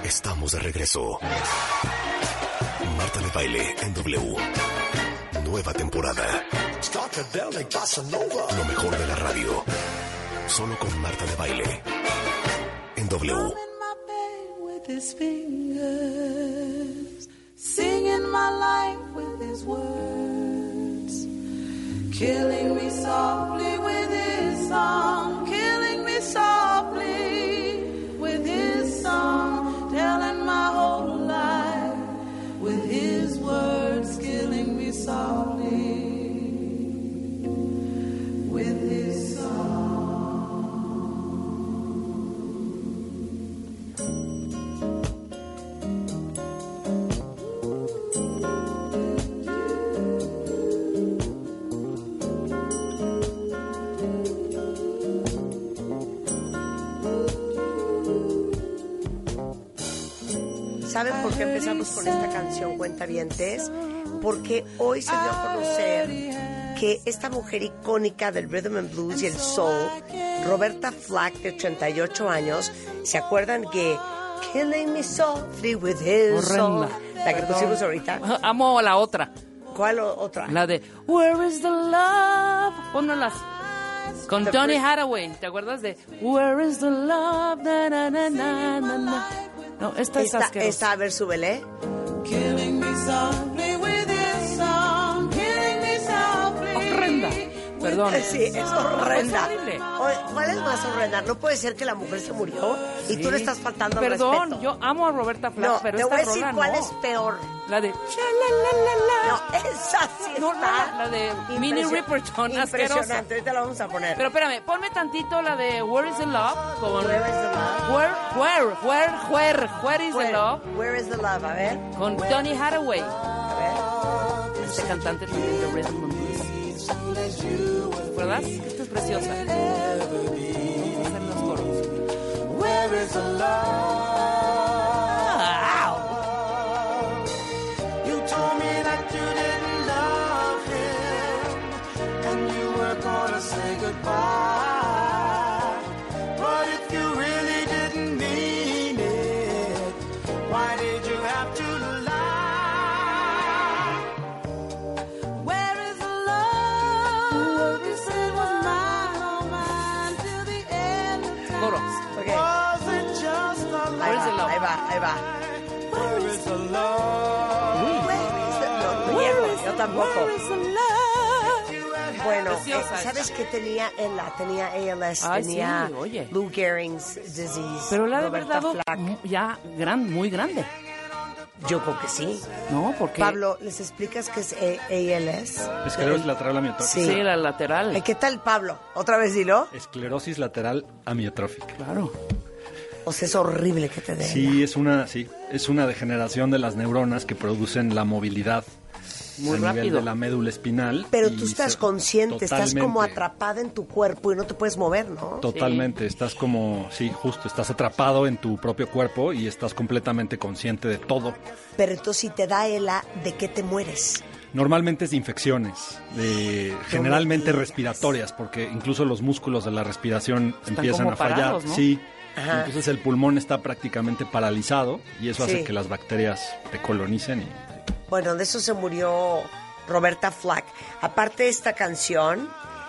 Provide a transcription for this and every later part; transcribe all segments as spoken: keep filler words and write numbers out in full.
Estamos de regreso. Marta de Baile en W. Nueva temporada. Lo mejor de la radio. Solo con Marta de Baile en W. His fingers, singing my life with his words, killing me softly with his song, killing me softly with his song, telling my whole life with his words, killing me softly with his song. ¿Saben por qué empezamos con esta canción, cuentavientes? Porque hoy se dio a conocer que esta mujer icónica del rhythm and blues y el soul, Roberta Flack, de ochenta y ocho años, ¿se acuerdan que Killing Me Softly with His Song? La que pusimos ahorita. Amo la otra. ¿Cuál o- otra? La de Where is the love? Póngalas. Con The Donny first- Hathaway. ¿Te acuerdas de Where is the love? Na, na, na, na, na, na. No, esta es Esta, asquerosa. esta, a ver, súbele. Killing me softly with his song, killing me softly. Horrenda. Perdón. Sí, es horrenda. Es horrible. O- ¿Cuál es más horrenda? No puede ser que la mujer se murió y tú le estás faltando al Perdón, respeto. yo amo a Roberta Flack, No, pero te esta voy a decir rola cuál no. es peor. La de No, esa sí No, está la- la de Minnie impresio- Riperton, asquerosa. Impresionante, ahorita la vamos a poner. Pero espérame, ponme tantito la de Where is the love con Where is the love? Where where where where where is the Where, love where is the love? A ver, con Donny Hathaway, a ver. este cantante también de rhythm and blues. ¿Recuerdas? Esta es preciosa. Vamos a hacer los coros. Where is the love? You told me that you didn't love him, and you were gonna say goodbye. But if you really didn't mean it, why did you have to lie? Where is the love? You said was mine, oh mine, till the end of time. Coros. Ok, Was it just a ahí Where is the va, love? ahí va, ahí va. Where is the love? No, no llego, yo tampoco. Where is the love? Bueno, Preciosa eh, ¿sabes esta. qué tenía ella? Tenía A L S, Ay, tenía sí, oye. Lou Gehrig's disease, Pero la de haber Roberta dado Flack. mu- ya gran, muy grande. Yo creo que sí. No, porque Pablo, ¿les explicas qué es A- ALS? Esclerosis lateral amiotrófica. Sí. sí, la lateral. Ay, ¿qué tal, Pablo? ¿Otra vez dilo? Esclerosis lateral amiotrófica. Claro. O sea, es horrible que te den. Sí, es una, sí, es una degeneración de las neuronas que producen la movilidad Muy a nivel rápido. de la médula espinal. Pero y tú estás se- consciente, estás como totalmente, atrapada en tu cuerpo y no te puedes mover, ¿no? Totalmente, estás como, sí, justo, estás atrapado en tu propio cuerpo y estás completamente consciente de todo. Pero entonces si te da ELA, ¿de qué te mueres? Normalmente es de infecciones, de, generalmente digas. respiratorias, porque incluso los músculos de la respiración empiezan como a fallar. parados, ¿no? Sí. Ajá. Entonces el pulmón está prácticamente paralizado y eso Sí. hace que las bacterias te colonicen. Y, Bueno, de eso se murió Roberta Flack. Aparte de esta canción,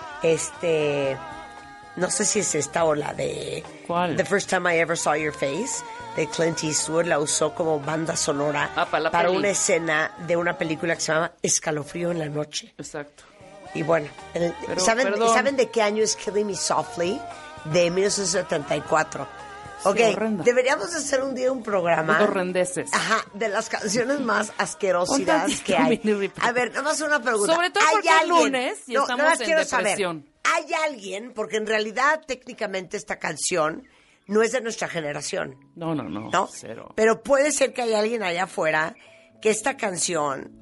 este, no sé si es esta o la de ¿Cuál? The First Time I Ever Saw Your Face, de Clint Eastwood, la usó como banda sonora Ah, para la peli. una escena de una película que se llama Escalofrío en la noche. Exacto. Y bueno, el- Pero, ¿saben, perdón. ¿saben de qué año es Killing Me Softly? De mil novecientos setenta y cuatro. Ok, horrenda. deberíamos hacer un día un programa. Los horrendeces. Ajá, de las canciones más Un asquerosidas tantito que hay. Minnie Riperton. A ver, nada más una pregunta. Sobre todo ¿Hay porque es alguien- lunes y no, estamos nada más en quiero depresión. saber, ¿hay alguien, porque en realidad técnicamente esta canción no es de nuestra generación, No, no, no. ¿no? Cero. Pero puede ser que haya alguien allá afuera que esta canción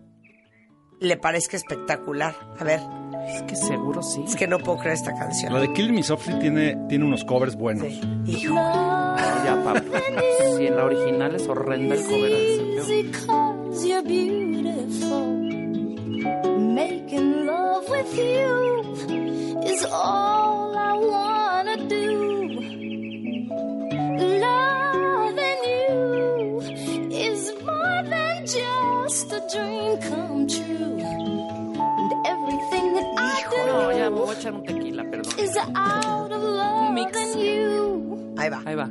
le parezca espectacular. A ver, Es que seguro sí. es que no puedo creer esta canción. la de Kill Me Softly tiene, tiene unos covers buenos. Sí. Hijo. No, ya, Pablo. Si en la original es horrenda el cover de ese peor. Because you're beautiful. Making love with you is all I wanna do. Loving you is out of love Mix. and you. Ahí va. Ahí va.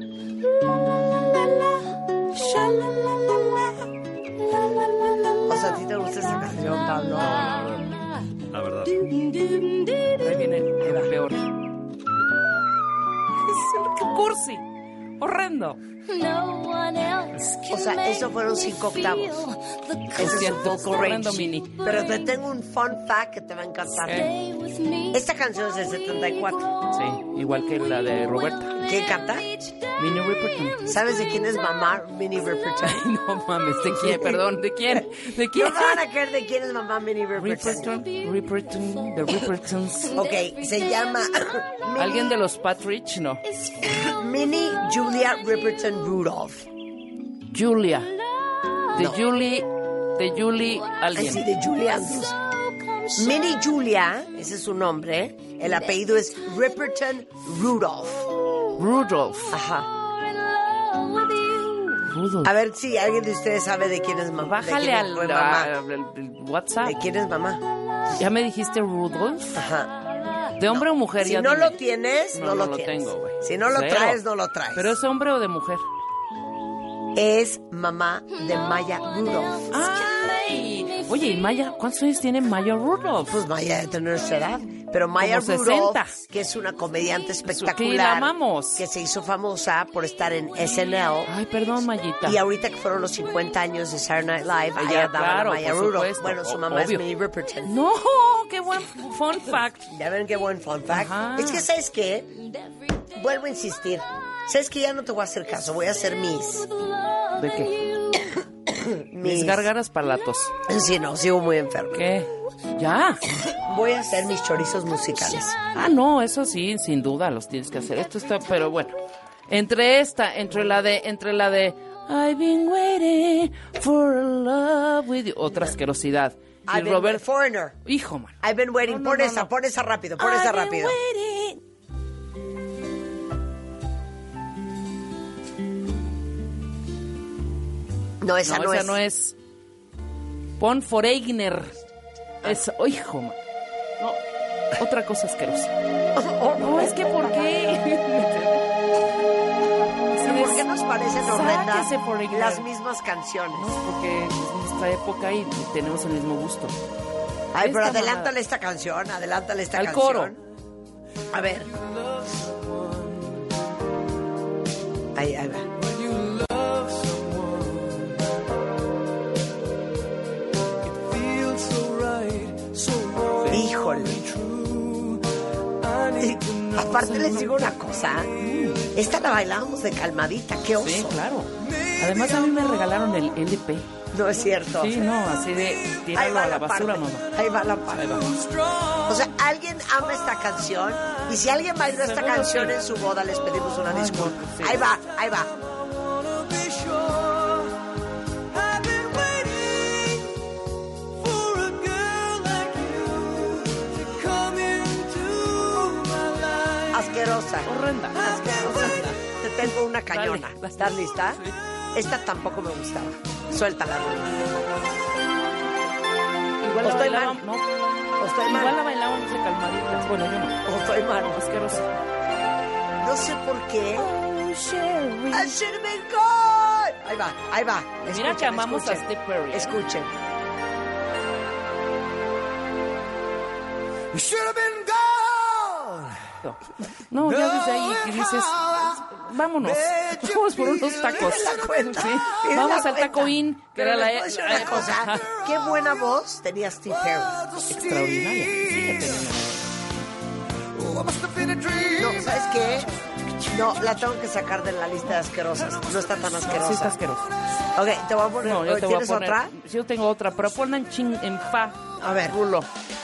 O sea, ¿a ti te gusta esta canción, Pablo? La verdad. Ahí viene el peor. ¡Qué cursi! ¡Horrendo! No one else O can sea, make eso fueron cinco me octavos. feel the Ese es un Cierto, poco horrendo, range. Mini. Pero te tengo un fun fact que te va a encantar. Stay with me. Esta canción es del setenta y cuatro. Sí, igual que la de Roberta. ¿Quién canta? Minnie Riperton. ¿Sabes de quién es mamá Minnie Riperton? Ay, no mames, ¿de quién? Perdón, ¿de quién? ¿De quién? No me van a creer de quién es mamá Minnie Riperton. Riperton, Riperton, de Ripertons. Ok, se llama ¿Alguien de los Patrich? No. Minnie Julia Riperton Rudolph. Julia. De No. Julie, de Julie alguien. Así de Julia Andrews. Minnie Julia, ese es su nombre. El apellido es Riperton Rudolph. Rudolph. Ajá. Rudolph. A ver si alguien de ustedes sabe de quién es mamá. Bájale de quién al, fue mamá. al- al- al WhatsApp. ¿De quién es mamá? ¿Ya me dijiste Rudolph? Ajá. ¿De hombre o mujer? Si Ya no dime. lo tienes, no, No, lo no lo tienes. tengo, güey. Si no lo Cero. traes, no lo traes. ¿Pero es hombre o de mujer? Es mamá de Maya Rudolph. ¡Ay! Oye, ¿y Maya? ¿Cuántos años tiene Maya Rudolph? Pues Maya debe tener esa edad. Pero Maya Como Rudolph, sesenta. que es una comediante Sí, espectacular. la amamos. Que se hizo famosa por estar en S N L. Ay, perdón, Mayita. Y ahorita que fueron los cincuenta años de Saturday Night Live, Ella, allá andaba claro, la Maya por Rudolph. supuesto, Bueno, su o- mamá obvio. es Minnie Riperton. No, qué buen fun fact. Ya ven qué buen fun fact. Ajá. Es que, ¿sabes qué? Vuelvo a insistir. ¿Sabes qué? Ya no te voy a hacer caso. Voy a hacer mis... ¿De qué? Mis Mis... gárgaras para la tos. Sí, no, sigo muy enfermo. ¿Qué? ¿Ya? Voy a hacer mis chorizos musicales. Ah, no, eso sí, sin duda los tienes que hacer. Esto está, pero bueno. Entre esta, entre la de, entre la de I've been waiting for a love with you. Otra asquerosidad. Y I've been Robert, Foreigner. hijo, man. I've been waiting. No, no, pon no, esa, no. pon esa rápido, pon esa I've been rápido. waiting. No, esa No, no, esa es. no es. Pon Foreigner. Es, oh, hijo, man. No, otra cosa asquerosa. No, es que ¿por qué? Pero ¿por qué nos parecen horrendas Sáquese, Foreigner. las mismas canciones? No, porque es nuestra época y tenemos el mismo gusto. Ay, pero Esta adelántale mamada. esta canción, adelántale esta Al canción. coro. A ver. Ahí, ahí va. Híjole. Y aparte les digo una cosa. Esta la bailábamos de calmadita, qué oso. Sí, claro. Además a mí me regalaron el L P. No es cierto. Sí, no, así de Ahí tirarlo va a la la basura, parte. mamá. Ahí va la parte. Ahí va. O sea, alguien ama esta canción y si alguien bailó esta Seguro canción sí. en su boda les pedimos una Ay, disculpa. no, sí. Ahí va, ahí va. Asquerosa. Horrenda. Asquerosa. Te tengo una cañona. Dale, dale. ¿Estás lista? Sí. Esta tampoco me gustaba. Suéltala. Igual ¿O la estoy bailábamos, mal? no. ¿O estoy Igual mal? la bailábamos de calmaditas. Bueno, yo no. ¿O estoy mal? Asquerosa. No sé por qué. Oh, Sherry. I should have been gone. Ahí va, ahí va. Mira Escuchen, que amamos escuchen. a Steve Perry. ¿eh? Escuchen. No, ya desde ahí que dices, vámonos, vamos por unos tacos. Pide la cuenta, Sí. pide Vamos la al cuenta. Taco Inn, que Pero era la, les voy a decir la una época. cosa. Qué buena voz tenía Steve Perry. Extraordinaria. Sí, No, ¿sabes qué? No, la tengo que sacar de la lista de asquerosas. No está tan asquerosa. sí está asqueroso. Ok, te voy a poner. No, yo te voy a ¿Tienes poner. otra? Yo tengo otra, pero ponla en ching, en fa. A ver. Rulo.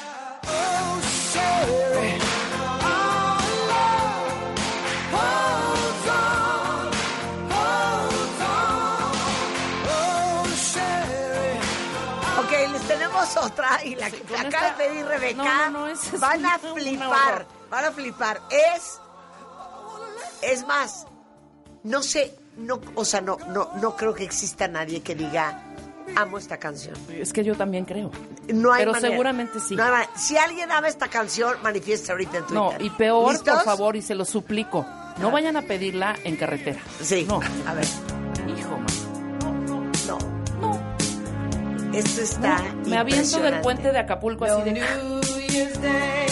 Ok, les tenemos otra y la que con te acaba esta- de pedir Rebeca. No, no, no, esa es van a una- un flipar. horror. Van a flipar. Es. Es más. No sé. No, o sea, no, no, no creo que exista nadie que diga. amo esta canción. Es que yo también creo. No hay Pero manera. seguramente sí. No hay manera. Si alguien ama esta canción, manifiesta ahorita en Twitter. No, y peor, ¿Listos? por favor, y se lo suplico, no vayan a pedirla en carretera. Sí. No. A ver. Hijo, man. No. No. Esto está No, me aviento del puente de Acapulco así de... New Year's Day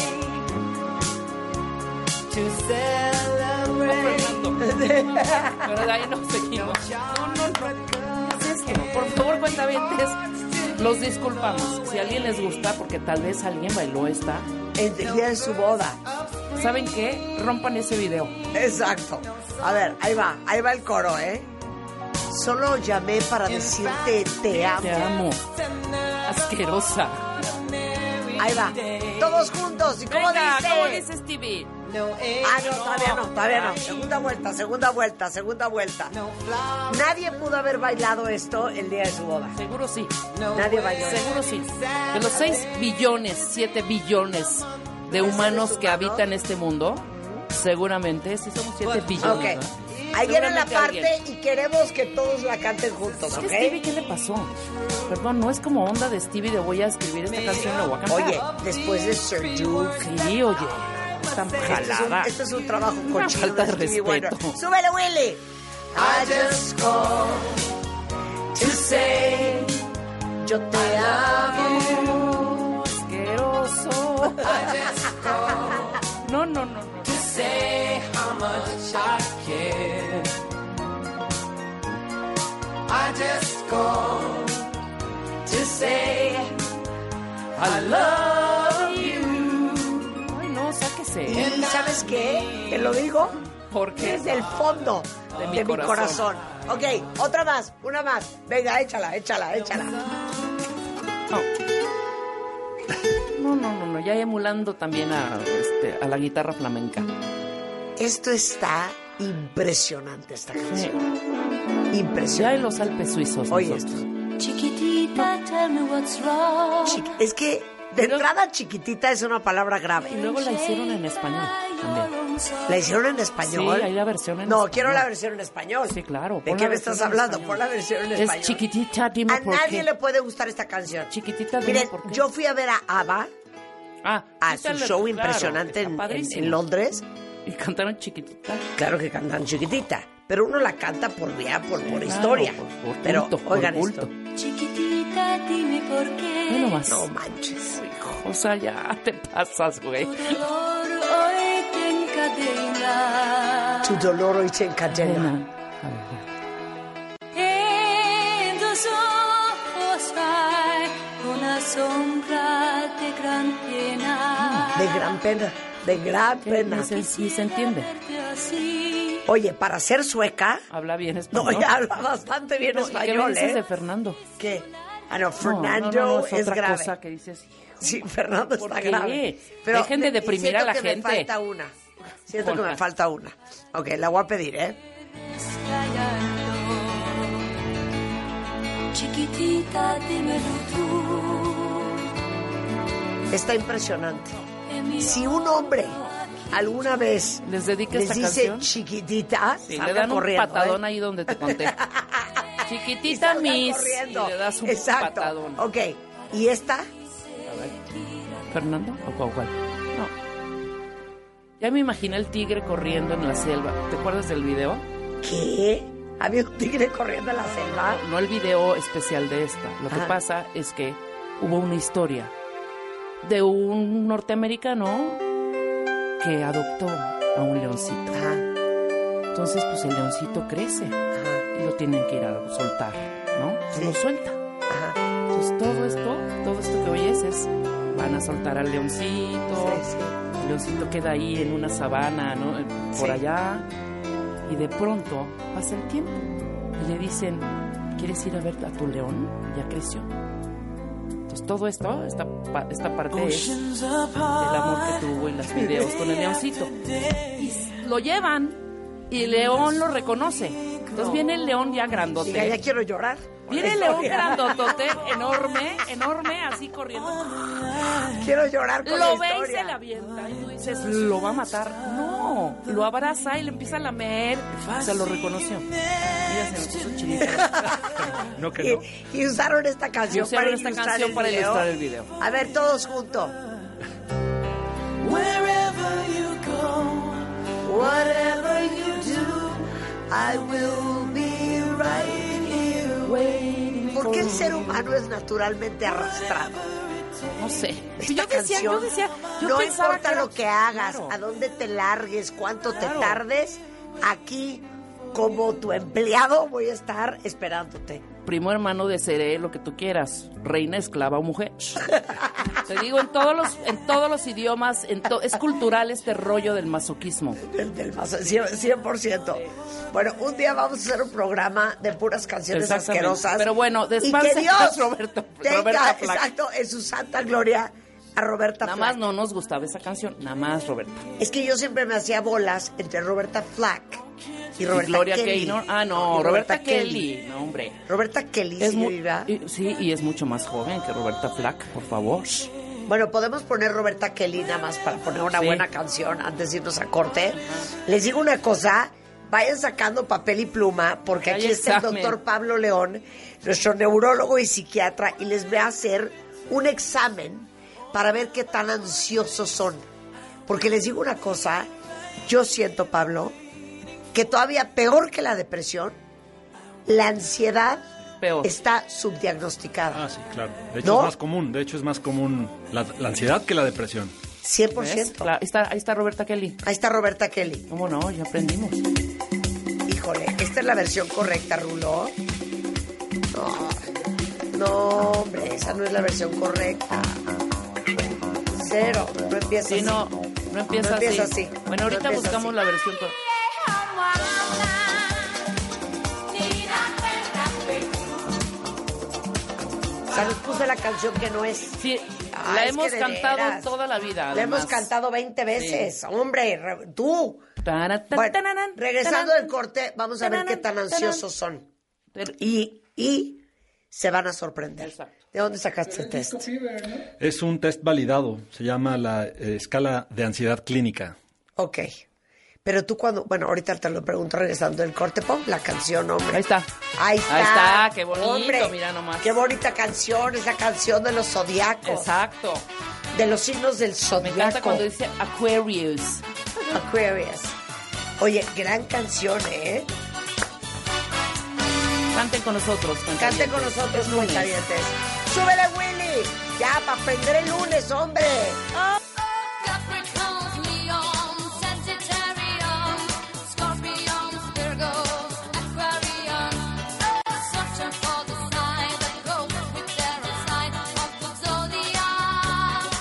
to celebrate. Pero de ahí nos seguimos. No, no, no. ¿Qué es esto? Por favor, cuentavientes, los disculpamos. Si a alguien les gusta, porque tal vez alguien bailó esta, El día de su boda. ¿saben qué? Rompan ese video. Exacto. A ver, ahí va, ahí va el coro, ¿eh? Solo llamé para decirte te amo. Te amo. Asquerosa. Ahí va. Todos juntos. ¿Y cómo Venga, dice? ¿cómo dice Stevie? Ah, no, todavía no, todavía no. Segunda vuelta, segunda vuelta, segunda vuelta. Nadie pudo haber bailado esto el día de su boda. Seguro sí. Nadie bailó. Seguro sí. De los seis billones, siete billones de humanos que habitan este mundo, seguramente sí somos siete billones. Ok. ¿no? Ahí viene la Seguramente parte alguien. y queremos que todos la canten juntos, Es ¿ok? que Stevie, ¿qué le pasó? Perdón, no es como onda de Stevie de voy a escribir esta canción, la voy a cantar. Oye, después de Sir Duke. Sí, oye. Tan Esto es, un, jalada. esto es un trabajo Una cochino falta de Stevie Wonder. respeto. ¡Súbele, Willy! I just called to say Yo te amo. Asqueroso. I just called No, no, no, no. to say how much I care. I just called to say I love you. Ay, no, sáquese. ¿Y sabes qué? Te lo digo Porque desde el fondo De de mi mi, corazón. corazón. Ok, otra más, una más. Venga, échala, échala, échala. No, no, no, no, ya emulando también a, este, a la guitarra flamenca. Esto está impresionante, esta canción. Ya Impresionante. en los Alpes suizos. Oye nosotros. esto. Chiquitita, tell me what's wrong. Chiqui- es que de entrada chiquitita es una palabra Y grave. luego la hicieron en español también. ¿La hicieron en español? Sí, hay la versión en No, español. quiero la versión en español. Sí, claro. ¿De pon qué la me versión estás en hablando? español. Pon la versión en Es español. chiquitita, dime A por nadie qué. le puede gustar esta canción. Chiquitita, dime Miren, por qué. yo fui a ver a ABBA ah, a sí, su te- show claro, impresionante está en, en- padrísimo. en Londres. Y cantaron chiquitita. Claro que cantan chiquitita, pero uno la canta por vía, por, por Claro, historia. por- por pero culto, por oigan culto. esto. Chiquitita, dime por qué. Ve nomás. No manches. O sea, ya te pasas, güey. Tu dolor hoy te encadena. Tu dolor hoy te encadena. A ver, En tus ojos hay una sombra de gran pena. De gran pena, de gran ¿qué? pena. Ni se, ni se entiende. Verte así. Oye, para ser sueca, Habla bien no, español. ya habla bastante bien No, ¿y qué me español, dices ¿eh? de Fernando? ¿Qué? Ah, no, No, Fernando no, no, no, es, es otra grave. cosa que dices. Sí, Fernando ¿Por está qué? grave. Dejen de y deprimir siento a la que gente. me falta una. Siento que Ponla. me falta una. Ok, la voy a pedir, ¿eh? Callando. Chiquitita, dímelo tú. Está impresionante. En mi Si un hombre alguna vez ¿Les dedica les esta dice canción? chiquitita, Sí, le salgan dan un corriendo, patadón ¿eh? ahí donde te conté. Y Chiquitita salgan Miss. corriendo. Y le das un Exacto. patadón. Ok, ¿y esta? ¿Fernando? ¿O cuál? cuál? No. Ya me imaginé el tigre corriendo en la selva. ¿Te acuerdas del video? ¿Qué? ¿Había un tigre corriendo en la selva? No el video especial de esta. Lo que Ajá. pasa es que hubo una historia de un norteamericano que adoptó a un leoncito. Ajá, Entonces, pues el leoncito crece ajá, y lo tienen que ir a soltar, ¿no? Sí. Lo suelta. ajá. Entonces, todo esto, todo esto que oyes es, van a soltar al leoncito. Sí, sí. El leoncito queda ahí en una sabana, ¿no? Por Sí. allá. Y de pronto pasa el tiempo. Y le dicen, ¿quieres ir a ver a tu león? Ya creció. Entonces todo esto, esta, pa- esta parte es del amor que tuvo en los videos con el leoncito. Y lo llevan y el león lo reconoce. Entonces viene el león ya grandote. Diga, ya quiero llorar. Viene el león grandotote, enorme, enorme, así corriendo. Quiero llorar con Lo la ve y historia. se la avienta. Y tú dices, ¿lo va a matar? No, lo abraza y le empieza a lamer. Se lo reconoció. Mira, se nos puso chinito. No que no. Y, y usaron esta canción Y usaron para esta ilustrar canción el para video. ilustrar el video. A ver, todos juntos. Wherever you go, whatever you do, I will be right here waiting. ¿Por qué el ser humano es naturalmente arrastrado? No sé. Esta Yo decía, yo canción, decía, yo no pensaba importa que era- lo que hagas, Claro. a dónde te largues, cuánto Claro. te tardes, aquí como tu empleado voy a estar esperándote. Primo hermano de seré lo que tú quieras, reina, esclava o mujer. Te digo en todos los, en todos los idiomas, en to- es cultural este rollo del masoquismo. Del, del más, cien por ciento. Bueno, un día vamos a hacer un programa de puras canciones Exactamente. asquerosas. Pero bueno, y que descanse Dios Roberto- tenga, Roberta Flack. exacto, en su santa gloria a Roberta Nada Flack. más no nos gustaba esa canción, nada más Roberta. Es que yo siempre me hacía bolas entre Roberta Flack y Roberta Y Gloria Kelly. Gaynor. Ah, no, Y Roberta, Kelly. No, hombre. Roberta Kelly, Es sí, mu- viva. y- sí, y es mucho más joven que Roberta Flack, por favor. Bueno, podemos poner Roberta Kelly nada más para poner una Sí. buena canción antes de irnos a corte. Les digo una cosa, vayan sacando papel y pluma porque Hay aquí está el examen. doctor Pablo León, nuestro neurólogo y psiquiatra, y les voy a hacer un examen para ver qué tan ansiosos son. Porque les digo una cosa, yo siento, Pablo, que todavía peor que la depresión, la ansiedad Peor. está subdiagnosticada. Ah, sí, claro. De hecho ¿No? es más común, de hecho es más común la, la ansiedad que la depresión. cien por ¿Ves? ciento. Claro, ahí, está, ahí está Roberta Kelly. Ahí está Roberta Kelly. ¿Cómo no? Ya aprendimos. Híjole, esta es la versión correcta, Rulo. No, no, hombre, esa no es la versión correcta. Cero, no empieza Sí, así. no, no empieza, No empieza así. así. Bueno, No ahorita empieza buscamos así. la versión. cor- O sea, les puse la canción que no es. Sí, Ay, la es hemos que de cantado veras. toda la vida. La además. hemos cantado veinte veces. Hombre, re- tú. Tara, ta, Bueno, taranan, regresando taranan, del corte, vamos a ver qué tan taranan, ansiosos son. taranan. Y, y se van a sorprender. Exacto. ¿De dónde sacaste el test? Es un test validado, se llama la eh, escala de ansiedad clínica. Ok. Pero tú cuando... Bueno, ahorita te lo pregunto regresando del corte. Pon la canción, hombre. Ahí está. Ahí está. Ahí está, qué bonito, Hombre, mira nomás. Qué bonita canción, esa canción de los zodiacos. Exacto. De los signos del Me zodiaco. encanta cuando dice Aquarius. Aquarius. Oye, gran canción, ¿eh? Canten con nosotros. Canten con nosotros, cuentavientes. ¡Súbele, Willy! Ya, para aprender el lunes, hombre. Capricorns, Leon, Sagittarius, Scorpions, Virgos, Aquarius. Searching for the sign that goes with their sign of the zodiac.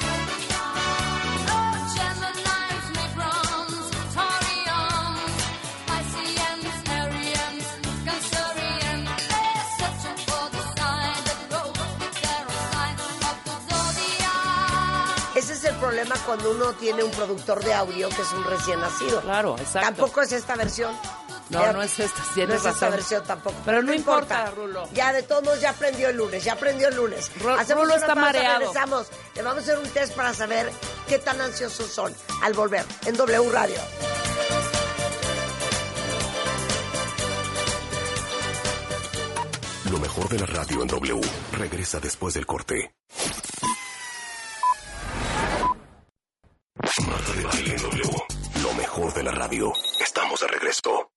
Geminis, Librans, Taurians, Pisceans, Arians, Cancerians. Searching for the sign that goes with their sign of the zodiac. Ese es el problema cuando uno tiene un productor de audio que es un recién nacido. Claro, exacto. Tampoco es esta versión. No, Pero- no es esta, No tienes es esta razón. versión tampoco. Pero no importa, Rulo. Ya de todos modos ya aprendió el lunes, ya aprendió el lunes. Ru- Hacemos Rulo una está pausa, mareado. regresamos. Le vamos a hacer un test para saber qué tan ansiosos son al volver en W Radio. Lo mejor de la radio en W. Regresa después del corte. Marta de Baile en W. Lo mejor de la radio. Estamos de regreso.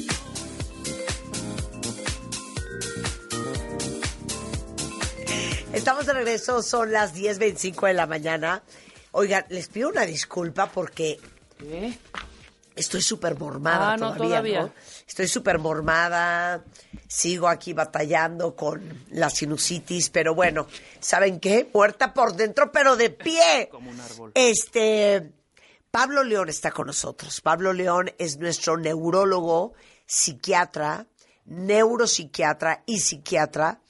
Estamos de regreso, son las diez veinticinco de la mañana. Oigan, les pido una disculpa porque ¿Qué? estoy súper mormada Ah, no, todavía, todavía. ¿no? Estoy súper mormada, sigo aquí batallando con la sinusitis, pero bueno, ¿saben qué? Muerta por dentro, pero de pie. Como un árbol. Este, Pablo León está con nosotros. Pablo León es nuestro neurólogo, psiquiatra, neuropsiquiatra y psiquiatra.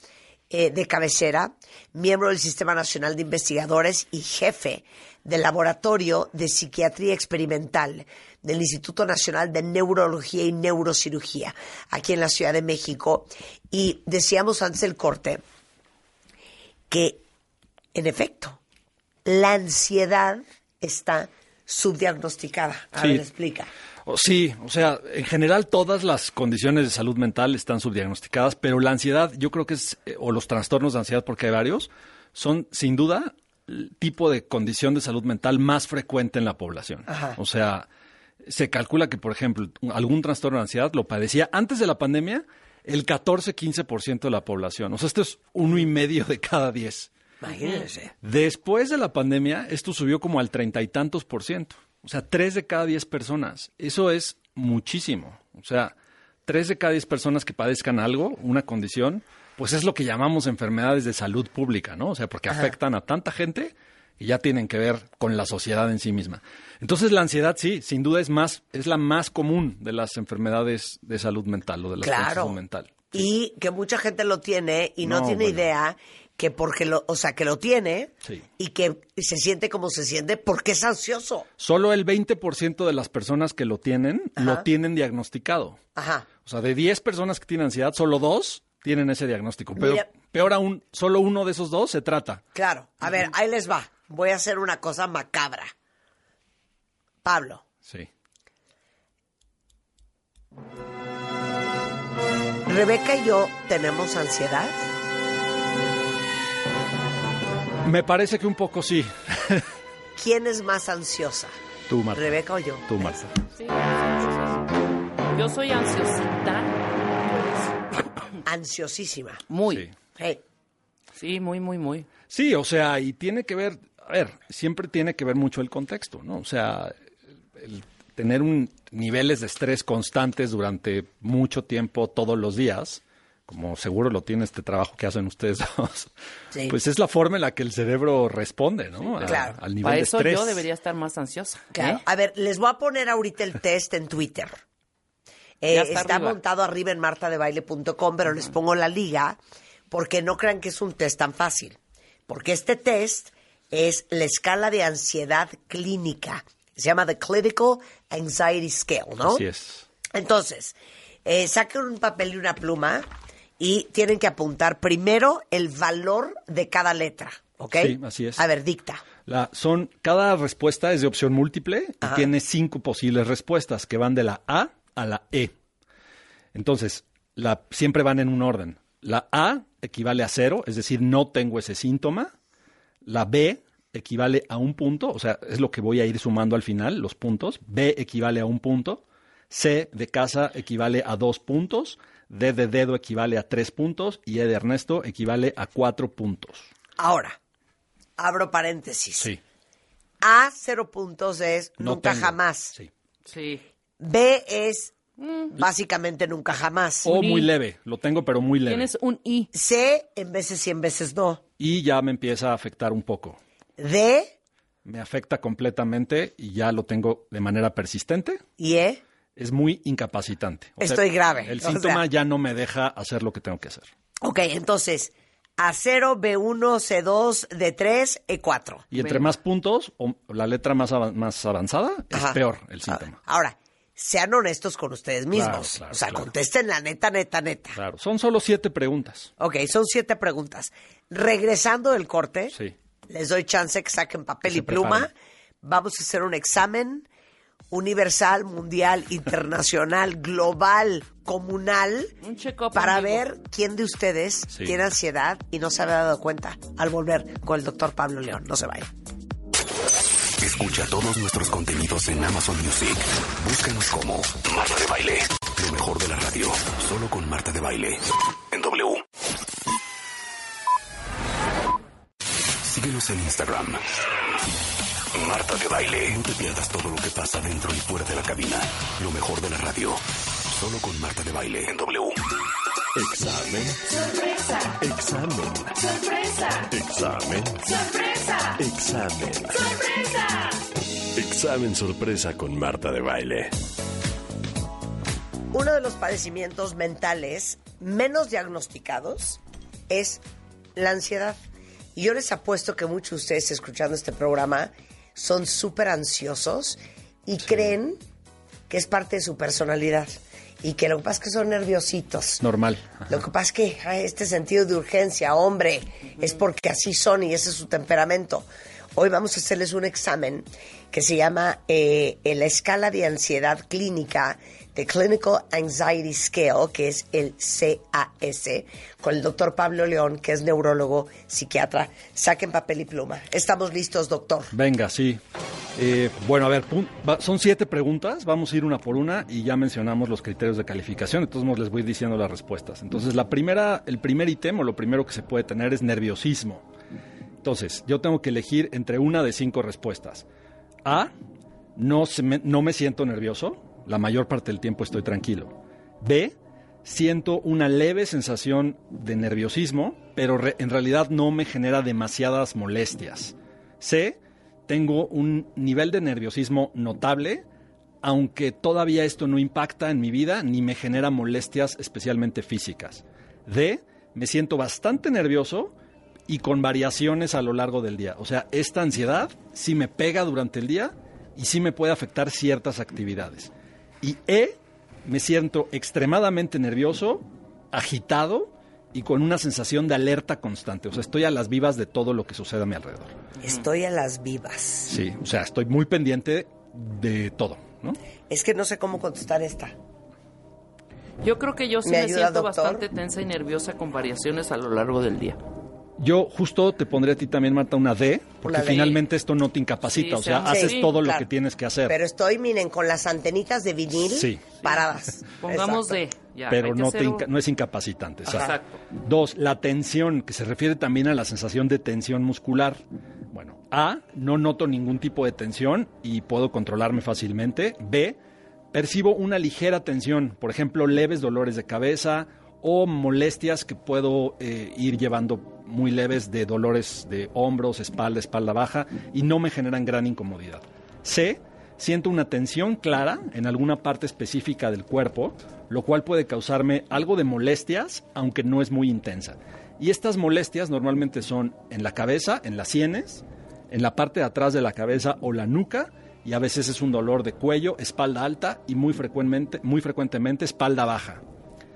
eh, de cabecera, miembro del Sistema Nacional de Investigadores y jefe del Laboratorio de Psiquiatría Experimental del Instituto Nacional de Neurología y Neurocirugía, aquí en la Ciudad de México. Y decíamos antes del corte que, en efecto, la ansiedad está subdiagnosticada. A Sí. ver, explica. O- Sí, o sea, en general todas las condiciones de salud mental están subdiagnosticadas, pero la ansiedad, yo creo que es, eh, o los trastornos de ansiedad, porque hay varios, son sin duda el tipo de condición de salud mental más frecuente en la población. Ajá. O sea, se calcula que, por ejemplo, algún trastorno de ansiedad lo padecía antes de la pandemia el catorce a quince por ciento de la población. O sea, esto es uno y medio de cada diez. Imagínense. Después de la pandemia, esto subió como al treinta y tantos por ciento. O sea, tres de cada diez personas. Eso es muchísimo. O sea, tres de cada diez personas que padezcan algo, una condición, pues es lo que llamamos enfermedades de salud pública, ¿no? O sea, porque afectan a tanta gente y ya tienen que ver con la sociedad en sí misma. Entonces, la ansiedad, sí, sin duda es más, es la más común de las enfermedades de salud mental o de la Claro. salud mental. Y que mucha gente lo tiene y no, No, tiene bueno. idea que porque lo, o sea, que lo tiene Sí. y que se siente como se siente porque es ansioso. Solo el veinte por ciento de las personas que lo tienen, Ajá. lo tienen diagnosticado. Ajá. O sea, de diez personas que tienen ansiedad, solo dos tienen ese diagnóstico. Pero Mira. peor aún, solo uno de esos dos se trata. Claro. A ver, ahí les va. Voy a hacer una cosa macabra. Pablo, Sí. Rebeca y yo tenemos ansiedad. Me parece que un poco sí. ¿Quién es más ansiosa? Tú, Marta. ¿Rebeca o yo? Tú, Marta. Sí, yo soy ansiosita. Ansiosísima. Muy. Sí. Hey. Sí, muy, muy, muy. Sí, o sea, y tiene que ver, a ver, siempre tiene que ver mucho el contexto, ¿no? O sea, el tener un niveles de estrés constantes durante mucho tiempo, todos los días, como seguro lo tiene este trabajo que hacen ustedes dos, Sí. pues es la forma en la que el cerebro responde, ¿no? A- claro. Al nivel Para de eso estrés. yo debería estar más ansiosa. Claro. ¿eh? A ver, les voy a poner ahorita el test en Twitter. Eh, Ya está está arriba. montado arriba en marta de baile punto com, pero les pongo la liga porque no crean que es un test tan fácil. Porque este test es la escala de ansiedad clínica. Se llama The Clinical Anxiety Scale, ¿no? Así es. Entonces, eh, saquen un papel y una pluma y tienen que apuntar primero el valor de cada letra, ¿ok? Sí, así es. A ver, dicta. La, son, cada respuesta es de opción múltiple y Ajá. tiene cinco posibles respuestas que van de la A a la E. Entonces, la, siempre van en un orden. La A equivale a cero, es decir, no tengo ese síntoma. La B equivale a un punto, o sea, es lo que voy a ir sumando al final, los puntos. B equivale a un punto. C de casa equivale a dos puntos. D de dedo equivale a tres puntos. Y E de Ernesto equivale a cuatro puntos. Ahora, abro paréntesis. Sí. A, cero puntos es No nunca tengo. jamás. Sí. Sí. B es básicamente nunca jamás. O I. muy leve, lo tengo pero muy leve. Tienes un I. C, en veces y en veces no. Y ya me empieza a afectar un poco. D Me afecta completamente y ya lo tengo de manera persistente. y E. Es muy incapacitante. O sea, Estoy grave. El O síntoma sea- ya no me deja hacer lo que tengo que hacer. Ok, entonces, A cero, B uno, C dos, D tres, E cuatro. Y entre Bueno. más puntos, o la letra más, ava- más avanzada, es Ajá. peor el síntoma. Ahora, sean honestos con ustedes mismos. Claro, claro, o sea, claro. contesten la neta, neta, neta. Claro, son solo siete preguntas. Ok, son siete preguntas. Regresando del corte, Sí. les doy chance que saquen papel Que y se pluma. preparen. Vamos a hacer un examen universal, mundial, internacional, global, comunal, Un check-up para en vivo. ver quién de ustedes Sí. tiene ansiedad y no se había dado cuenta al volver con el doctor Pablo León. No se vaya. Escucha todos nuestros contenidos en Amazon Music. Búscanos como Marta de Baile. Lo mejor de la radio. Solo con Marta de Baile. En W. Síguenos en Instagram. Marta de Baile. No te pierdas todo lo que pasa dentro y fuera de la cabina. Lo mejor de la radio. Solo con Marta de Baile. En W. Examen. Sorpresa. Examen. Sorpresa. Examen. Sorpresa. Examen. Sorpresa. Examen sorpresa con Marta de Baile. Uno de los padecimientos mentales menos diagnosticados es la ansiedad. Y yo les apuesto que muchos de ustedes escuchando este programa son súper ansiosos y sí. creen que es parte de su personalidad. Y que lo que pasa es que son nerviositos. Normal. Ajá. Lo que pasa es que ay, este sentido de urgencia, hombre, es porque así son y ese es su temperamento. Hoy vamos a hacerles un examen que se llama eh, la escala de ansiedad clínica de Clinical Anxiety Scale, que es el C A S, con el doctor Pablo León, que es neurólogo, psiquiatra. Saquen papel y pluma. ¿Estamos listos, doctor? Venga, sí. Eh, bueno, a ver, pun- va, son siete preguntas, vamos a ir una por una y ya mencionamos los criterios de calificación, entonces les voy diciendo las respuestas. Entonces, la primera, el primer ítem o lo primero que se puede tener es nerviosismo. Entonces, yo tengo que elegir entre una de cinco respuestas. A, no, se me, no me siento nervioso, la mayor parte del tiempo estoy tranquilo. B, siento una leve sensación de nerviosismo, pero re, en realidad no me genera demasiadas molestias. C, tengo un nivel de nerviosismo notable, aunque todavía esto no impacta en mi vida ni me genera molestias especialmente físicas. D, me siento bastante nervioso y con variaciones a lo largo del día. O sea, esta ansiedad sí me pega durante el día y sí me puede afectar ciertas actividades. Y E, me siento extremadamente nervioso, agitado y con una sensación de alerta constante. O sea, estoy a las vivas de todo lo que sucede a mi alrededor. Estoy a las vivas. Sí, o sea, estoy muy pendiente de todo, ¿no? Es que no sé cómo contestar esta. Yo creo que yo sí ¿Me me, ayuda, siento doctor? bastante tensa y nerviosa con variaciones a lo largo del día. Yo justo te pondré a ti también, Marta, una D, porque Una D. finalmente esto no te incapacita, Sí, o sea, sí, haces sí, todo claro. lo que tienes que hacer. Pero estoy, miren, con las antenitas de vinil Sí. paradas. Pongamos Exacto. D. Ya, pero hay que no, hacer te un- inca- no es incapacitante. exacto. Exacto. Dos, la tensión, que se refiere también a la sensación de tensión muscular. Bueno, A, no noto ningún tipo de tensión y puedo controlarme fácilmente. B, percibo una ligera tensión, por ejemplo, leves dolores de cabeza o molestias que puedo eh, ir llevando muy leves de dolores de hombros, espalda, espalda baja y no me generan gran incomodidad. C, siento una tensión clara en alguna parte específica del cuerpo, lo cual puede causarme algo de molestias, aunque no es muy intensa. Y estas molestias normalmente son en la cabeza, en las sienes, en la parte de atrás de la cabeza o la nuca, y a veces es un dolor de cuello, espalda alta y muy frecuentemente, muy frecuentemente espalda baja.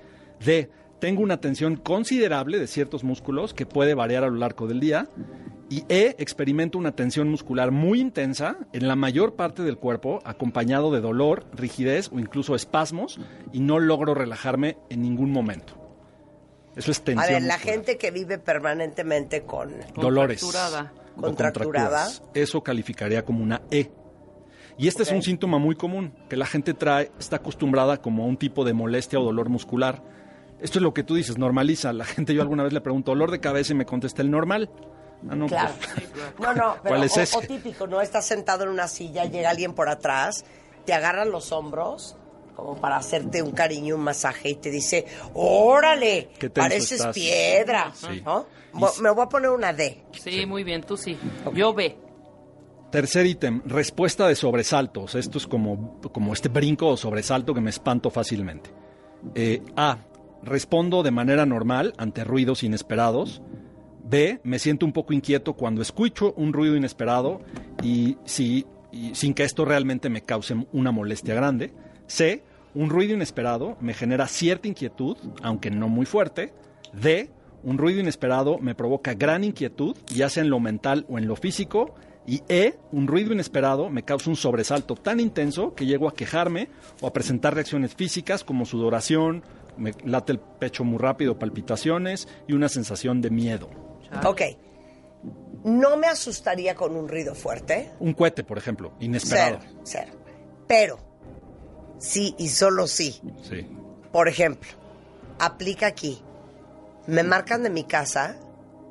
D, tengo una tensión considerable de ciertos músculos que puede variar a lo largo del día. Y E, experimento una tensión muscular muy intensa en la mayor parte del cuerpo, acompañado de dolor, rigidez o incluso espasmos, y no logro relajarme en ningún momento. Eso es tensión A ver, la muscular. gente que vive permanentemente con... Dolores. Contracturada. o Contracturada. contracturas. Eso calificaría como una E. Y este Ok. es un síntoma muy común, que la gente trae, está acostumbrada como a un tipo de molestia o dolor muscular. Esto es lo que tú dices, normaliza. La gente, yo alguna vez le pregunto, dolor de cabeza y me contesta el normal. Ah, no, Claro. pues, No, no, pero ¿Cuál es o, ese? o típico, ¿no? Estás sentado en una silla, llega alguien por atrás, te agarra los hombros como para hacerte un cariño, un masaje y te dice, ¡órale! Qué tenso Pareces estás. piedra. Sí. ¿No? Y Vo- s- Me voy a poner una D. Sí, muy bien, tú sí. Yo B. Tercer ítem, respuesta de sobresaltos. Esto es como, como este brinco o sobresalto que me espanto fácilmente. Eh, A, respondo de manera normal ante ruidos inesperados. B, me siento un poco inquieto cuando escucho un ruido inesperado y, si, y sin que esto realmente me cause una molestia grande. C, un ruido inesperado me genera cierta inquietud, aunque no muy fuerte. D, un ruido inesperado me provoca gran inquietud, ya sea en lo mental o en lo físico. Y E, un ruido inesperado me causa un sobresalto tan intenso que llego a quejarme o a presentar reacciones físicas como sudoración, me late el pecho muy rápido, palpitaciones y una sensación de miedo. Ok. No me asustaría con un ruido fuerte. Un cohete, por ejemplo, inesperado. Cero, cero. Pero, sí y solo sí. Sí. Por ejemplo, aplica aquí. Me marcan de mi casa,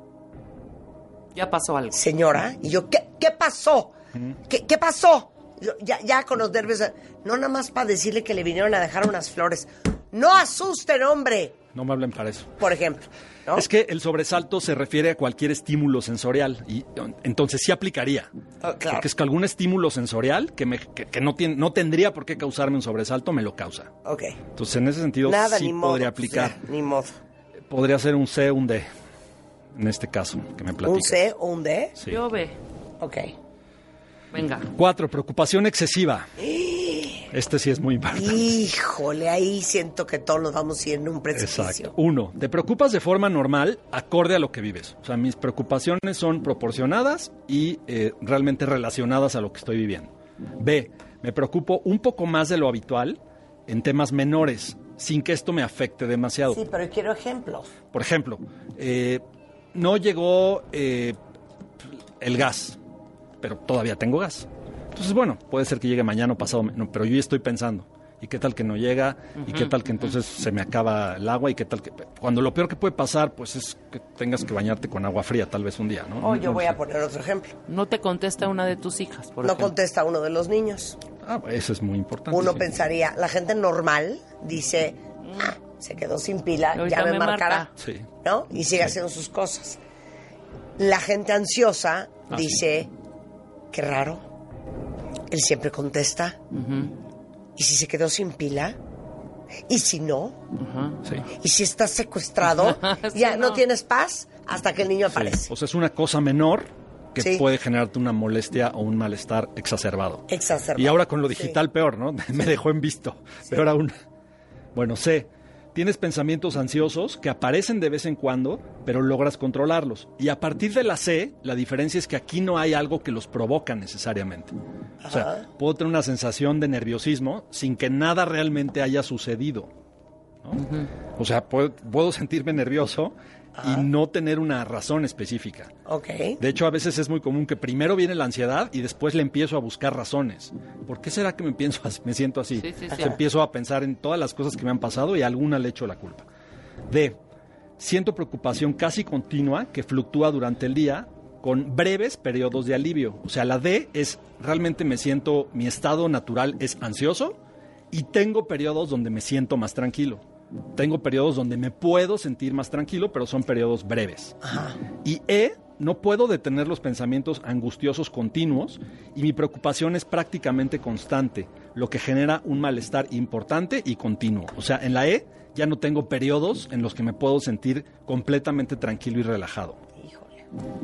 Ya pasó algo. señora, y yo, ¿qué, qué pasó? ¿Qué, qué pasó? Yo, ya, ya con los nervios, no nada más para decirle que le vinieron a dejar unas flores. No asusten, hombre, No me hablen para eso. por ejemplo. ¿no? Es que el sobresalto se refiere a cualquier estímulo sensorial y entonces sí aplicaría. Ah, claro. Porque es que algún estímulo sensorial que, me, que, que no, tiene, no tendría por qué causarme un sobresalto me lo causa. Ok. Entonces en ese sentido Nada, sí ni modo. podría aplicar. Ya, ni modo. Podría ser un C, un D. en este caso, que me platicas. ¿Un C o un D? Sí. Yo B. Ok. Venga. Cuatro, preocupación excesiva. Este sí es muy importante. Híjole, ahí siento que todos nos vamos a ir en un precipicio. Exacto. Uno, te preocupas de forma normal, acorde a lo que vives. O sea, mis preocupaciones son proporcionadas y eh, realmente relacionadas a lo que estoy viviendo. B, me preocupo un poco más de lo habitual en temas menores, sin que esto me afecte demasiado. Sí, pero quiero ejemplos. Por ejemplo, eh, no llegó eh, el gas, pero todavía tengo gas. Entonces, bueno, puede ser que llegue mañana o pasado, no, pero yo ya estoy pensando. ¿Y qué tal que no llega? Uh-huh, ¿Y qué tal que entonces uh-huh. se me acaba el agua? ¿Y qué tal que...? Cuando lo peor que puede pasar, pues es que tengas que bañarte con agua fría tal vez un día, ¿no? O yo no, voy no a poner otro ejemplo. No te contesta una de tus hijas, por No ejemplo. contesta uno de los niños. Ah, eso es muy importante. Uno sí. pensaría, la gente normal dice, ah, se quedó sin pila, Ahorita ya me, me marcará. marca. Sí. ¿No? Y sigue Sí. haciendo sus cosas. La gente ansiosa Ah, dice, qué raro, él siempre contesta. Uh-huh. ¿Y si se quedó sin pila? ¿Y si no? Uh-huh. Sí. ¿Y si estás secuestrado? Sí, ya no. no. tienes paz hasta que el niño Sí. aparece. O sea, es una cosa menor que Sí. puede generarte una molestia o un malestar exacerbado. Exacerbado. Y ahora con lo digital Sí. peor, ¿no? Me dejó en visto. Peor aún. Bueno, C. Tienes pensamientos ansiosos que aparecen de vez en cuando, pero logras controlarlos. Y a partir de la C, la diferencia es que aquí no hay algo que los provoca necesariamente. O sea, Ajá. puedo tener una sensación de nerviosismo sin que nada realmente haya sucedido, ¿no? Uh-huh. O sea, puedo, puedo sentirme nervioso Ajá. y no tener una razón específica. Ok. De hecho, a veces es muy común que primero viene la ansiedad y después le empiezo a buscar razones. ¿Por qué será que me, pienso así, me siento así? Sí, sí, sí. O sea, empiezo a pensar en todas las cosas que me han pasado y a alguna le echo la culpa. D. Siento preocupación casi continua que fluctúa durante el día con breves periodos de alivio. O sea, la D es realmente me siento, mi estado natural es ansioso y tengo periodos donde me siento más tranquilo. Tengo periodos donde me puedo sentir más tranquilo, pero son periodos breves. Ajá. Y E, no puedo detener los pensamientos angustiosos continuos y mi preocupación es prácticamente constante, lo que genera un malestar importante y continuo. O sea, en la E ya no tengo periodos en los que me puedo sentir completamente tranquilo y relajado. Híjole.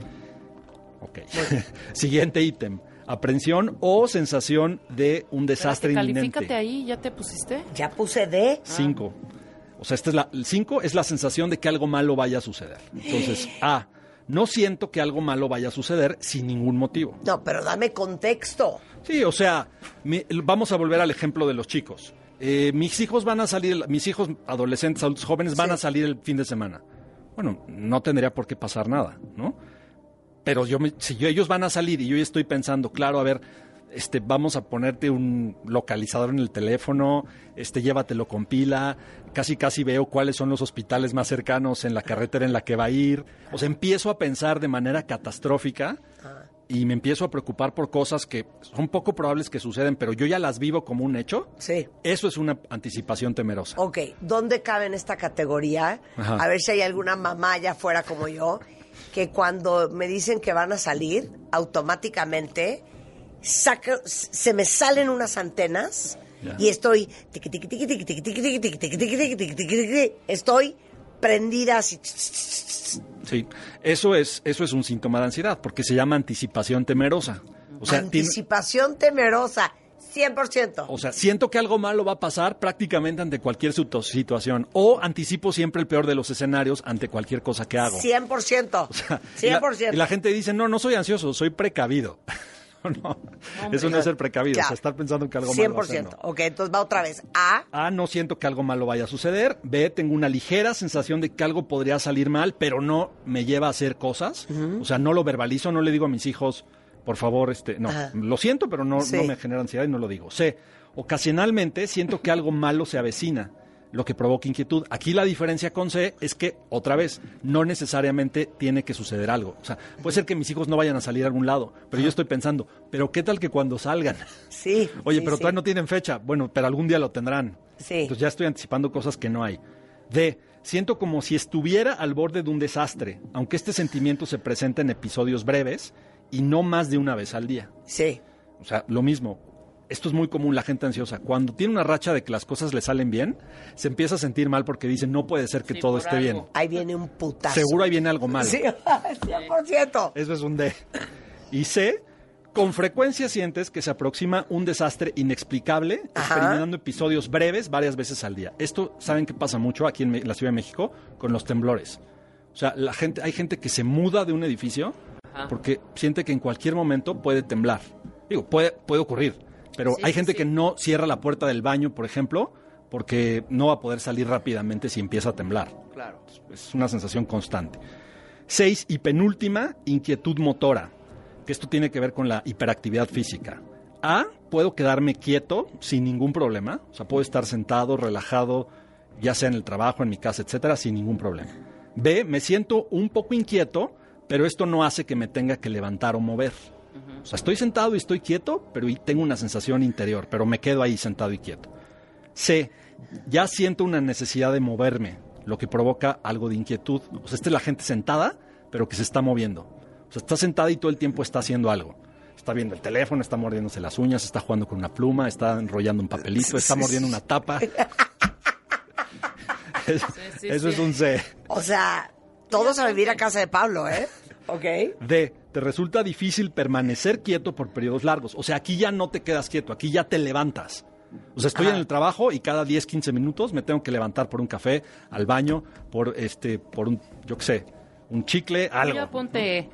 Ok. Siguiente ítem. Aprensión o sensación de un desastre Espérate, inminente. califícate ahí, ¿ya te pusiste? Ya puse D. Cinco. O sea, esta es la, el cinco es la sensación de que algo malo vaya a suceder. Entonces, A, no siento que algo malo vaya a suceder sin ningún motivo. No, pero dame contexto. Sí, o sea, mi- vamos a volver al ejemplo de los chicos. Eh, mis hijos van a salir, mis hijos adolescentes, adultos jóvenes van Sí. a salir el fin de semana. Bueno, no tendría por qué pasar nada, ¿no? Pero yo, me- si yo- ellos van a salir y yo ya estoy pensando, claro, a ver, este, vamos a ponerte un localizador en el teléfono, este, llévatelo con pila, casi casi veo cuáles son los hospitales más cercanos en la carretera en la que va a ir. O sea, empiezo a pensar de manera catastrófica y me empiezo a preocupar por cosas que son poco probables que suceden, pero yo ya las vivo como un hecho. Sí. Eso es una anticipación temerosa. Ok, ¿dónde cabe en esta categoría? Ajá. A ver si hay alguna mamá allá afuera como yo, que cuando me dicen que van a salir, automáticamente saca- se me salen unas antenas Ya. y estoy tiqui, tiqui, tiqui, tiqui, tiqui, tiqui, tiqui, tiqui, tiqui, tiqui, tiqui, tiqui, tiqui, tiqui, estoy prendida así. Sí, eso es, eso es un síntoma de ansiedad, porque se llama anticipación temerosa. O sea, tiene- Anticipación temerosa, cien por ciento. o sea, siento que algo malo va a pasar prácticamente ante cualquier situ- situación. O anticipo siempre el peor de los escenarios ante cualquier cosa que hago. cien por ciento. O sea, y, cien la, por ciento. y la gente dice, no, no soy ansioso, soy precavido. No, eso no es ser precavido, Ya. o sea, estar pensando que algo cien malo va por a ser, ciento. no. Ok, entonces va otra vez. A, A, no siento que algo malo vaya a suceder. B, tengo una ligera sensación de que algo podría salir mal, pero no me lleva a hacer cosas. O sea, no lo verbalizo, no le digo a mis hijos, por favor, este, no, Ajá. lo siento, pero no, Sí. no me genera ansiedad y no lo digo. C, ocasionalmente siento que algo malo se avecina, lo que provoca inquietud. Aquí la diferencia con C es que, otra vez, no necesariamente tiene que suceder algo. O sea, puede ser que mis hijos no vayan a salir a algún lado, pero yo estoy pensando, ¿pero qué tal que cuando salgan? sí. Oye, sí, pero sí. todavía no tienen fecha. Bueno, pero algún día lo tendrán. Sí. Entonces ya estoy anticipando cosas que no hay. D, siento como si estuviera al borde de un desastre, aunque este sentimiento se presenta en episodios breves y no más de una vez al día. Sí. O sea, lo mismo. esto es muy común, la gente ansiosa. Cuando tiene una racha de que las cosas le salen bien, se empieza a sentir mal porque dice, no puede ser que Sí, todo por esté algo. bien. Ahí viene un putazo. Seguro ahí viene algo malo. Sí, cien por ciento. Eso es un D. Y C, con frecuencia sientes que se aproxima un desastre inexplicable, Ajá. experimentando episodios breves varias veces al día. Esto, ¿saben qué pasa mucho aquí en Me- la Ciudad de México? Con los temblores. O sea, la gente, hay gente que se muda de un edificio Ajá. porque siente que en cualquier momento puede temblar. Digo, puede, puede ocurrir, pero Sí, hay sí, gente sí. que no cierra la puerta del baño, por ejemplo, porque no va a poder salir rápidamente si empieza a temblar. Claro. Es una sensación constante. Seis, y penúltima, inquietud motora, que esto tiene que ver con la hiperactividad física. A, puedo quedarme quieto sin ningún problema, o sea, puedo estar sentado, relajado, ya sea en el trabajo, en mi casa, etcétera, sin ningún problema. B, me siento un poco inquieto, pero esto no hace que me tenga que levantar o mover. O sea, estoy sentado y estoy quieto, pero y tengo una sensación interior, pero me quedo ahí sentado y quieto. C, ya siento una necesidad de moverme, lo que provoca algo de inquietud. O sea, esta es la gente sentada, pero que se está moviendo. O sea, está sentada y todo el tiempo está haciendo algo. Está viendo el teléfono, está mordiéndose las uñas, está jugando con una pluma, está enrollando un papelito, está mordiendo una tapa. Eso, sí, eso sí. es un C. O sea, todos a vivir a casa de Pablo, ¿eh? Ok. D, te resulta difícil permanecer quieto por periodos largos. O sea, aquí ya no te quedas quieto, aquí ya te levantas. O sea, estoy Ajá. en el trabajo y cada diez, quince minutos me tengo que levantar por un café, al baño, por este, por un, yo qué sé, un chicle, algo. Ya ponte.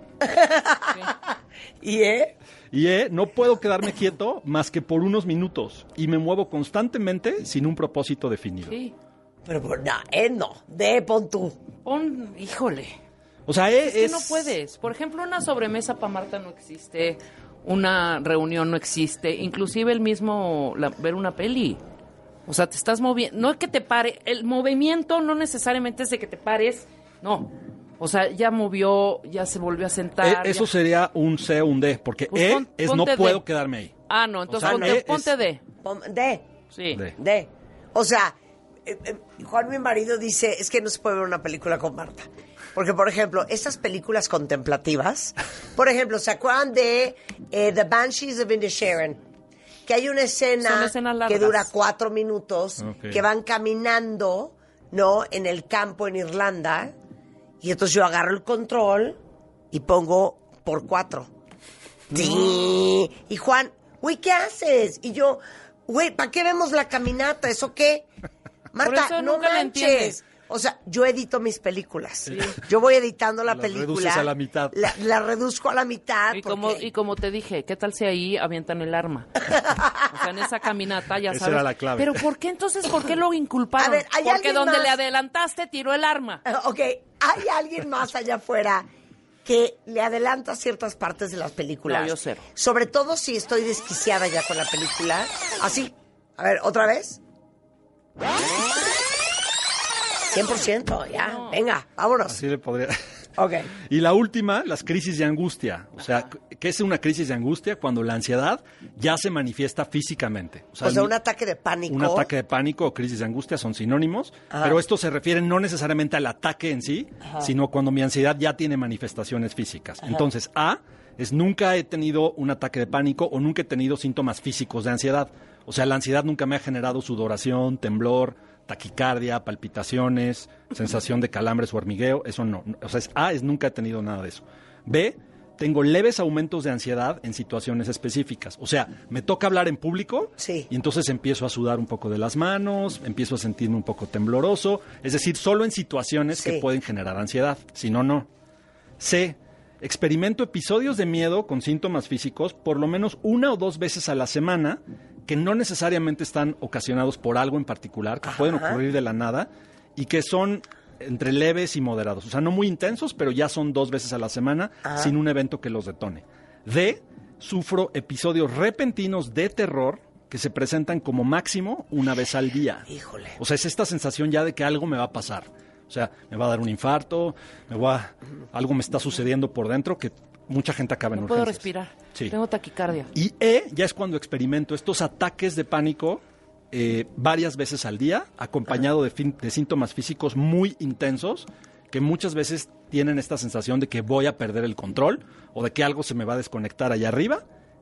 ¿Y eh? Y eh, no puedo quedarme quieto más que por unos minutos y me muevo constantemente sin un propósito definido. Sí. Pero por no, eh, no. De pon tú. Pon, híjole. O sea, eh, Es que es... no puedes. Por ejemplo, una sobremesa para Marta no existe, una reunión no existe, inclusive el mismo la- ver una peli. O sea, te estás moviendo, no es que te pare, el movimiento no necesariamente es de que te pares, no. O sea, ya movió, ya se volvió a sentar. eh, eso ya- sería un C o un D, porque Pues E pon- es no ponte puedo D. quedarme ahí. Ah, no, entonces O sea, ponte, E ponte es- D. Pon- De. Sí. D. De. O sea, eh, eh, Juan, mi marido, dice, es que no se puede ver una película con Marta. Porque, por ejemplo, estas películas contemplativas, por ejemplo, ¿se acuerdan de eh, The Banshees of Inisherin? Que hay una Son escena escenas que largas. dura cuatro minutos, Ok. que van caminando, ¿no? En el campo en Irlanda. Y entonces yo agarro el control y pongo por cuatro. Sí. Y Juan, güey, ¿qué haces? Y yo, güey, ¿para qué vemos la caminata? ¿Eso qué? Marta, eso no nunca le manches. entiendes. O sea, yo edito mis películas. Yo voy editando la Las película. reduces a la mitad. La, la reduzco a la mitad. Y como, porque- y como te dije, ¿qué tal si ahí avientan el arma? O sea, en esa caminata, ya Esa sabes. era la clave. Pero ¿por qué entonces, por qué lo inculparon? A ver, ¿hay Porque alguien donde más? le adelantaste, tiró el arma. Ok, ¿hay alguien más allá afuera que le adelanta ciertas partes de las películas? No, yo cero. Sobre todo si estoy desquiciada ya con la película. Así. A ver, ¿otra vez? cien por ciento, ya. Venga, vámonos. Así le podría... Ok. Y la última, las crisis de angustia. O sea, ¿qué es una crisis de angustia? Cuando la ansiedad ya se manifiesta físicamente. O sea, el- un ataque de pánico. un ataque de pánico o crisis de angustia son sinónimos, Ajá. pero esto se refiere no necesariamente al ataque en sí, sino cuando mi ansiedad ya tiene manifestaciones físicas. Entonces, A es nunca he tenido un ataque de pánico o nunca he tenido síntomas físicos de ansiedad. O sea, la ansiedad nunca me ha generado sudoración, temblor, taquicardia, palpitaciones, sensación de calambres o hormigueo, eso no. O sea, es A es nunca he tenido nada de eso. B, tengo leves aumentos de ansiedad en situaciones específicas. O sea, me toca hablar en público Sí. y entonces empiezo a sudar un poco de las manos, empiezo a sentirme un poco tembloroso. Es decir, solo en situaciones Sí. que pueden generar ansiedad. Si no, no. C, experimento episodios de miedo con síntomas físicos por lo menos una o dos veces a la semana que no necesariamente están ocasionados por algo en particular, que pueden ocurrir de la nada y que son entre leves y moderados. O sea, no muy intensos, pero ya son dos veces a la semana sin un evento que los detone. D, sufro episodios repentinos de terror que se presentan como máximo una vez al día. Híjole. O sea, es esta sensación ya de que algo me va a pasar. O sea, me va a dar un infarto, me va, algo me está sucediendo por dentro que mucha gente acaba en No puedo urgencias. respirar. Sí. Tengo taquicardia. Y E ya es cuando experimento estos ataques de pánico eh, varias veces al día, acompañado de, fin- de síntomas físicos muy intensos, que muchas veces tienen esta sensación de que voy a perder el control o de que algo se me va a desconectar allá arriba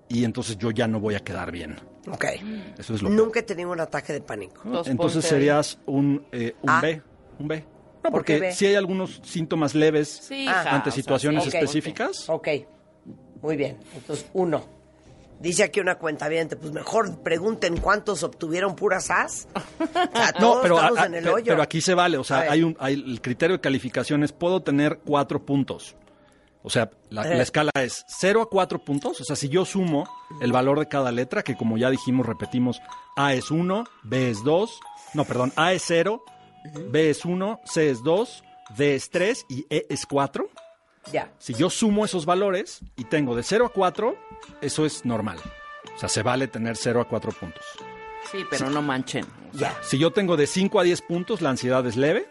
y entonces yo ya no voy a quedar bien. Ok. Eso es lo Nunca he tenido un ataque de pánico. Entonces, Entonces ponte serías un, eh, un A. B. Un B. No, ¿Por qué porque B? si hay algunos síntomas leves Sí, Ah, hija, ante o sea, situaciones sí, ok. específicas. Ok. Muy bien. Entonces, uno. Dice aquí una cuenta bien, pues mejor pregunten cuántos obtuvieron puras As. A No, todos pero, estamos a- en el pe- hoyo. pero aquí se vale. O A sea, ver. hay un, hay, el criterio de calificación es puedo tener cuatro puntos. O sea, la, Eh. la escala es cero a cuatro puntos. O sea, si yo sumo el valor de cada letra, que como ya dijimos, repetimos, A es uno, B es dos, no, perdón, A es cero, B es uno, C es dos, D es tres y E es cuatro. Ya. Si yo sumo esos valores y tengo de cero a cuatro, eso es normal. O sea, se vale tener cero a cuatro puntos. Sí, pero no manchen. Ya. Si yo tengo de cinco a diez puntos, la ansiedad es leve.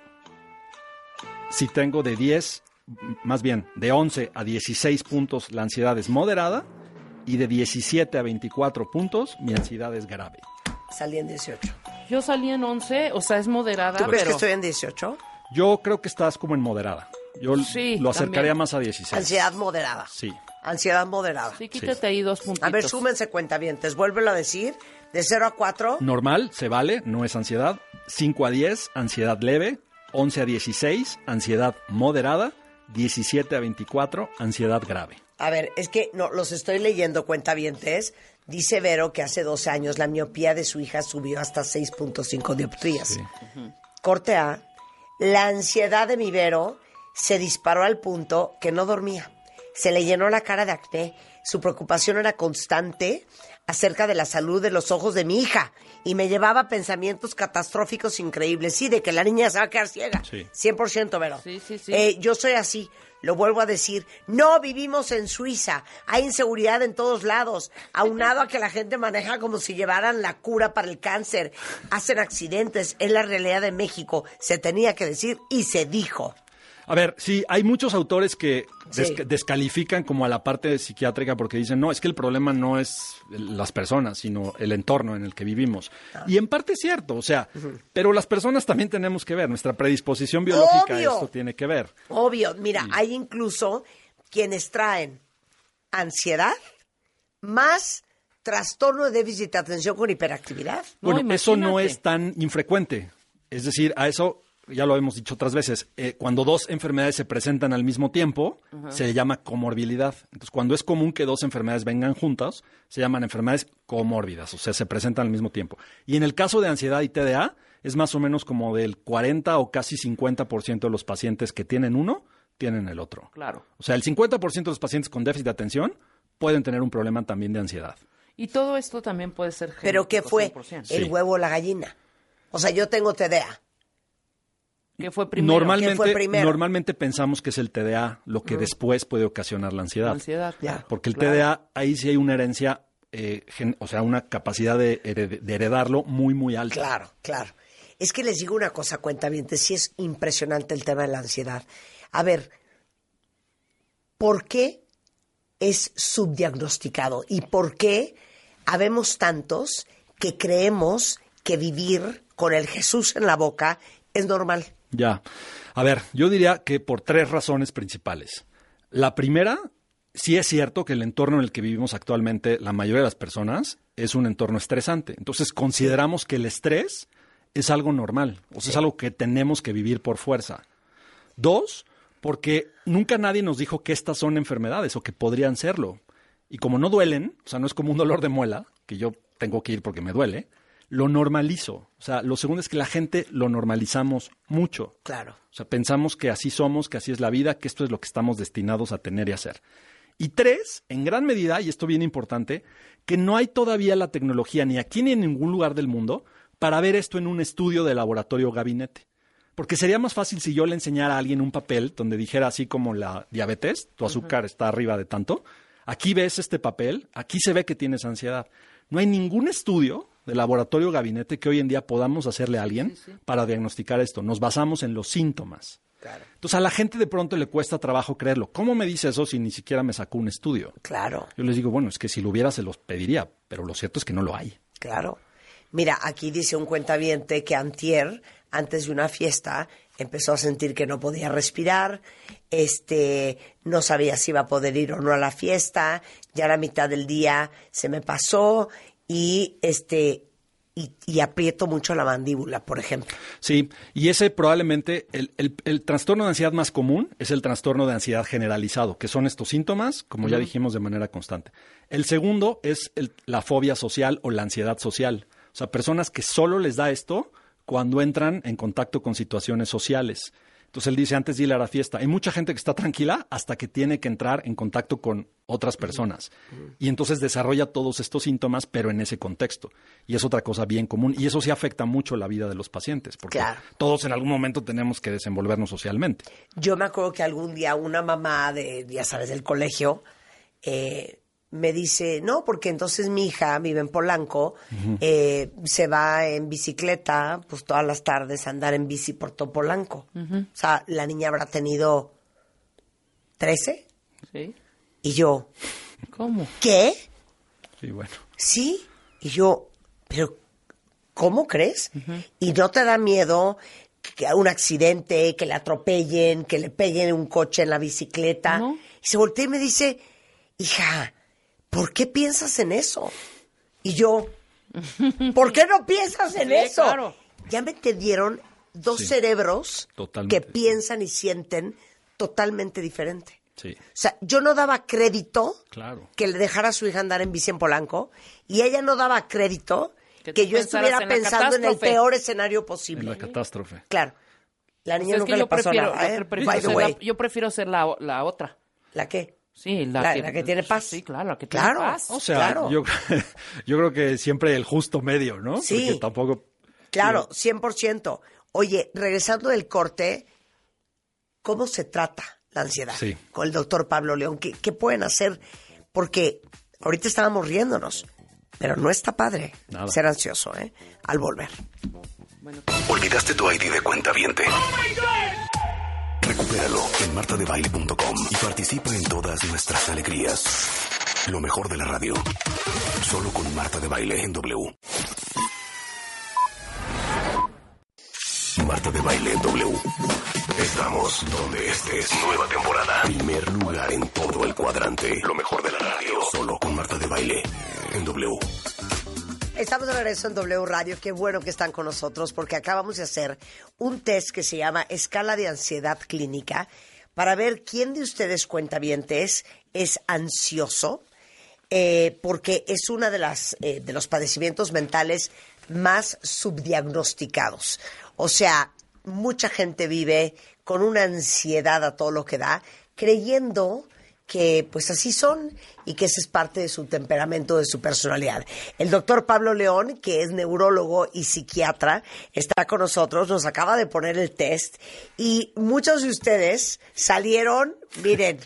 Si tengo de diez, m- más bien, de once a dieciséis puntos, la ansiedad es moderada. Y de diecisiete a veinticuatro puntos, mi ansiedad es grave. Salí en dieciocho. Yo salí en once, o sea, es moderada, ¿Tú crees que pero... estoy en dieciocho? Yo creo que estás como en moderada. Yo l- Sí, lo acercaría también. más a dieciséis. Ansiedad moderada. Sí. Ansiedad moderada. Sí, quítate ahí dos puntitos. A ver, súmense cuentavientes. Vuélvelo a decir. De cero a cuatro. Normal, se vale, no es ansiedad. cinco a diez, ansiedad leve. once a dieciséis, ansiedad moderada. diecisiete a veinticuatro, ansiedad grave. A ver, es que no, los estoy leyendo cuentavientes. Dice Vero que hace doce años la miopía de su hija subió hasta seis punto cinco dioptrías. Sí. Corte A. La ansiedad de mi Vero se disparó al punto que no dormía. Se le llenó la cara de acné. Su preocupación era constante acerca de la salud de los ojos de mi hija y me llevaba a pensamientos catastróficos increíbles. Sí, de que la niña se va a quedar ciega. Sí. cien por ciento, Vero. Sí, sí, sí. Eh, yo soy así. Lo vuelvo a decir. No vivimos en Suiza. Hay inseguridad en todos lados. Aunado a que la gente maneja como si llevaran la cura para el cáncer. Hacen accidentes. Es la realidad de México. Se tenía que decir y se dijo. A ver, sí, hay muchos autores que des- Sí. descalifican como a la parte psiquiátrica porque dicen, no, es que el problema no es las personas, sino el entorno en el que vivimos. Y en parte es cierto, o sea, pero las personas también tenemos que ver, nuestra predisposición biológica a Obvio. esto tiene que ver. Obvio. Mira, hay incluso quienes traen ansiedad más trastorno de déficit de atención con hiperactividad. No, Bueno, eso no imagínate. es tan infrecuente. Es decir, a eso ya lo hemos dicho otras veces. eh, cuando dos enfermedades se presentan al mismo tiempo, se llama comorbilidad. Entonces, cuando es común que dos enfermedades vengan juntas, se llaman enfermedades comórbidas, o sea, se presentan al mismo tiempo. Y en el caso de ansiedad y T D A, es más o menos como del cuarenta o casi cincuenta por ciento de los pacientes que tienen uno, tienen el otro. Claro. O sea, el cincuenta por ciento de los pacientes con déficit de atención pueden tener un problema también de ansiedad. Y todo esto también puede ser genético. ¿Pero qué fue? cien por ciento. ¿El Sí. huevo o la gallina? O sea, yo tengo T D A. ¿Qué fue primero? Normalmente, ¿Qué fue primero? normalmente pensamos que es el T D A lo que después puede ocasionar la ansiedad. La ansiedad. Ya. claro. Porque el Claro. T D A, ahí sí hay una herencia, eh, gen- o sea, una capacidad de, hered- de heredarlo muy, muy alta. Claro, claro. Es que les digo una cosa, cuentavientes, sí es impresionante el tema de la ansiedad. A ver, ¿por qué es subdiagnosticado? ¿Y por qué habemos tantos que creemos que vivir con el Jesús en la boca es normal? Ya. A ver, yo diría que por tres razones principales. La primera, sí es cierto que el entorno en el que vivimos actualmente, la mayoría de las personas, es un entorno estresante. Entonces, consideramos que el estrés es algo normal, o sea, es algo que tenemos que vivir por fuerza. Dos, porque nunca nadie nos dijo que estas son enfermedades o que podrían serlo. Y como no duelen, o sea, no es como un dolor de muela, que yo tengo que ir porque me duele, lo normalizo. O sea, lo segundo es que la gente lo normalizamos mucho. Claro. O sea, pensamos que así somos, que así es la vida, que esto es lo que estamos destinados a tener y hacer. Y tres, en gran medida, y esto bien importante, que no hay todavía la tecnología ni aquí ni en ningún lugar del mundo para ver esto en un estudio de laboratorio o gabinete. Porque sería más fácil si yo le enseñara a alguien un papel donde dijera así como la diabetes, tu azúcar está arriba de tanto, aquí ves este papel, aquí se ve que tienes ansiedad. No hay ningún estudio de laboratorio o gabinete que hoy en día podamos hacerle a alguien para diagnosticar esto. Nos basamos en los síntomas. Claro. Entonces a la gente de pronto le cuesta trabajo creerlo. ¿Cómo me dice eso si ni siquiera me sacó un estudio? Claro, Yo les digo, bueno, es que si lo hubiera se los pediría, pero lo cierto es que no lo hay. claro. Mira, aquí dice un cuentaviente que antier, antes de una fiesta, empezó a sentir que no podía respirar, este, no sabía si iba a poder ir o no a la fiesta, ya a la mitad del día se me pasó y este y, y aprieto mucho la mandíbula, por ejemplo. Sí, y ese probablemente, el, el, el trastorno de ansiedad más común es el trastorno de ansiedad generalizado, que son estos síntomas, como uh-huh. ya dijimos, de manera constante. El segundo es el, la fobia social o la ansiedad social. O sea, personas que solo les da esto cuando entran en contacto con situaciones sociales. Entonces él dice, antes de ir a la fiesta, hay mucha gente que está tranquila hasta que tiene que entrar en contacto con otras personas. Uh-huh. Y entonces desarrolla todos estos síntomas, pero en ese contexto. Y es otra cosa bien común. Y eso sí afecta mucho la vida de los pacientes, porque claro. todos en algún momento tenemos que desenvolvernos socialmente. Yo me acuerdo que algún día una mamá de, ya sabes, del colegio, eh, me dice, no, porque entonces mi hija vive en Polanco, uh-huh. eh, se va en bicicleta, pues todas las tardes a andar en bici por todo Polanco. Uh-huh. O sea, la niña habrá tenido trece. Sí. Y yo, ¿cómo? ¿Qué? Sí, bueno. Sí. Y yo, pero ¿cómo crees? Uh-huh. ¿Y no te da miedo que un accidente, que le atropellen, que le peguen un coche en la bicicleta? ¿No? Y se voltea y me dice, hija, ¿por qué piensas en eso? Y yo, ¿por qué no piensas en sí, eso? Claro. Ya me entendieron dos sí, cerebros totalmente. Que piensan y sienten totalmente diferente. Sí. O sea, yo no daba crédito claro. que le dejara a su hija andar en bici en Polanco y ella no daba crédito que, que yo estuviera en pensando en el peor escenario posible. En la catástrofe. Claro. La niña o sea, nunca es que le pasó prefiero, nada, ¿eh? Yo prefiero, ser la, yo prefiero ser la, la otra. ¿La qué? Sí, la, la, que, la que tiene paz. Sí, claro, la que claro. tiene paz. O sea, claro. yo, yo creo que siempre el justo medio, ¿no? Sí. Porque tampoco... Claro, cien por ciento. Oye, regresando del corte, ¿cómo se trata la ansiedad? Sí. Con el doctor Pablo León. ¿Qué, ¿Qué pueden hacer? Porque ahorita estábamos riéndonos, pero no está padre Nada. ser ansioso, ¿eh? Al volver. Bueno. ¿Olvidaste tu I D de cuentaviente? Recupéralo en marta de baile punto com y participa en todas nuestras alegrías. Lo mejor de la radio. Solo con Marta de Baile en W. Marta de Baile en W. Estamos donde estés. Nueva temporada. Primer lugar en todo el cuadrante. Lo mejor de la radio. Solo con Marta de Baile en W. Estamos de regreso en W Radio. Qué bueno que están con nosotros porque acabamos de hacer un test que se llama Escala de Ansiedad Clínica para ver quién de ustedes cuentavientes es ansioso, eh, porque es uno de, las, eh, de los padecimientos mentales más subdiagnosticados. O sea, mucha gente vive con una ansiedad a todo lo que da, creyendo que pues así son y que ese es parte de su temperamento, de su personalidad. El doctor Pablo León, que es neurólogo y psiquiatra, está con nosotros, nos acaba de poner el test y muchos de ustedes salieron, miren...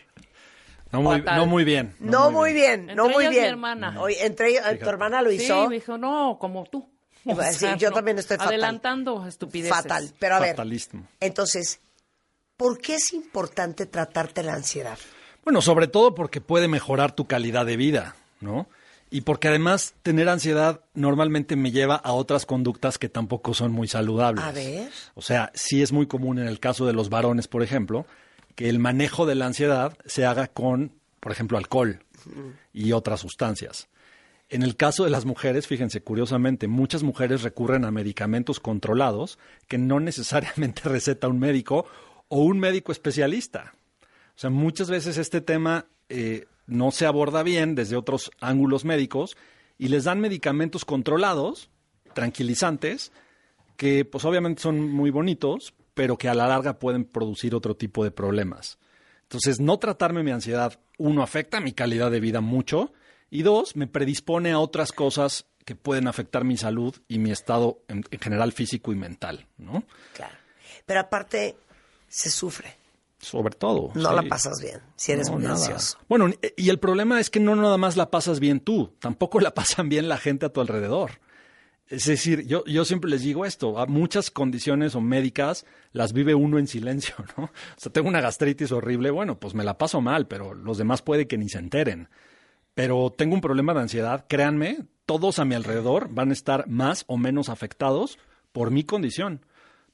No muy, no muy bien. No, no muy bien, bien no entre muy ellas bien. Mi hermana. Oye, entre ellos, ¿tu hermana lo hizo? Sí, me dijo, no, como tú. O sea, sí, yo no, también estoy fatal. Adelantando estupideces. Fatal, pero a ver. Fatalismo. Entonces, ¿por qué es importante tratarte la ansiedad? Bueno, sobre todo porque puede mejorar tu calidad de vida, ¿no? Y porque además tener ansiedad normalmente me lleva a otras conductas que tampoco son muy saludables. A ver. O sea, sí es muy común en el caso de los varones, por ejemplo, que el manejo de la ansiedad se haga con, por ejemplo, alcohol uh-huh. y otras sustancias. En el caso de las mujeres, fíjense, curiosamente, muchas mujeres recurren a medicamentos controlados que no necesariamente receta un médico o un médico especialista. O sea, muchas veces este tema eh, no se aborda bien desde otros ángulos médicos y les dan medicamentos controlados, tranquilizantes, que pues obviamente son muy bonitos, pero que a la larga pueden producir otro tipo de problemas. Entonces, no tratarme mi ansiedad, uno, afecta mi calidad de vida mucho, y dos, me predispone a otras cosas que pueden afectar mi salud y mi estado en, en general físico y mental, ¿no? Claro. Pero aparte, se sufre. Sobre todo. No sí. la pasas bien, si eres no, muy nada. ansioso. Bueno, y el problema es que no nada más la pasas bien tú, tampoco la pasan bien la gente a tu alrededor. Es decir, yo, yo siempre les digo esto, a muchas condiciones o médicas las vive uno en silencio, ¿no? O sea, tengo una gastritis horrible, bueno, pues me la paso mal, pero los demás puede que ni se enteren. Pero tengo un problema de ansiedad, créanme, todos a mi alrededor van a estar más o menos afectados por mi condición.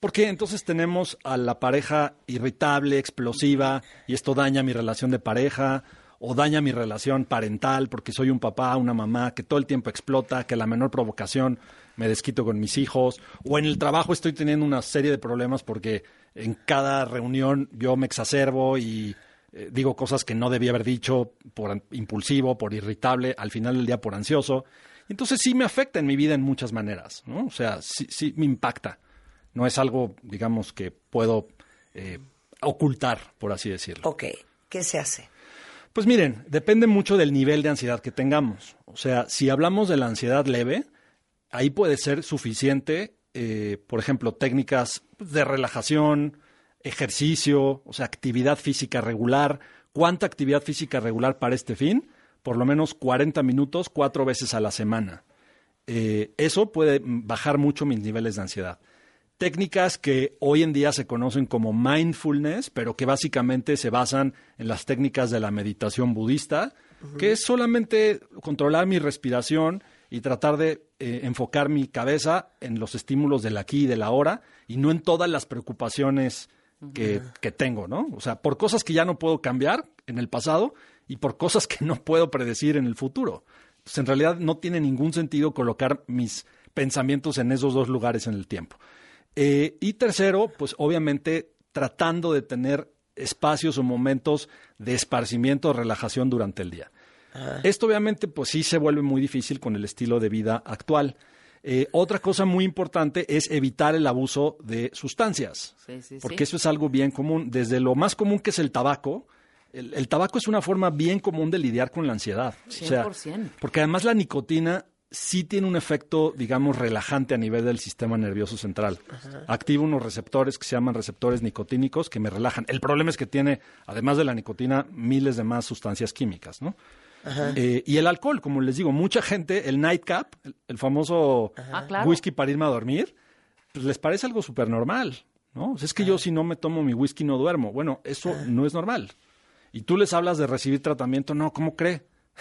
Porque entonces tenemos a la pareja irritable, explosiva, y esto daña mi relación de pareja, o daña mi relación parental, porque soy un papá, una mamá, que todo el tiempo explota, que a la menor provocación me desquito con mis hijos, o en el trabajo estoy teniendo una serie de problemas porque en cada reunión yo me exacerbo y eh, digo cosas que no debía haber dicho por impulsivo, por irritable, al final del día por ansioso. Entonces sí me afecta en mi vida en muchas maneras, ¿no? O sea, sí, sí me impacta. No es algo, digamos, que puedo eh, ocultar, por así decirlo. Ok, ¿qué se hace? Pues miren, depende mucho del nivel de ansiedad que tengamos. O sea, si hablamos de la ansiedad leve, ahí puede ser suficiente, eh, por ejemplo, técnicas de relajación, ejercicio, o sea, actividad física regular. ¿Cuánta actividad física regular para este fin? Por lo menos cuarenta minutos, cuatro veces a la semana. Eh, eso puede bajar mucho mis niveles de ansiedad. Técnicas que hoy en día se conocen como mindfulness, pero que básicamente se basan en las técnicas de la meditación budista, uh-huh. que es solamente controlar mi respiración y tratar de eh, enfocar mi cabeza en los estímulos del aquí y del ahora y no en todas las preocupaciones que, uh-huh. que tengo, ¿no? O sea, por cosas que ya no puedo cambiar en el pasado y por cosas que no puedo predecir en el futuro. Entonces, en realidad no tiene ningún sentido colocar mis pensamientos en esos dos lugares en el tiempo. Eh, y tercero, pues obviamente tratando de tener espacios o momentos de esparcimiento o relajación durante el día. Ah. Esto obviamente pues sí se vuelve muy difícil con el estilo de vida actual. Eh, otra cosa muy importante es evitar el abuso de sustancias, sí, sí, porque sí. eso es algo bien común. Desde lo más común que es el tabaco, el, el tabaco es una forma bien común de lidiar con la ansiedad. cien por ciento. O sea, porque además la nicotina sí tiene un efecto, digamos, relajante a nivel del sistema nervioso central. Ajá. Activa unos receptores que se llaman receptores nicotínicos que me relajan. El problema es que tiene, además de la nicotina, miles de más sustancias químicas, ¿no? Eh, y el alcohol, como les digo, mucha gente, el nightcap, el, el famoso ah, claro. whisky para irme a dormir, pues les parece algo súper normal, ¿no? O sea, es que ah. yo si no me tomo mi whisky no duermo. Bueno, eso ah. no es normal. Y tú les hablas de recibir tratamiento, no, ¿cómo cree?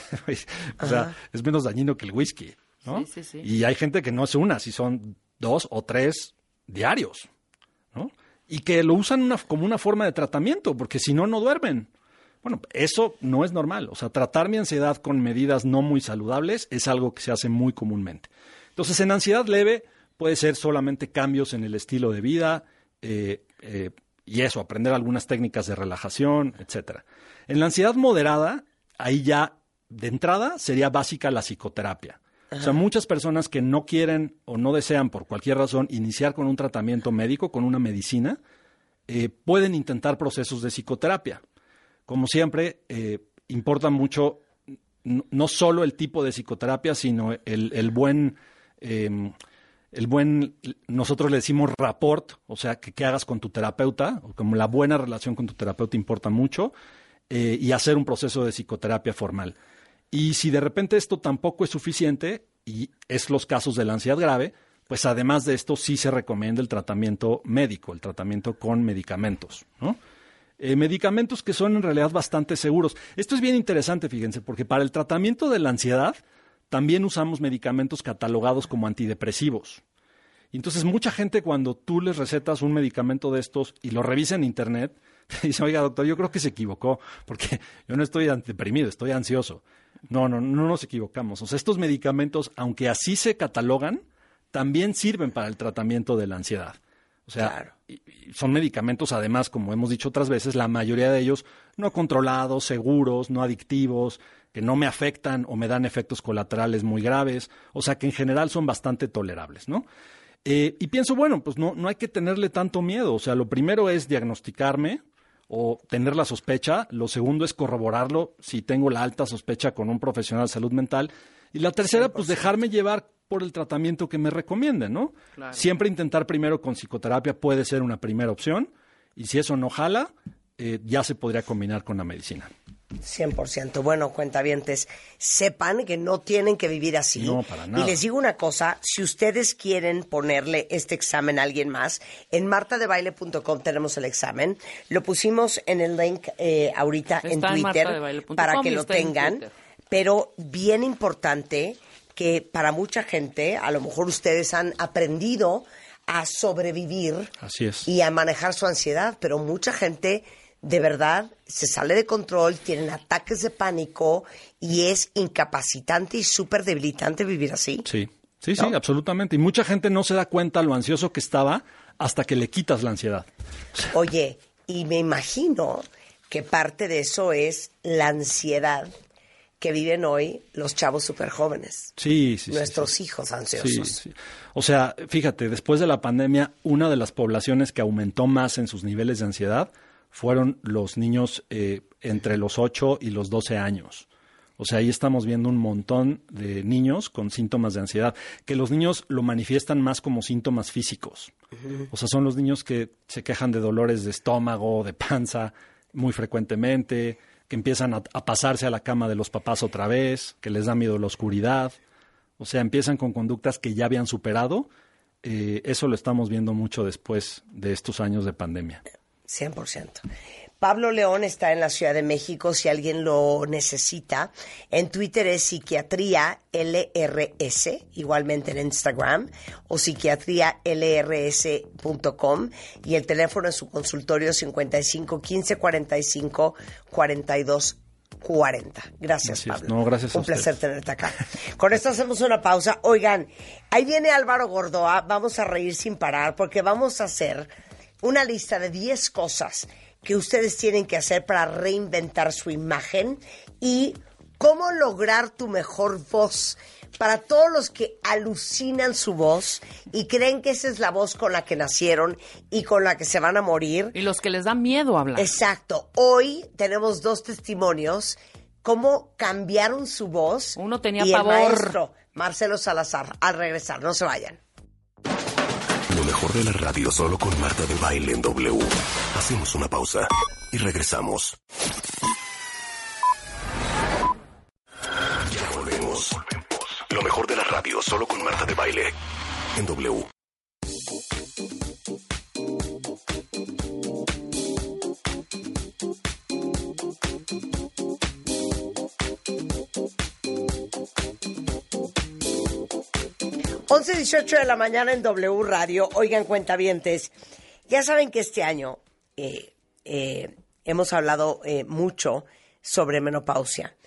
O sea, Ajá. es menos dañino que el whisky, ¿no? Sí, sí, sí. Y hay gente que no es una, si son dos o tres diarios, ¿no? Y que lo usan una, como una forma de tratamiento, porque si no, no duermen. Bueno, eso no es normal. O sea, tratar mi ansiedad con medidas no muy saludables es algo que se hace muy comúnmente. Entonces, en ansiedad leve puede ser solamente cambios en el estilo de vida eh, eh, y eso, aprender algunas técnicas de relajación, etcétera. En la ansiedad moderada, ahí ya de entrada sería básica la psicoterapia. Ajá. O sea, muchas personas que no quieren o no desean por cualquier razón iniciar con un tratamiento médico, con una medicina, eh, pueden intentar procesos de psicoterapia. Como siempre, eh, importa mucho no, no solo el tipo de psicoterapia, sino el, el buen, eh, el buen, nosotros le decimos rapport, o sea, que, que hagas con tu terapeuta, o como la buena relación con tu terapeuta importa mucho, eh, y hacer un proceso de psicoterapia formal. Y si de repente esto tampoco es suficiente, y es los casos de la ansiedad grave, pues además de esto sí se recomienda el tratamiento médico, el tratamiento con medicamentos, ¿no? Eh, medicamentos que son en realidad bastante seguros. Esto es bien interesante, fíjense, porque para el tratamiento de la ansiedad también usamos medicamentos catalogados como antidepresivos. Y entonces mucha gente cuando tú les recetas un medicamento de estos y lo revisa en internet, dice, oiga doctor, yo creo que se equivocó, porque yo no estoy deprimido, estoy ansioso. No, no, no nos equivocamos. O sea, estos medicamentos, aunque así se catalogan, también sirven para el tratamiento de la ansiedad. O sea, claro. y, y son medicamentos, además, como hemos dicho otras veces, la mayoría de ellos no controlados, seguros, no adictivos, que no me afectan o me dan efectos colaterales muy graves. O sea, que en general son bastante tolerables, ¿no? Eh, y pienso, bueno, pues no, no hay que tenerle tanto miedo. O sea, lo primero es diagnosticarme o tener la sospecha. Lo segundo es corroborarlo si tengo la alta sospecha con un profesional de salud mental. Y la tercera, cien por ciento. Pues dejarme llevar por el tratamiento que me recomienden, ¿no? Claro. Siempre intentar primero con psicoterapia puede ser una primera opción. Y si eso no jala, eh, ya se podría combinar con la medicina. cien por ciento. Bueno, cuentavientes, sepan que no tienen que vivir así. No, para nada. Y les digo una cosa, si ustedes quieren ponerle este examen a alguien más, en marta de baile punto com tenemos el examen. Lo pusimos en el link eh, ahorita está en Twitter en para que lo tengan. Pero bien importante que para mucha gente, a lo mejor ustedes han aprendido a sobrevivir. Así es. Y a manejar su ansiedad, pero mucha gente de verdad se sale de control, tienen ataques de pánico y es incapacitante y súper debilitante vivir así. Sí, sí, ¿no? sí, absolutamente. Y mucha gente no se da cuenta lo ansioso que estaba hasta que le quitas la ansiedad. Oye, y me imagino que parte de eso es la ansiedad que viven hoy los chavos súper jóvenes. Sí, sí, Nuestros sí, sí. hijos ansiosos. Sí, sí. O sea, fíjate, después de la pandemia, una de las poblaciones que aumentó más en sus niveles de ansiedad fueron los niños eh, entre los ocho y los doce años. O sea, ahí estamos viendo un montón de niños con síntomas de ansiedad, que los niños lo manifiestan más como síntomas físicos. Uh-huh. O sea, son los niños que se quejan de dolores de estómago, de panza, muy frecuentemente, que empiezan a, a pasarse a la cama de los papás otra vez, que les da miedo la oscuridad. O sea, empiezan con conductas que ya habían superado. Eh, eso lo estamos viendo mucho después de estos años de pandemia. cien por ciento. Pablo León está en la Ciudad de México, si alguien lo necesita. En Twitter es Psiquiatría L R S, igualmente en Instagram, o psiquiatría L R S punto com, y el teléfono en su consultorio cincuenta y cinco, quince, cuarenta y cinco, cuarenta y dos cuarenta. Gracias, Así es. Pablo. No, gracias a Un placer ustedes. tenerte acá. Con esto hacemos una pausa. Oigan, ahí viene Álvaro Gordoa, vamos a reír sin parar, porque vamos a hacer una lista de diez cosas que ustedes tienen que hacer para reinventar su imagen y cómo lograr tu mejor voz. Para todos los que alucinan su voz y creen que esa es la voz con la que nacieron y con la que se van a morir. Y los que les da miedo hablar. Exacto. Hoy tenemos dos testimonios, cómo cambiaron su voz. Uno tenía y pavor. El maestro Marcelo Salazar. Al regresar, no se vayan. Lo mejor de la radio solo con Marta de Baile en W. Hacemos una pausa y regresamos. Ya volvemos. Lo mejor de la radio solo con Marta de Baile en W. once dieciocho de la mañana en W Radio. Oigan, cuentavientes, ya saben que este año eh, eh, hemos hablado eh, mucho sobre menopausia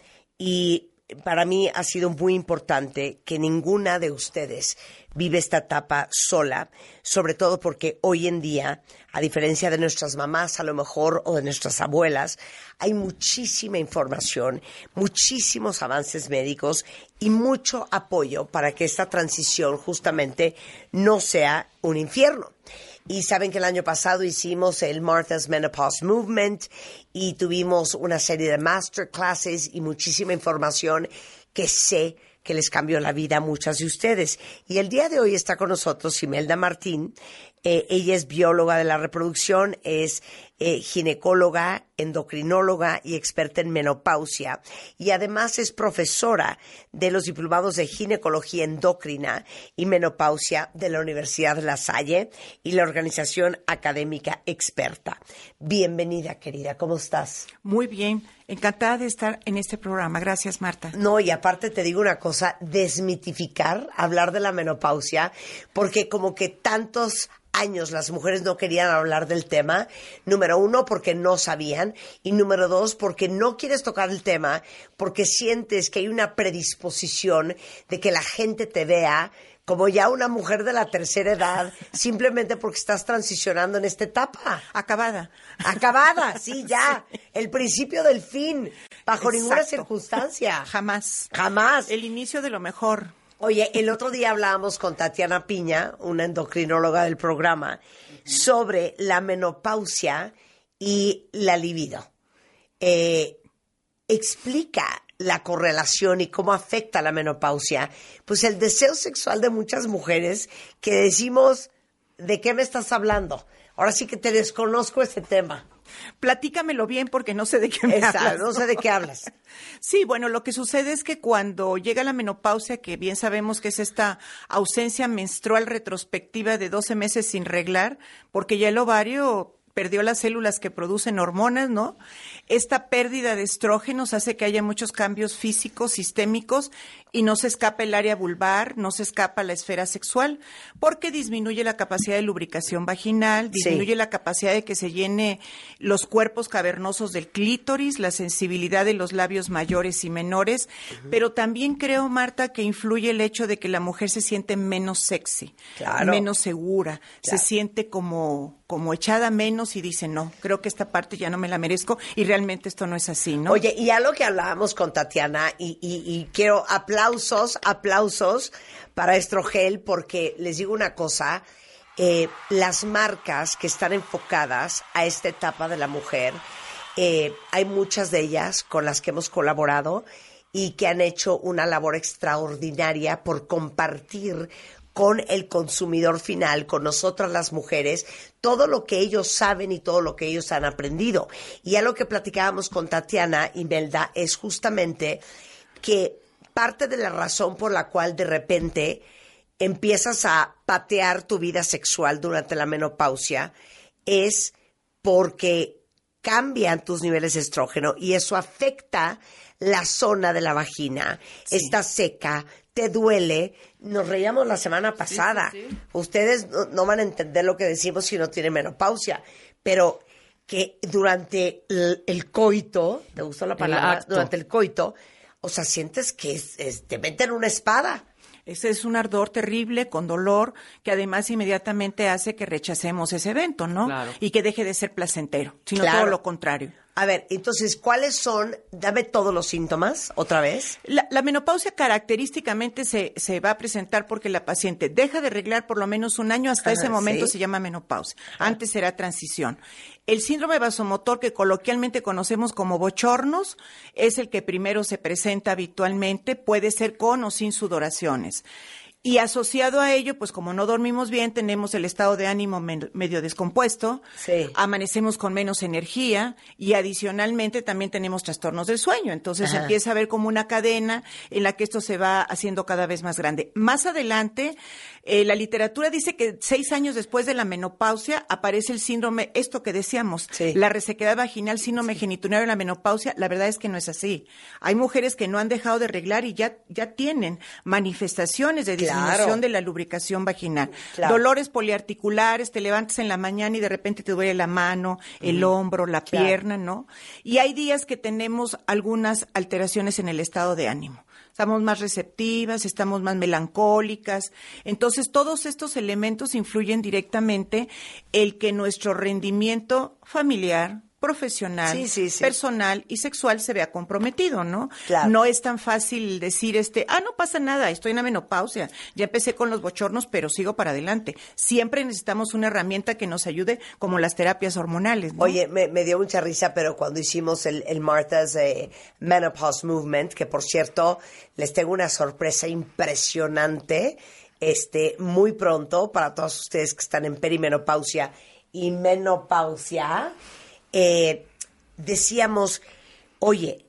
y para mí ha sido muy importante que ninguna de ustedes vive esta etapa sola, sobre todo porque hoy en día, a diferencia de nuestras mamás a lo mejor o de nuestras abuelas, hay muchísima información, muchísimos avances médicos y mucho apoyo para que esta transición justamente no sea un infierno. Y saben que el año pasado hicimos el Martha's Menopause Movement y tuvimos una serie de masterclasses y muchísima información que sé que les cambió la vida a muchas de ustedes. Y el día de hoy está con nosotros Imelda Martín. Eh, ella es bióloga de la reproducción, es eh, ginecóloga, endocrinóloga y experta en menopausia. Y además es profesora de los diplomados de ginecología endocrina y menopausia de la Universidad de La Salle y la organización académica experta. Bienvenida, querida. ¿Cómo estás? Muy bien. Encantada de estar en este programa. Gracias, Marta. No, y aparte te digo una cosa, desmitificar, hablar de la menopausia, porque como que tantos años las mujeres no querían hablar del tema, número uno, porque no sabían, y número dos, porque no quieres tocar el tema, porque sientes que hay una predisposición de que la gente te vea como ya una mujer de la tercera edad, simplemente porque estás transicionando en esta etapa. Acabada. Acabada, sí, ya. Sí. El principio del fin, bajo Exacto. ninguna circunstancia. Jamás. Jamás. El inicio de lo mejor. Oye, el otro día hablábamos con Tatiana Piña, una endocrinóloga del programa, sobre la menopausia y la libido. Eh, explica la correlación y cómo afecta la menopausia, pues el deseo sexual de muchas mujeres que decimos, ¿de qué me estás hablando? Ahora sí que te desconozco ese tema. Platícamelo bien porque no sé de qué me Exacto, hablas. No sé de qué hablas. Sí, bueno, lo que sucede es que cuando llega la menopausia, que bien sabemos que es esta ausencia menstrual retrospectiva de doce meses sin reglar, porque ya el ovario perdió las células que producen hormonas, ¿no? esta pérdida de estrógenos hace que haya muchos cambios físicos, sistémicos, y no se escapa el área vulvar, no se escapa la esfera sexual, porque disminuye la capacidad de lubricación vaginal, disminuye sí. la capacidad de que se llene los cuerpos cavernosos del clítoris, la sensibilidad de los labios mayores y menores, uh-huh. pero también creo, Marta, que influye el hecho de que la mujer se siente menos sexy, claro. menos segura, claro. se siente como, como echada menos y dice, no, creo que esta parte ya no me la merezco, y realmente esto no es así, ¿no? Oye, y algo que hablábamos con Tatiana, y, y, y quiero aplausos, aplausos para Estrogel, porque les digo una cosa, eh, las marcas que están enfocadas a esta etapa de la mujer, eh, hay muchas de ellas con las que hemos colaborado y que han hecho una labor extraordinaria por compartir con el consumidor final, con nosotras las mujeres, todo lo que ellos saben y todo lo que ellos han aprendido. Y ya lo que platicábamos con Tatiana y Melda es justamente que parte de la razón por la cual de repente empiezas a patear tu vida sexual durante la menopausia es porque cambian tus niveles de estrógeno y eso afecta la zona de la vagina. Sí. Está seca, te duele. Nos reíamos la semana pasada. Sí, sí, sí. Ustedes no, no van a entender lo que decimos si no tienen menopausia, pero que durante el, el coito, ¿te gustó la palabra? El durante el coito, o sea, sientes que es, es, te meten una espada. Ese es un ardor terrible, con dolor, que además inmediatamente hace que rechacemos ese evento, ¿no? Claro. Y que deje de ser placentero, sino claro. todo lo contrario. A ver, entonces, ¿cuáles son? Dame todos los síntomas, otra vez. La, la menopausia característicamente se, se va a presentar porque la paciente deja de reglar por lo menos un año, hasta Ajá, ese momento ¿sí? se llama menopausia. Ajá. Antes será transición. El síndrome vasomotor, que coloquialmente conocemos como bochornos, es el que primero se presenta habitualmente, puede ser con o sin sudoraciones. Y asociado a ello, pues como no dormimos bien, tenemos el estado de ánimo me- medio descompuesto, sí. amanecemos con menos energía y adicionalmente también tenemos trastornos del sueño. Entonces Ajá. empieza a ver como una cadena en la que esto se va haciendo cada vez más grande. Más adelante, eh, la literatura dice que seis años después de la menopausia aparece el síndrome, esto que decíamos, sí. la resequedad vaginal, síndrome sí. genituriario de la menopausia. La verdad es que no es así. Hay mujeres que no han dejado de reglar y ya, ya tienen manifestaciones de disminución Claro. de la lubricación vaginal. Claro. Dolores poliarticulares, te levantas en la mañana y de repente te duele la mano, el uh-huh. hombro, la claro. pierna, ¿no? Y hay días que tenemos algunas alteraciones en el estado de ánimo. Estamos más receptivas, estamos más melancólicas. Entonces, todos estos elementos influyen directamente en que nuestro rendimiento familiar, profesional, sí, sí, sí. personal y sexual se vea comprometido, ¿no? Claro. No es tan fácil decir, este, ah, no pasa nada, estoy en la menopausia, ya empecé con los bochornos, pero sigo para adelante. Siempre necesitamos una herramienta que nos ayude, como las terapias hormonales, ¿no? Oye, me, me dio mucha risa, pero cuando hicimos el, el Martha's eh, Menopause Movement, que por cierto, les tengo una sorpresa impresionante, este, muy pronto, para todos ustedes que están en perimenopausia y menopausia, Eh, decíamos, oye,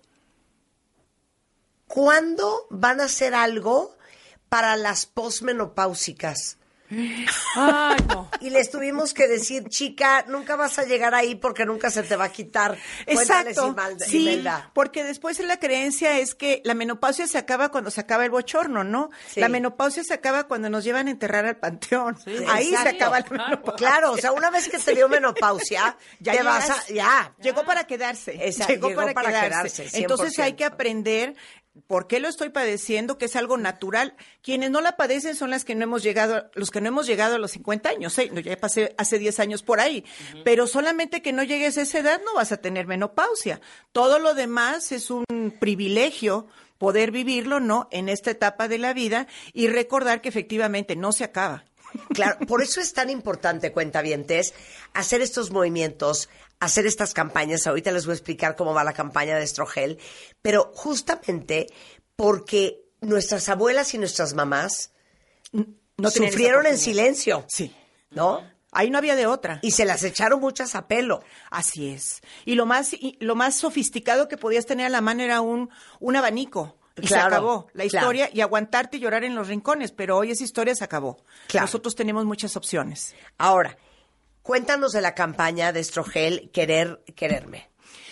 ¿cuándo van a hacer algo para las posmenopáusicas? Ay, no. Y les tuvimos que decir, chica, nunca vas a llegar ahí porque nunca se te va a quitar. Exacto. Imelda, sí, Imelda. Porque después la creencia es que la menopausia se acaba cuando se acaba el bochorno, ¿no? Sí. La menopausia se acaba cuando nos llevan a enterrar al panteón. Sí, ahí exacto. se acaba la menopausia. Claro, o sea, una vez que te dio menopausia, ya te vas a, ya. Llegó para quedarse. Exacto, llegó, llegó para, para quedarse. quedarse Entonces hay que aprender por qué lo estoy padeciendo, que es algo natural. Quienes no la padecen son las que no hemos llegado, los que no hemos llegado a los cincuenta años, ¿eh? Ya pasé hace diez años por ahí. Uh-huh. Pero solamente que no llegues a esa edad no vas a tener menopausia. Todo lo demás es un privilegio poder vivirlo, ¿no? En esta etapa de la vida y recordar que efectivamente no se acaba. Claro, por eso es tan importante, cuentavientes, hacer estos movimientos, hacer estas campañas. Ahorita les voy a explicar cómo va la campaña de Estrogel, pero justamente porque nuestras abuelas y nuestras mamás no sufrieron en silencio. Sí. ¿No? Ahí no había de otra. Y se las echaron muchas a pelo. Así es. Y lo más, y lo más sofisticado que podías tener a la mano era un, un abanico. Y claro, se acabó la historia, claro. Y aguantarte y llorar en los rincones, pero hoy esa historia se acabó. Claro. Nosotros tenemos muchas opciones. Ahora, cuéntanos de la campaña de Estrogel Querer Quererme.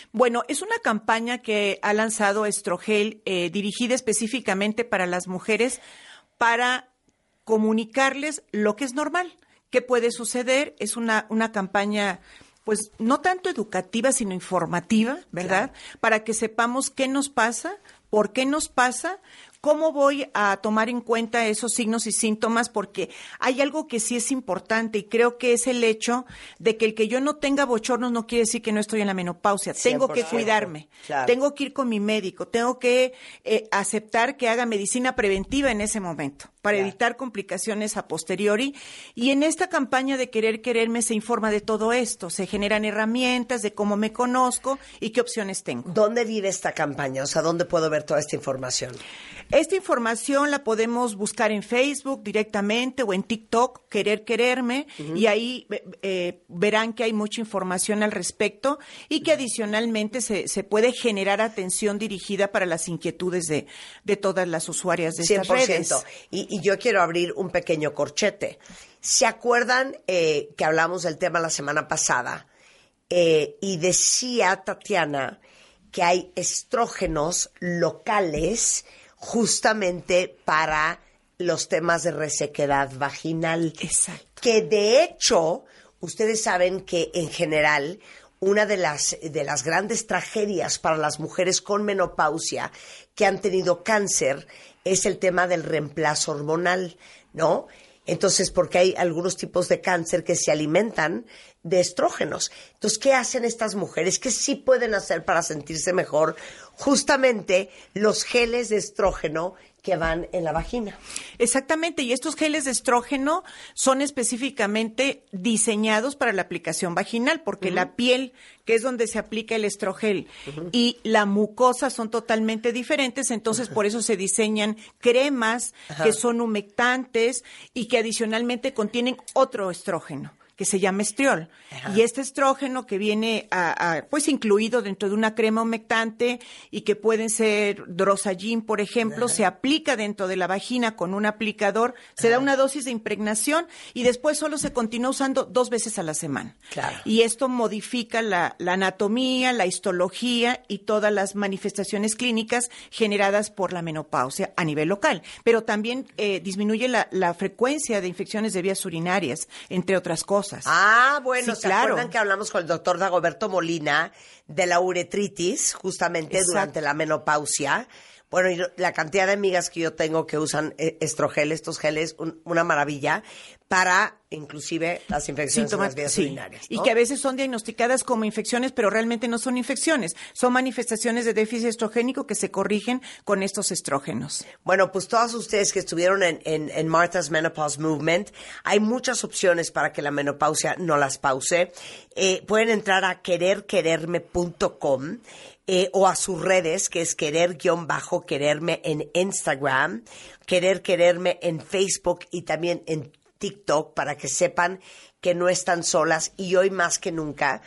Bueno, es una campaña que ha lanzado Estrogel eh, dirigida específicamente para las mujeres para comunicarles lo que es normal, qué puede suceder. Es una, una campaña, pues, no tanto educativa, sino informativa, ¿verdad? Claro. Para que sepamos qué nos pasa, por qué nos pasa, cómo voy a tomar en cuenta esos signos y síntomas, porque hay algo que sí es importante y creo que es el hecho de que el que yo no tenga bochornos no quiere decir que no estoy en la menopausia. cien por ciento. Tengo que cuidarme, claro. Tengo que ir con mi médico, tengo que eh, aceptar que haga medicina preventiva en ese momento para claro. evitar complicaciones a posteriori. Y en esta campaña de Querer Quererme se informa de todo esto, se generan herramientas de cómo me conozco y qué opciones tengo. ¿Dónde vive esta campaña? O sea, ¿dónde puedo ver toda esta información? Esta información la podemos buscar en Facebook directamente o en TikTok, Querer Quererme, uh-huh. y ahí eh, verán que hay mucha información al respecto y que adicionalmente se, se puede generar atención dirigida para las inquietudes de, de todas las usuarias de estas redes. Y, y yo quiero abrir un pequeño corchete. ¿Se acuerdan eh, que hablamos del tema la semana pasada? Eh, y decía Tatiana que hay estrógenos locales justamente para los temas de resequedad vaginal. Exacto. Que de hecho, ustedes saben que en general una de las, de las grandes tragedias para las mujeres con menopausia que han tenido cáncer es el tema del reemplazo hormonal, ¿no? Entonces, porque hay algunos tipos de cáncer que se alimentan de estrógenos. Entonces, ¿qué hacen estas mujeres? ¿Qué sí pueden hacer para sentirse mejor? Justamente los geles de estrógeno que van en la vagina. Exactamente, y estos geles de estrógeno son específicamente diseñados para la aplicación vaginal, porque uh-huh. la piel, que es donde se aplica el estrogel, uh-huh. y la mucosa son totalmente diferentes, entonces uh-huh. por eso se diseñan cremas uh-huh. que son humectantes y que adicionalmente contienen otro estrógeno, que se llama estriol. Ajá. Y este estrógeno que viene a, a, pues incluido dentro de una crema humectante y que pueden ser Drosagin, por ejemplo, Ajá. se aplica dentro de la vagina con un aplicador, se Ajá. da una dosis de impregnación y después solo se continúa usando dos veces a la semana. Claro. Y esto modifica la, la anatomía, la histología y todas las manifestaciones clínicas generadas por la menopausia a nivel local. Pero también eh, disminuye la, la frecuencia de infecciones de vías urinarias, entre otras cosas. Ah, bueno, sí, ¿se claro. acuerdan que hablamos con el doctor Dagoberto Molina de la uretritis, justamente Exacto. durante la menopausia? Bueno, y la cantidad de amigas que yo tengo que usan estrogel, estos geles, un, una maravilla, para inclusive las infecciones en las vías sí. urinarias, ¿no? Y que a veces son diagnosticadas como infecciones, pero realmente no son infecciones. Son manifestaciones de déficit estrogénico que se corrigen con estos estrógenos. Bueno, pues todas ustedes que estuvieron en, en, en Martha's Menopause Movement, hay muchas opciones para que la menopausia no las pause. Eh, pueden entrar a querer quererme punto com. Eh, o a sus redes, que es querer-quererme en Instagram, querer quererme en Facebook y también en TikTok, para que sepan que no están solas. Y hoy más que nunca,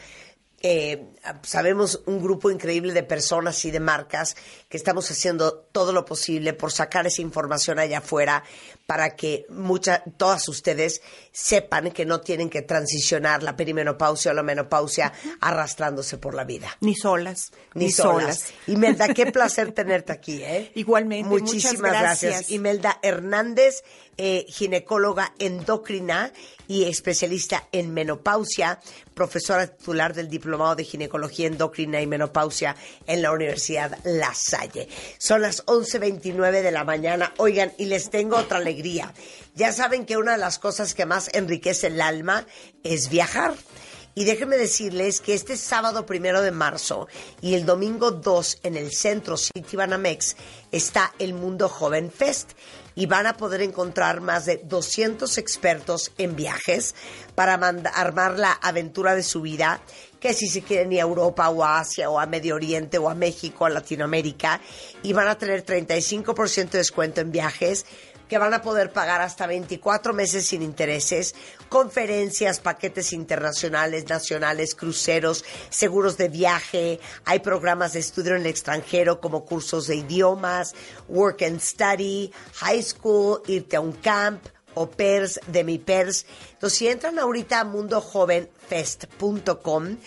eh, sabemos un grupo increíble de personas y de marcas que estamos haciendo todo lo posible por sacar esa información allá afuera para que muchas, todas ustedes sepan que no tienen que transicionar la perimenopausia o la menopausia uh-huh. arrastrándose por la vida. Ni solas. Ni, ni solas. solas. Imelda, qué placer tenerte aquí, ¿eh? Igualmente, Muchísimas muchas gracias. gracias. Imelda Hernández, eh, ginecóloga endocrina y especialista en menopausia, profesora titular del Diplomado de Ginecología Endocrina y Menopausia en la Universidad La Salle. Son las once veintinueve de la mañana. Oigan, y les tengo otra alegría. Ya saben que una de las cosas que más enriquece el alma es viajar. Y déjenme decirles que este sábado primero de marzo y el domingo dos en el Centro Citibanamex está el Mundo Joven Fest. Y van a poder encontrar más de doscientos expertos en viajes para manda- armar la aventura de su vida, que si se quieren ir a Europa o a Asia o a Medio Oriente o a México, a Latinoamérica, y van a tener treinta y cinco por ciento de descuento en viajes, que van a poder pagar hasta veinticuatro meses sin intereses, conferencias, paquetes internacionales, nacionales, cruceros, seguros de viaje, hay programas de estudio en el extranjero como cursos de idiomas, work and study, high school, irte a un camp, au pairs, demi-pairs. Entonces, si entran ahorita a mundo joven fest punto com,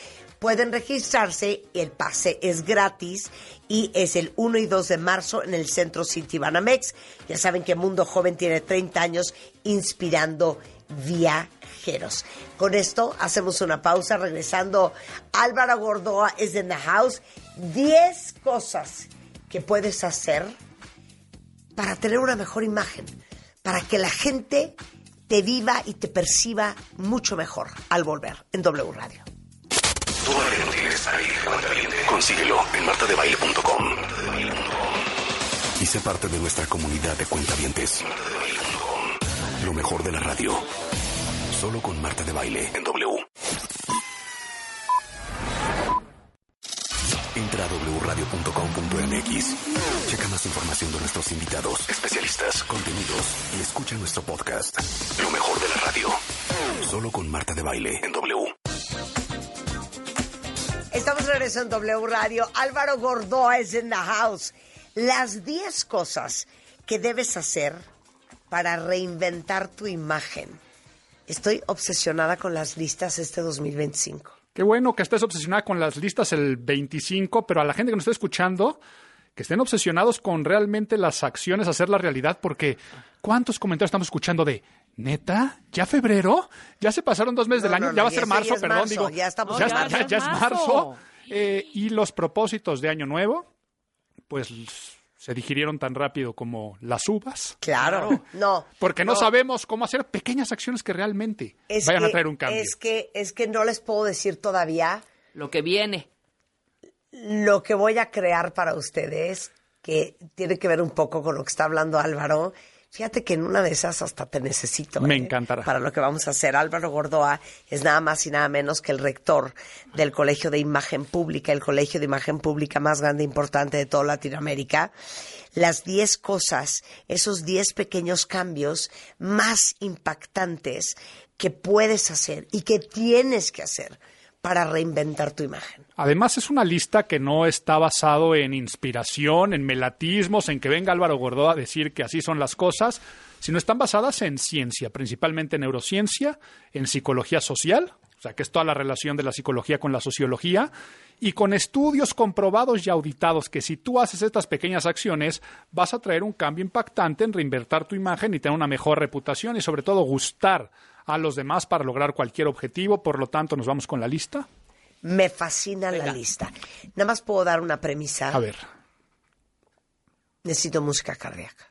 Pueden registrarse, el pase es gratis y es el uno y dos de marzo en el Centro City Banamex. Ya saben que Mundo Joven tiene treinta años inspirando viajeros. Con esto hacemos una pausa, regresando. Álvaro Gordoa es in the house. diez cosas que puedes hacer para tener una mejor imagen, para que la gente te viva y te perciba mucho mejor al volver en W Radio. Todo lo que no tienes ahí, cuentaviente, consíguelo en marta de baile punto com y sé parte de nuestra comunidad de cuentavientes. Lo mejor de la radio, solo con Marta de Baile en W. Entra a doble u radio punto com punto m x. Checa más información de nuestros invitados, especialistas, contenidos y escucha nuestro podcast. Lo mejor de la radio, solo con Marta de Baile en W. Estamos de regreso en W Radio. Álvaro Gordoa es in the house. Las diez cosas que debes hacer para reinventar tu imagen. Estoy obsesionada con las listas este dos mil veinticinco. Qué bueno que estés obsesionada con las listas el veinticinco, pero a la gente que nos está escuchando, que estén obsesionados con realmente las acciones, hacerla realidad, porque ¿cuántos comentarios estamos escuchando de ¿neta? ¿Ya febrero? ¿Ya se pasaron dos meses No, del año? no, no, ya va a y ser ese marzo, ya es perdón, marzo, digo. ya estamos ya, en ya- marzo. ya- ya es marzo. Eh, y los propósitos de año nuevo, pues se digirieron tan rápido como las uvas. Claro, no. Porque no, sabemos cómo hacer pequeñas acciones que realmente Es vayan que- a traer un cambio. Es que, es que no les puedo decir todavía Lo que viene. lo que voy a crear para ustedes, que tiene que ver un poco con lo que está hablando Álvaro. Fíjate que en una de esas hasta te necesito. Me ¿eh? encantará. Para lo que vamos a hacer. Álvaro Gordoa es nada más y nada menos que el rector del Colegio de Imagen Pública, el colegio de imagen pública más grande e importante de toda Latinoamérica. Las diez cosas, esos diez pequeños cambios más impactantes que puedes hacer y que tienes que hacer para reinventar tu imagen. Además, es una lista que no está basado en inspiración, en melatismos, en que venga Álvaro Gordoa a decir que así son las cosas, sino están basadas en ciencia, principalmente en neurociencia, en psicología social, o sea, que es toda la relación de la psicología con la sociología, y con estudios comprobados y auditados que si tú haces estas pequeñas acciones, vas a traer un cambio impactante en reinventar tu imagen y tener una mejor reputación y sobre todo gustar a los demás para lograr cualquier objetivo. Por lo tanto, nos vamos con la lista. Me fascina la lista. Nada más puedo dar una premisa. A ver. Necesito música cardíaca.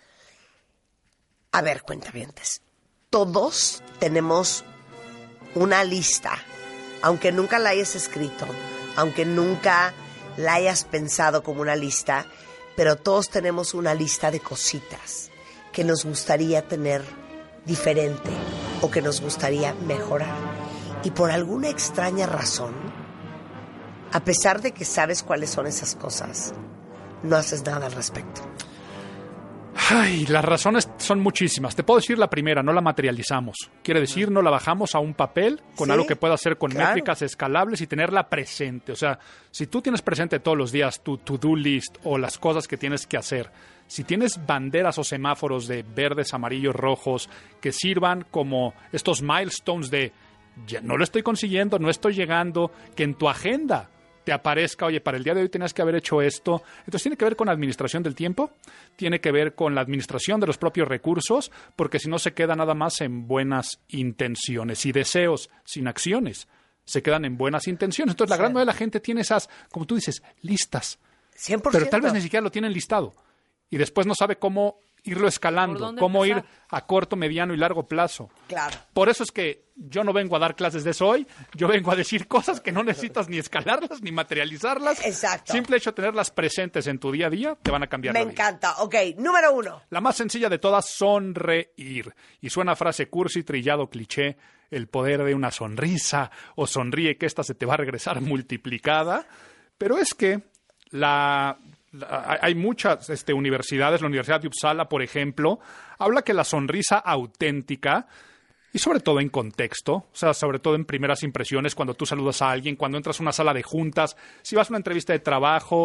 A ver, cuentavientes. Todos tenemos una lista, aunque nunca la hayas escrito, aunque nunca la hayas pensado como una lista, pero todos tenemos una lista de cositas que nos gustaría tener diferente o que nos gustaría mejorar. Y por alguna extraña razón, a pesar de que sabes cuáles son esas cosas, no haces nada al respecto. Ay, las razones son muchísimas. Te puedo decir la primera, no la materializamos. Quiere decir, no la bajamos a un papel con Sí, algo que pueda hacer con claro. métricas escalables y tenerla presente. O sea, si tú tienes presente todos los días tu to-do list o las cosas que tienes que hacer, si tienes banderas o semáforos de verdes, amarillos, rojos, que sirvan como estos milestones de ya no lo estoy consiguiendo, no estoy llegando, que en tu agenda te aparezca, oye, para el día de hoy tenías que haber hecho esto. Entonces tiene que ver con la administración del tiempo, tiene que ver con la administración de los propios recursos, porque si no se queda nada más en buenas intenciones y deseos sin acciones. Se quedan en buenas intenciones. Entonces la gran mayoría de la gente tiene esas, como tú dices, listas. cien por ciento. Pero tal vez ni siquiera lo tienen listado. Y después no sabe cómo irlo escalando, ¿Por dónde cómo empezar? ir a corto, mediano y largo plazo. Claro. Por eso es que yo no vengo a dar clases de eso hoy, yo vengo a decir cosas que no necesitas ni escalarlas ni materializarlas. Exacto. Simple hecho de tenerlas presentes en tu día a día te van a cambiar Me la vida. encanta. Ok, número uno. La más sencilla de todas, sonreír. Y suena frase cursi, trillado, cliché, el poder de una sonrisa, o sonríe que esta se te va a regresar multiplicada. Pero es que la... la- hay muchas este, universidades, la Universidad de Uppsala, por ejemplo, habla que la sonrisa auténtica, y sobre todo en contexto, o sea, sobre todo en primeras impresiones, cuando tú saludas a alguien, cuando entras a una sala de juntas, si vas a una entrevista de trabajo,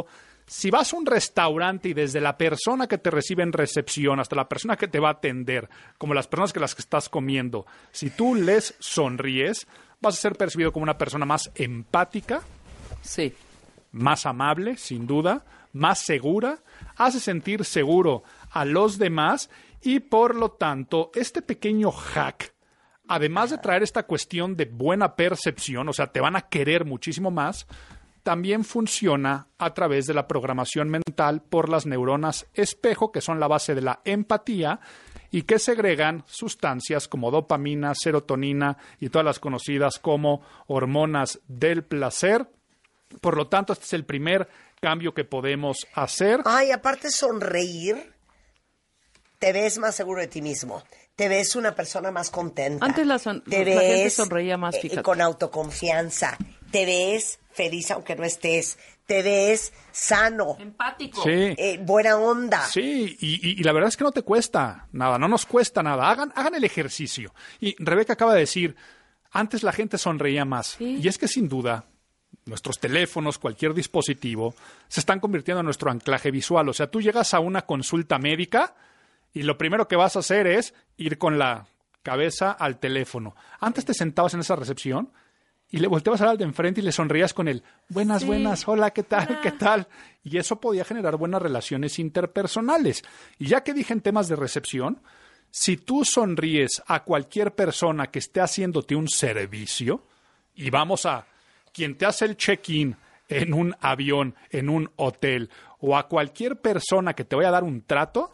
Si vas a un restaurante y desde la persona que te recibe en recepción hasta la persona que te va a atender, como las personas que las que estás comiendo, si tú les sonríes, vas a ser percibido como una persona más empática, Sí. más amable, sin duda, más segura, hace sentir seguro a los demás y, por lo tanto, este pequeño hack, además de traer esta cuestión de buena percepción, o sea, te van a querer muchísimo más, también funciona a través de la programación mental por las neuronas espejo, que son la base de la empatía y que segregan sustancias como dopamina, serotonina y todas las conocidas como hormonas del placer. Por lo tanto, este es el primer cambio que podemos hacer. Ay, aparte sonreír, te ves más seguro de ti mismo. Te ves una persona más contenta. Antes la, son- te la ves, gente sonreía más, eh, fíjate. con autoconfianza. Te ves feliz aunque no estés. Te ves sano. Empático. Sí. eh, buena onda. Sí, y, y- y la verdad es que no te cuesta nada, no nos cuesta nada. Hagan, hagan el ejercicio. Y Rebeca acaba de decir, antes la gente sonreía más. Sí. Y es que sin duda, nuestros teléfonos, cualquier dispositivo, se están convirtiendo en nuestro anclaje visual. O sea, tú llegas a una consulta médica y lo primero que vas a hacer es ir con la cabeza al teléfono. Antes te sentabas en esa recepción y le volteabas al de enfrente y le sonreías con el buenas, Sí. buenas, hola, ¿qué tal? Hola. ¿Qué tal? Y eso podía generar buenas relaciones interpersonales. Y ya que dije en temas de recepción, si tú sonríes a cualquier persona que esté haciéndote un servicio, y vamos a quien te hace el check-in en un avión, en un hotel, o a cualquier persona que te vaya a dar un trato,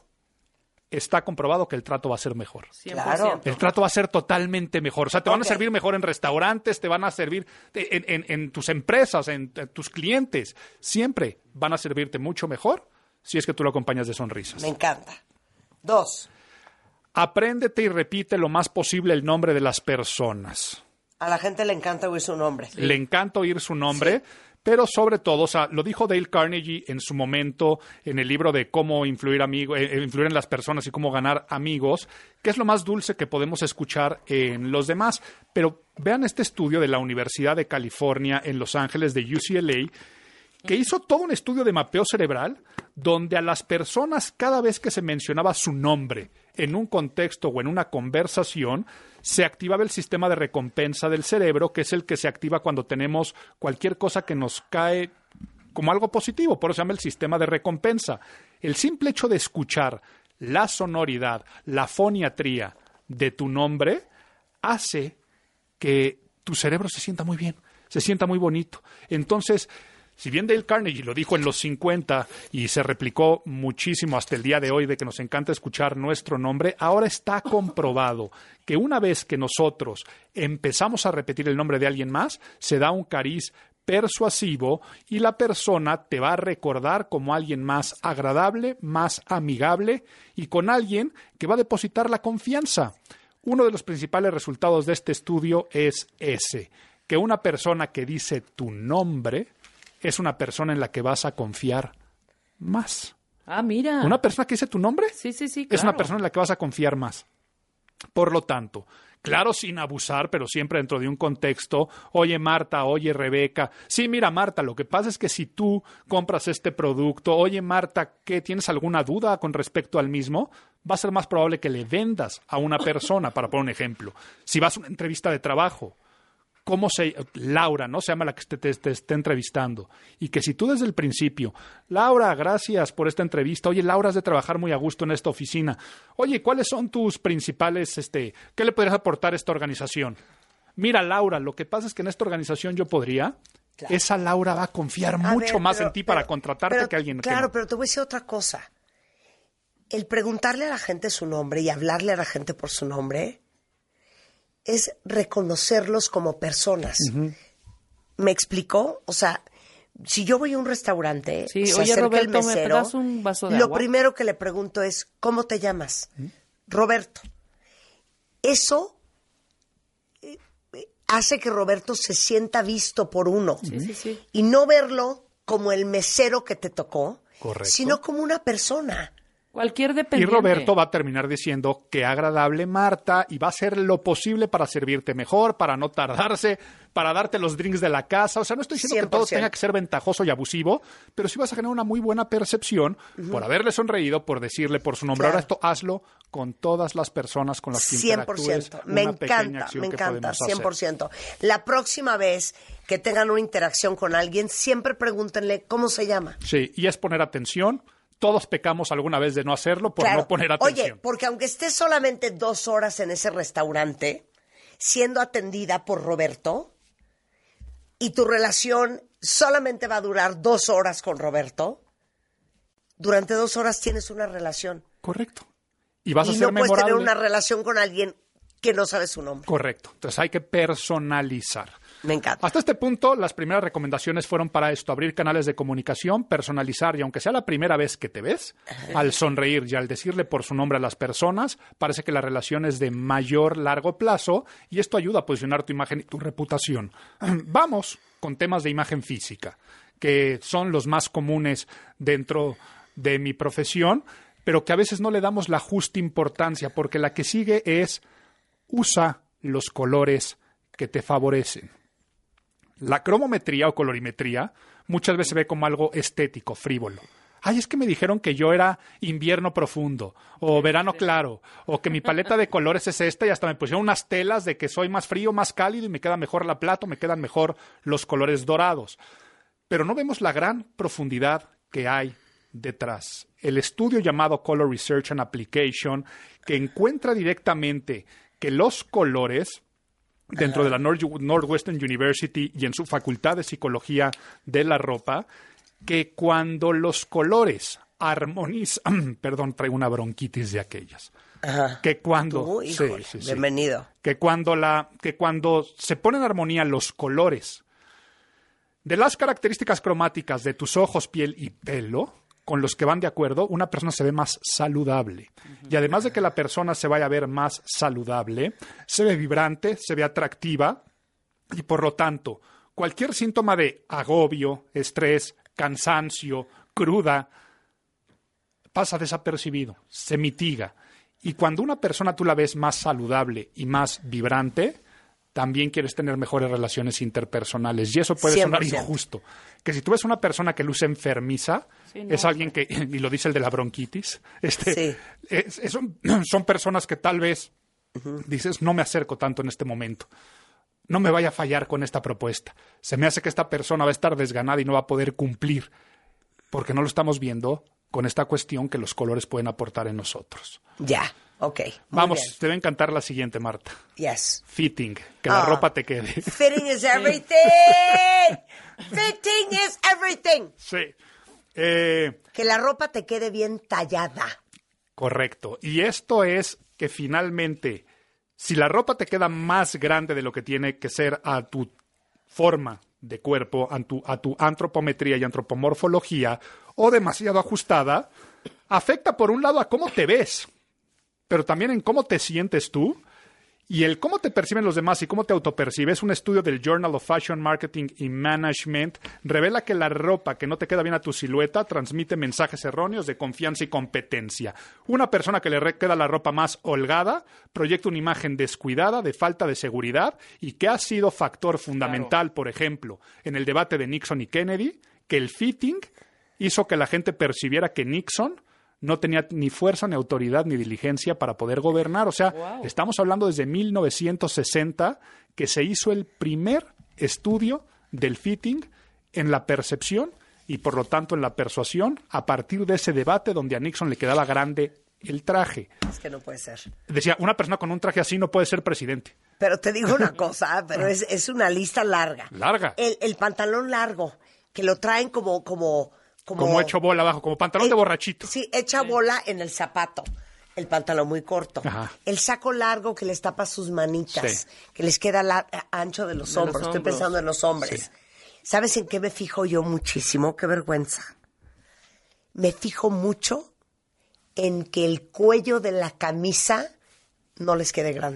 está comprobado que el trato va a ser mejor. cien por ciento. Claro. El trato va a ser totalmente mejor. O sea, te van Ok. a servir mejor en restaurantes, te van a servir en, en- en tus empresas, en, en tus clientes. Siempre van a servirte mucho mejor si es que tú lo acompañas de sonrisas. Me encanta. Dos, Apréndete y repite lo más posible el nombre de las personas. a la gente le encanta oír su nombre. Le encanta oír su nombre, pero sobre todo, o sea, lo dijo Dale Carnegie en su momento en el libro de cómo influir, amigo, eh, influir en las personas y cómo ganar amigos, que es lo más dulce que podemos escuchar en los demás. Pero vean este estudio de la Universidad de California en Los Ángeles, de U C L A, que hizo todo un estudio de mapeo cerebral donde a las personas, cada vez que se mencionaba su nombre en un contexto o en una conversación, se activaba el sistema de recompensa del cerebro, que es el que se activa cuando tenemos cualquier cosa que nos cae como algo positivo, por eso se llama el sistema de recompensa. El simple hecho de escuchar la sonoridad, la foniatría de tu nombre, hace que tu cerebro se sienta muy bien, se sienta muy bonito. Entonces, si bien Dale Carnegie lo dijo en los cincuenta y se replicó muchísimo hasta el día de hoy de que nos encanta escuchar nuestro nombre, ahora está comprobado que una vez que nosotros empezamos a repetir el nombre de alguien más, se da un cariz persuasivo y la persona te va a recordar como alguien más agradable, más amigable y con alguien que va a depositar la confianza. Uno de los principales resultados de este estudio es ese, que una persona que dice tu nombre es una persona en la que vas a confiar más. Ah, mira. Una persona que dice tu nombre Sí, sí, sí, es una claro. persona en la que vas a confiar más. Por lo tanto, claro, sin abusar, pero siempre dentro de un contexto, oye Marta, oye Rebeca, sí, mira Marta, lo que pasa es que si tú compras este producto, oye Marta, ¿qué, ¿tienes alguna duda con respecto al mismo? Va a ser más probable que le vendas a una persona, para poner un ejemplo. Si vas a una entrevista de trabajo, ¿cómo se Laura, ¿no? Se llama la que te, te, te esté entrevistando. Y que si tú desde el principio, Laura, gracias por esta entrevista. Oye, Laura, has de trabajar muy a gusto en esta oficina. Oye, ¿cuáles son tus principales, este, qué le podrías aportar a esta organización? Mira, Laura, lo que pasa es que en esta organización yo podría. Claro. Esa Laura va a confiar A mucho ver, más pero- en ti para pero- contratarte pero- que alguien que Claro, no. pero te voy a decir otra cosa. El preguntarle a la gente su nombre y hablarle a la gente por su nombre es reconocerlos como personas. ¿Me explicó? O sea, si yo voy a un restaurante, Sí, se oye, acerca el Roberto, ¿me mesero, das un vaso de lo agua? primero que le pregunto es, ¿cómo te llamas? Roberto. Eso eh, eh, hace que Roberto se sienta visto por uno. Sí, sí, sí. Y no verlo como el mesero que te tocó, Correcto. sino como una persona. Cualquier Y dependiente. Roberto va a terminar diciendo qué agradable Marta y va a hacer lo posible para servirte mejor, para no tardarse, para darte los drinks de la casa. O sea, no estoy diciendo cien por que todo ciento. tenga que ser ventajoso y abusivo, pero sí vas a generar una muy buena percepción uh-huh. por haberle sonreído, por decirle por su nombre. Claro. Ahora esto hazlo con todas las personas con las que cien por interactúes. ciento. Me Una pequeña encanta, acción me que encanta, podemos hacer. cien por ciento. La próxima vez que tengan una interacción con alguien, siempre pregúntenle cómo se llama. Sí, y es poner atención. Todos pecamos alguna vez de no hacerlo por Claro. no poner atención. Oye, porque aunque estés solamente dos horas en ese restaurante, siendo atendida por Roberto, y tu relación solamente va a durar dos horas con Roberto, durante dos horas tienes una relación. Correcto. Y vas a y ser no puedes memorable. tener una relación con alguien que no sabe su nombre. Correcto. Entonces hay que personalizar. Me encanta. Hasta este punto, las primeras recomendaciones fueron para esto, abrir canales de comunicación, personalizar, y aunque sea la primera vez que te ves, al sonreír y al decirle por su nombre a las personas, parece que la relación es de mayor largo plazo y esto ayuda a posicionar tu imagen y tu reputación. Vamos con temas de imagen física, que son los más comunes dentro de mi profesión, pero que a veces no le damos la justa importancia, porque la que sigue es usa los colores que te favorecen. La cromometría o colorimetría muchas veces se ve como algo estético, frívolo. Ay, es que me dijeron que yo era invierno profundo, o verano claro, o que mi paleta de colores es esta, y hasta me pusieron unas telas de que soy más frío, más cálido, y me queda mejor la plata, o me quedan mejor los colores dorados. Pero no vemos la gran profundidad que hay detrás. El estudio llamado Color Research and Application, que encuentra directamente que los colores dentro de la North- Northwestern University y en su facultad de psicología de la ropa, que cuando los colores armonizan, perdón, traigo una bronquitis de aquellas, Ajá. que cuando, Tú, sí, híjole, sí, sí. bienvenido. que cuando la, que cuando se ponen en armonía los colores de las características cromáticas de tus ojos, piel y pelo, con los que van de acuerdo, una persona se ve más saludable. Uh-huh. Y además de que la persona se vaya a ver más saludable, se ve vibrante, se ve atractiva y por lo tanto, cualquier síntoma de agobio, estrés, cansancio, cruda, pasa desapercibido, se mitiga. Y cuando una persona tú la ves más saludable y más vibrante, también quieres tener mejores relaciones interpersonales. Y eso puede cien por ciento. sonar injusto. Que si tú ves una persona que luce enfermiza, Sí, no, es alguien que, y lo dice el de la bronquitis, este, Sí. es- es- son, son personas que tal vez uh-huh. dices, no me acerco tanto en este momento. No me vaya a fallar con esta propuesta. Se me hace que esta persona va a estar desganada y no va a poder cumplir. Porque no lo estamos viendo con esta cuestión que los colores pueden aportar en nosotros. Ya, ok. muy Vamos, bien. te va a encantar la siguiente, Marta. Yes. Fitting, que la Ah. ropa te quede. Fitting is everything. Fitting is everything. Sí. Eh, Que la ropa te quede bien tallada. correcto. Y esto es que finalmente, si la ropa te queda más grande de lo que tiene que ser a tu forma de cuerpo, a tu, a tu antropometría y antropomorfología, o demasiado ajustada, afecta por un lado a cómo te ves, pero también en cómo te sientes tú. Y el cómo te perciben los demás y cómo te autopercibes, un estudio del Journal of Fashion Marketing y Management revela que la ropa que no te queda bien a tu silueta transmite mensajes erróneos de confianza y competencia. Una persona que le re- queda la ropa más holgada proyecta una imagen descuidada, de falta de seguridad, y que ha sido factor fundamental, por ejemplo, en el debate de Nixon y Kennedy, que el fitting hizo que la gente percibiera que Nixon no tenía ni fuerza, ni autoridad, ni diligencia para poder gobernar. O sea, Wow. estamos hablando desde mil novecientos sesenta que se hizo el primer estudio del fitting en la percepción y, por lo tanto, en la persuasión, a partir de ese debate donde a Nixon le quedaba grande el traje. Es que no puede ser. Decía, una persona con un traje así no puede ser presidente. Pero te digo una cosa, pero es, es una lista larga. Larga. El, el pantalón largo, que lo traen como... como Como, Como hecho bola abajo, como pantalón el- de borrachito. Sí, echa bola en el zapato. El pantalón muy corto. Ajá. El saco largo que les tapa sus manitas. Sí. Que les queda la- ancho de los De los hombros. Estoy hombros. pensando en los hombres. ¿Sabes en qué me fijo yo muchísimo? Qué vergüenza. Me fijo mucho en que el cuello de la camisa no les quede grande.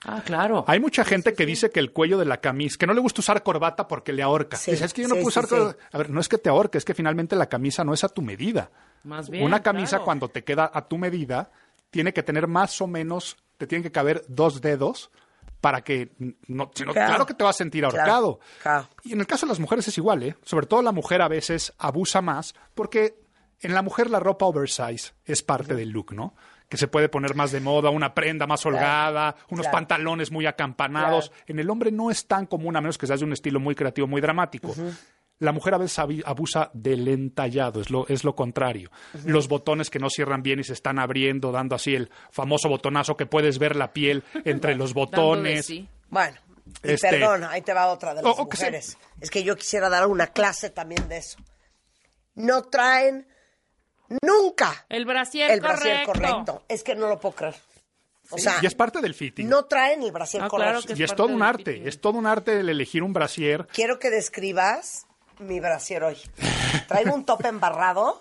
Ah, claro. Hay mucha gente que dice que el cuello de la camisa, que no le gusta usar corbata porque le ahorca. Sí, Dice, es que yo no sí, puedo usar sí, corbata. sí. A ver, no es que te ahorque, es que finalmente la camisa no es a tu medida. Más bien, Una camisa claro. cuando te queda a tu medida tiene que tener más o menos, te tienen que caber dos dedos para que, no, si no, Claro. claro que te vas a sentir ahorcado. Claro. Y en el caso de las mujeres es igual, ¿eh? Sobre todo la mujer a veces abusa más porque en la mujer la ropa oversize es parte del look, ¿no? Que se puede poner más de moda, una prenda más holgada, unos claro. pantalones muy acampanados. Claro. En el hombre no es tan común, a menos que seas de un estilo muy creativo, muy dramático. La mujer a veces avi- abusa del entallado, es lo, es lo contrario. Los botones que no cierran bien y se están abriendo, dando así el famoso botonazo que puedes ver la piel entre los Dando de botones. sí. Bueno, y Este- perdón, ahí te va otra de las O- o que se- mujeres. Es que yo quisiera dar una clase también de eso. No traen nunca El brasier el brasier correcto. correcto. Es que no lo puedo creer. O sea, Y es parte del fitting. no traen el brasier Ah, correcto. claro que y es parte todo un del arte, fitting. es todo un arte el elegir un brasier. Quiero que describas mi brasier hoy. Traigo un top embarrado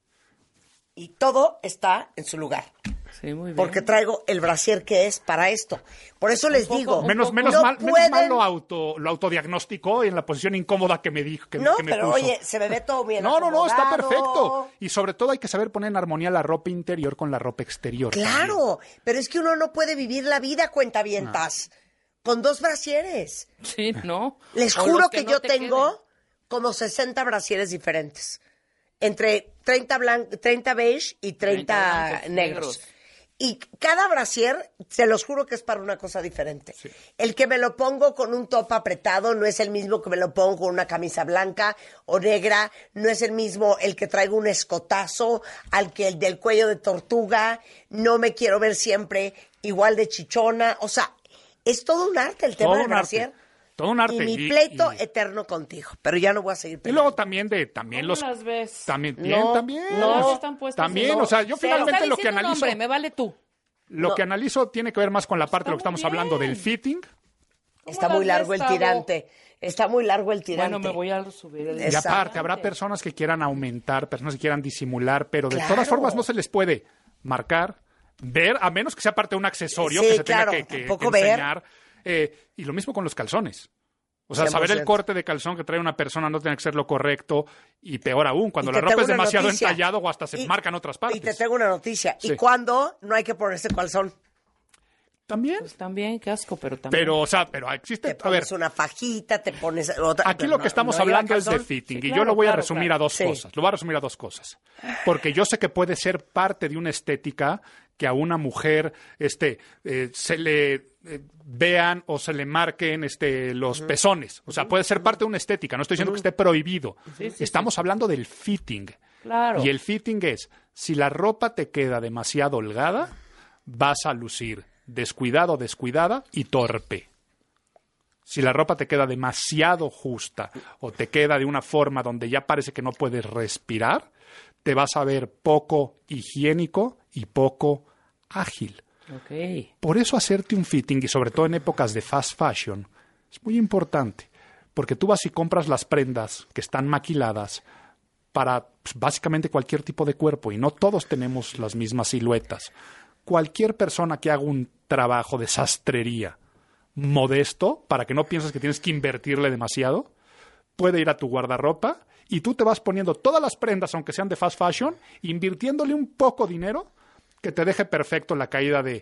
y todo está en su lugar. Sí, muy bien. Porque traigo el brasier que es para esto. Por eso les digo, Menos, menos, no mal, menos pueden- mal lo, auto, lo autodiagnosticó en la posición incómoda que me dijo. Que, No, que me pero puso. oye, se me ve todo bien No, no, no, está acomodado. perfecto. Y sobre todo hay que saber poner en armonía la ropa interior con la ropa exterior. Claro, pero es que uno no puede vivir la vida cuentavientas con dos brasieres. Sí, ¿no? Les O juro los que, no yo te tengo queden. como sesenta brasieres diferentes. Entre treinta, blan- treinta beige y treinta, treinta blancos, negros. negros. Y cada brasier, se los juro que es para una cosa diferente. El que me lo pongo con un top apretado no es el mismo que me lo pongo con una camisa blanca o negra, no es el mismo el que traigo un escotazo al que el del cuello de tortuga, no me quiero ver siempre igual de chichona, o sea, es todo un arte el tema Todo del un arte, brasier. todo un arte. Y mi Y- pleito y- eterno contigo, pero ya no voy a seguir Y peleando. luego también de también ¿Cómo los las ves? también bien, No, también no, Las están puestas también, en- o sea, yo Cero. finalmente Está lo que diciendo un analizo hombre, me vale tú. lo No. que analizo tiene que ver más con la parte de lo que Está estamos muy hablando bien. del fitting. Está las muy largo el ves, Tavo? tirante. Está muy largo el tirante. Bueno, me voy a subir el Y Exacto. aparte, habrá personas que quieran aumentar, personas que quieran disimular, pero de Claro. todas formas no se les puede marcar, ver, a menos que sea parte de un accesorio Sí, que se claro, tenga que, que- tampoco que ver. enseñar. Eh, y lo mismo con los calzones. O sea, cien por saber el ciento. corte de calzón que trae una persona no tiene que ser lo correcto y peor aún, cuando Y la te ropa tengo es una demasiado noticia. entallado o hasta se Y- marcan otras partes. Y te tengo una noticia. Sí. ¿Y cuándo no hay que ponerse calzón? También. Pues también, qué asco, pero también. Pero, o sea, pero existe, Te a ver, pones una fajita, te pones otra. aquí pero lo que no- estamos no lleva hablando es de calzón. fitting Sí, y yo claro, lo voy a claro, resumir claro. a dos Sí. cosas. Lo voy a resumir a dos cosas. Porque yo sé que puede ser parte de una estética que a una mujer este, eh, se le eh, vean o se le marquen este, los pezones. O sea, puede ser parte de una estética. No estoy diciendo que esté prohibido. Sí, sí, Estamos hablando del fitting. Claro. Y el fitting es, si la ropa te queda demasiado holgada, vas a lucir descuidado, descuidada y torpe. Si la ropa te queda demasiado justa o te queda de una forma donde ya parece que no puedes respirar, te vas a ver poco higiénico y poco ágil. Ok. Por eso hacerte un fitting, y sobre todo en épocas de fast fashion, es muy importante. Porque tú vas y compras las prendas que están maquiladas para pues, básicamente cualquier tipo de cuerpo, y no todos tenemos las mismas siluetas. Cualquier persona que haga un trabajo de sastrería modesto, para que no pienses que tienes que invertirle demasiado, puede ir a tu guardarropa y tú te vas poniendo todas las prendas, aunque sean de fast fashion, invirtiéndole un poco dinero que te deje perfecto la caída de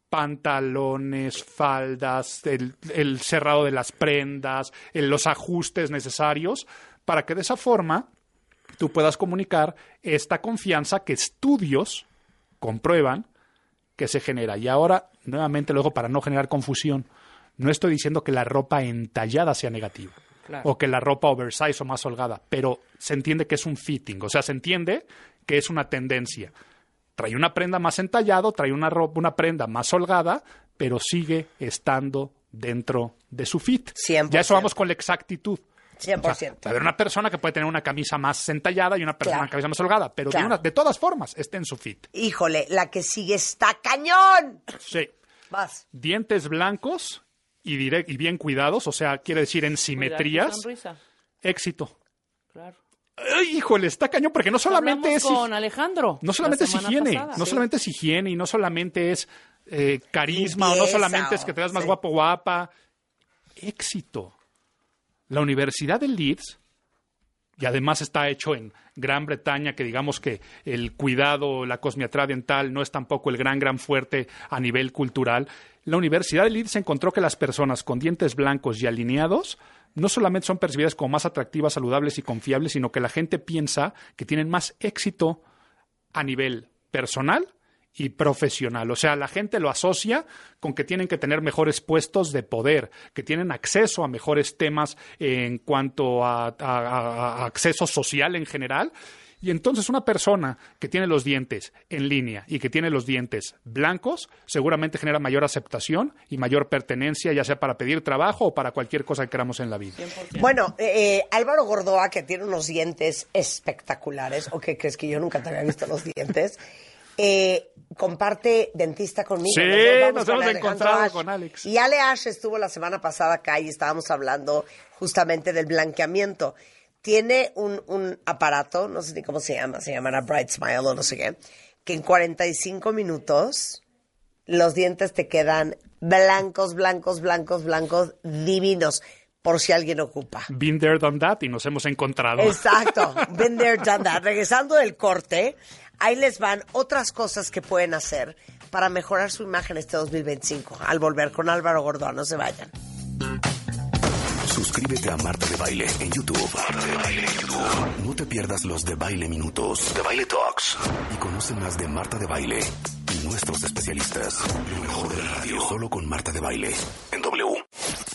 pantalones, faldas, el, el cerrado de las prendas, el- los ajustes necesarios, para que de esa forma tú puedas comunicar esta confianza que estudios comprueban que se genera. Y ahora, nuevamente, luego, para no generar confusión, no estoy diciendo que la ropa entallada sea negativa. Claro. O que la ropa oversize o más holgada, pero se entiende que es un fitting, o sea, se entiende que es una tendencia. Trae una prenda más entallado, trae una ropa, una prenda más holgada, pero sigue estando dentro de su fit. cien por Ya eso ciento. vamos con la exactitud. cien por O sea, ciento. va a haber una persona que puede tener una camisa más entallada y una persona Claro. una camisa más holgada, pero Claro. de, una, de todas formas está en su fit. Híjole, la que sigue está cañón. Sí. Vas. Dientes blancos y, direct, y bien cuidados, o sea, quiere decir en Cuidar tu simetrías, sonrisa. éxito. Claro. Ay, híjole, está cañón, porque no solamente Hablamos es... con Alejandro. No solamente la es semana higiene, pasada. no Sí. solamente es higiene y no solamente es eh, carisma, Limpieza, o no solamente es que te veas más sí. guapo, guapa. Éxito. La Universidad de Leeds, y además está hecho en Gran Bretaña, que digamos que el cuidado, la cosmetría dental no es tampoco el gran, gran fuerte a nivel cultural. La Universidad de Leeds encontró que las personas con dientes blancos y alineados no solamente son percibidas como más atractivas, saludables y confiables, sino que la gente piensa que tienen más éxito a nivel personal y profesional. O sea, la gente lo asocia con que tienen que tener mejores puestos de poder, que tienen acceso a mejores temas en cuanto a, a, a acceso social en general. Y entonces una persona que tiene los dientes en línea y que tiene los dientes blancos seguramente genera mayor aceptación y mayor pertenencia, ya sea para pedir trabajo o para cualquier cosa que queramos en la vida. cien por ciento. Bueno, eh, Álvaro Gordoa, que tiene unos dientes espectaculares, ¿o qué crees que yo nunca te había visto los dientes? Eh, comparte dentista conmigo. Sí, vamos nos con hemos Alejandro encontrado Ash. con Alex. Y Ale Ash estuvo la semana pasada acá y estábamos hablando justamente del blanqueamiento. Tiene un, un aparato, no sé ni cómo se llama, se llamará Bright Smile o no sé qué, que en cuarenta y cinco minutos los dientes te quedan blancos, blancos, blancos, blancos, divinos, por si alguien ocupa. Been there, done that, y nos hemos encontrado. Exacto, been there, done that. Regresando del corte, ahí les van otras cosas que pueden hacer para mejorar su imagen este dos mil veinticinco. Al volver con Álvaro Gordoa, no se vayan. Suscríbete a Marta de Baile en YouTube. Marta de Baile en YouTube. No te pierdas los de Baile Minutos, de Baile Talks. Y conoce más de Marta de Baile y nuestros especialistas. Lo mejor de la radio, solo con Marta de Baile en W.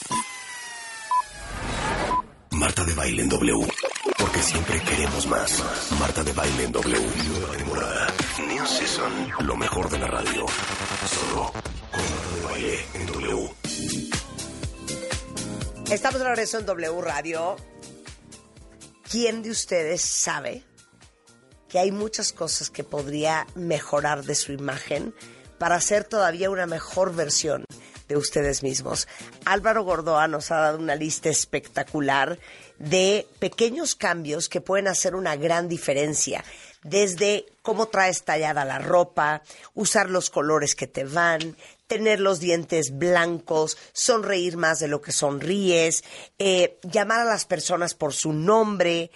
Marta de Baile en W. Porque siempre queremos más. Marta de Baile en W. Nueva temporada. New Season. Lo mejor de la radio. Solo con Marta de Baile en W. Estamos de regreso en W Radio. ¿Quién de ustedes sabe que hay muchas cosas que podría mejorar de su imagen para ser todavía una mejor versión de ustedes mismos? Álvaro Gordoa nos ha dado una lista espectacular de pequeños cambios que pueden hacer una gran diferencia. Desde cómo traes tallada la ropa, usar los colores que te van, tener los dientes blancos, sonreír más de lo que sonríes, eh, llamar a las personas por su nombre.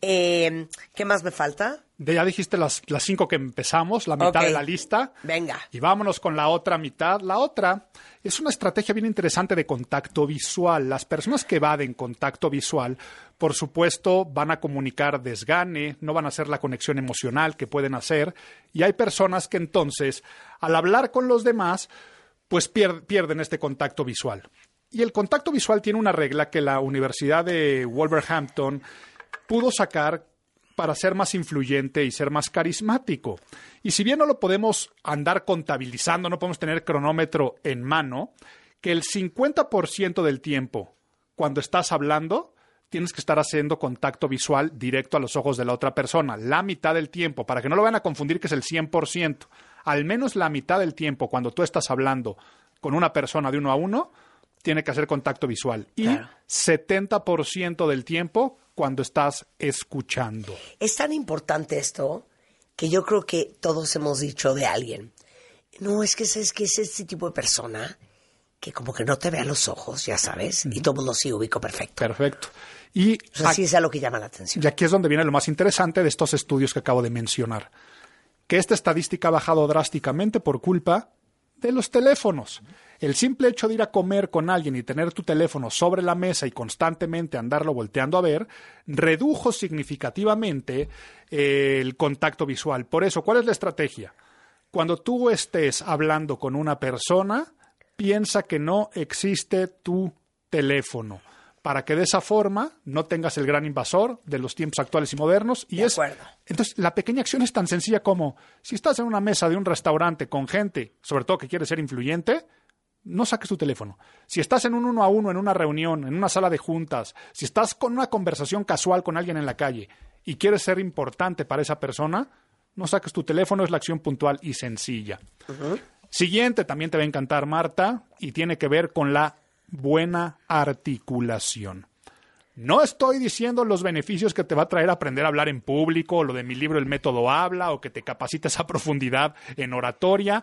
Eh, ¿Qué más me falta? De, ya dijiste las, las cinco que empezamos, la mitad Ok. de la lista. Venga. Y vámonos con la otra mitad. La otra es una estrategia bien interesante de contacto visual. Las personas que evaden contacto visual, por supuesto, van a comunicar desgane, no van a hacer la conexión emocional que pueden hacer. Y hay personas que entonces, al hablar con los demás, pues pier- pierden este contacto visual. Y el contacto visual tiene una regla que la Universidad de Wolverhampton pudo sacar para ser más influyente y ser más carismático. Y si bien no lo podemos andar contabilizando, no podemos tener cronómetro en mano, que el cincuenta por ciento del tiempo, cuando estás hablando, tienes que estar haciendo contacto visual directo a los ojos de la otra persona. La mitad del tiempo, para que no lo vayan a confundir que es el cien por ciento. Al menos la mitad del tiempo, cuando tú estás hablando con una persona de uno a uno, tiene que hacer contacto visual. Y Claro. setenta por ciento del tiempo cuando estás escuchando. Es tan importante esto que yo creo que todos hemos dicho de alguien. No, es que es, que es este tipo de persona que como que no te ve a los ojos, ya sabes, y todo el mundo sí ubico perfecto. Perfecto. Y O sea, sí es algo que llama la atención. Y aquí es donde viene lo más interesante de estos estudios que acabo de mencionar. Que esta estadística ha bajado drásticamente por culpa de los teléfonos. El simple hecho de ir a comer con alguien y tener tu teléfono sobre la mesa y constantemente andarlo volteando a ver, redujo significativamente eh, el contacto visual. Por eso, ¿cuál es la estrategia? Cuando tú estés hablando con una persona, piensa que no existe tu teléfono, para que de esa forma no tengas el gran invasor de los tiempos actuales y modernos. Y De es, acuerdo. entonces, la pequeña acción es tan sencilla como, si estás en una mesa de un restaurante con gente, sobre todo que quiere ser influyente, no saques tu teléfono. Si estás en un uno a uno, en una reunión, en una sala de juntas, si estás con una conversación casual con alguien en la calle y quieres ser importante para esa persona, no saques tu teléfono, es la acción puntual y sencilla. Uh-huh. Siguiente, también te va a encantar, Marta, y tiene que ver con la buena articulación. No estoy diciendo los beneficios que te va a traer aprender a hablar en público, o lo de mi libro El Método Habla, o que te capacites a profundidad en oratoria.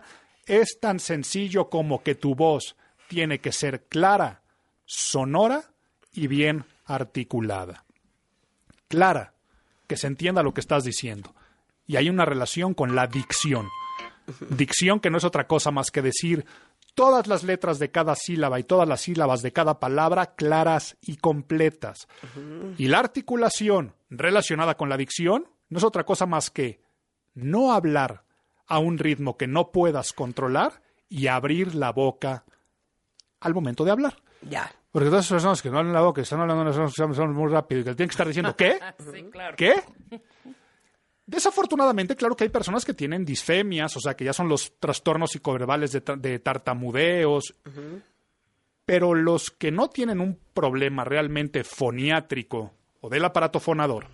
es tan sencillo como que tu voz tiene que ser clara, sonora y bien articulada. Clara, que se entienda lo que estás diciendo. Y hay una relación con la dicción. Dicción que no es otra cosa más que decir todas las letras de cada sílaba y todas las sílabas de cada palabra claras y completas. Uh-huh. Y la articulación relacionada con la dicción no es otra cosa más que no hablar a un ritmo que no puedas controlar y abrir la boca al momento de hablar. Ya. Porque todas esas personas que no hablan la boca, que están hablando son, son muy rápido y que tienen que estar diciendo ¿qué? Sí, claro. ¿Qué? Desafortunadamente, claro que hay personas que tienen disfemias, o sea, que ya son los trastornos psicoverbales de, de tartamudeos, uh-huh. Pero los que no tienen un problema realmente foniátrico o del aparato fonador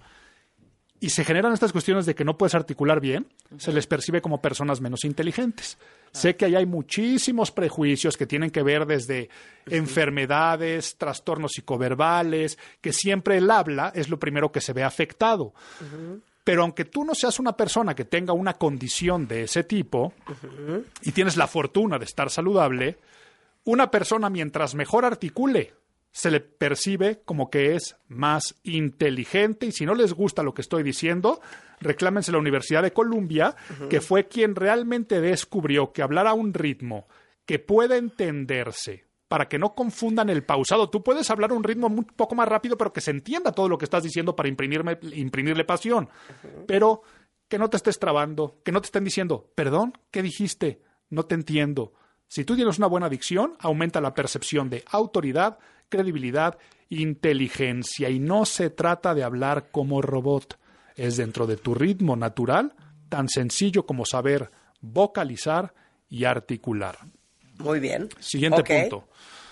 y se generan estas cuestiones de que no puedes articular bien, uh-huh. Se les percibe como personas menos inteligentes. Claro. Sé que ahí hay muchísimos prejuicios que tienen que ver desde uh-huh. enfermedades, trastornos psicoverbales, que siempre el habla es lo primero que se ve afectado. Uh-huh. Pero aunque tú no seas una persona que tenga una condición de ese tipo uh-huh. y tienes la fortuna de estar saludable, una persona mientras mejor articule, se le percibe como que es más inteligente y si no les gusta lo que estoy diciendo, reclámense a la Universidad de Columbia, uh-huh. que fue quien realmente descubrió que hablar a un ritmo que pueda entenderse para que no confundan el pausado. Tú puedes hablar a un ritmo un poco más rápido, pero que se entienda todo lo que estás diciendo para imprimirme, imprimirle pasión. Uh-huh. Pero que no te estés trabando, que no te estén diciendo, perdón, ¿qué dijiste? No te entiendo. Si tú tienes una buena dicción, aumenta la percepción de autoridad, credibilidad, inteligencia. Y no se trata de hablar como robot. Es dentro de tu ritmo natural, tan sencillo como saber vocalizar y articular. Muy bien. Siguiente okay. punto.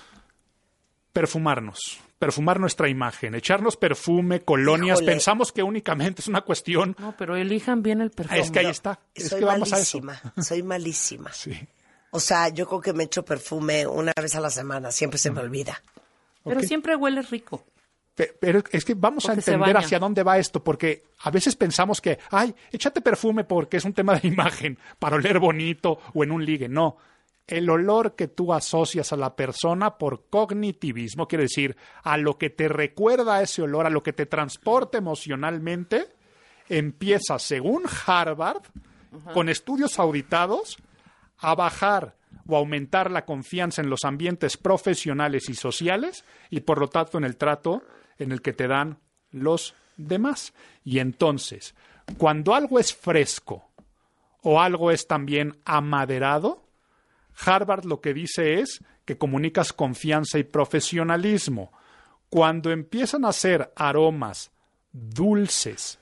Perfumarnos. Perfumar nuestra imagen. Echarnos perfume, colonias. Híjole. Pensamos que únicamente es una cuestión... No, pero elijan bien el perfume. Es que ahí No, está. Es soy que vamos malísima. a eso. Soy malísima. Sí. O sea, yo creo que me echo perfume una vez a la semana. Siempre se me olvida. Pero Ok. siempre huele rico. Pe- Pero es que vamos Porque a se entender baña. hacia dónde va esto, porque a veces pensamos que, ay, échate perfume porque es un tema de imagen, para oler bonito o en un ligue. No. El olor que tú asocias a la persona por cognitivismo, quiere decir, a lo que te recuerda a ese olor, a lo que te transporta emocionalmente, empieza, según Harvard, uh-huh. con estudios auditados, a bajar o aumentar la confianza en los ambientes profesionales y sociales y, por lo tanto, en el trato en el que te dan los demás. Y entonces, cuando algo es fresco o algo es también amaderado, Harvard lo que dice es que comunicas confianza y profesionalismo. Cuando empiezan a ser aromas dulces,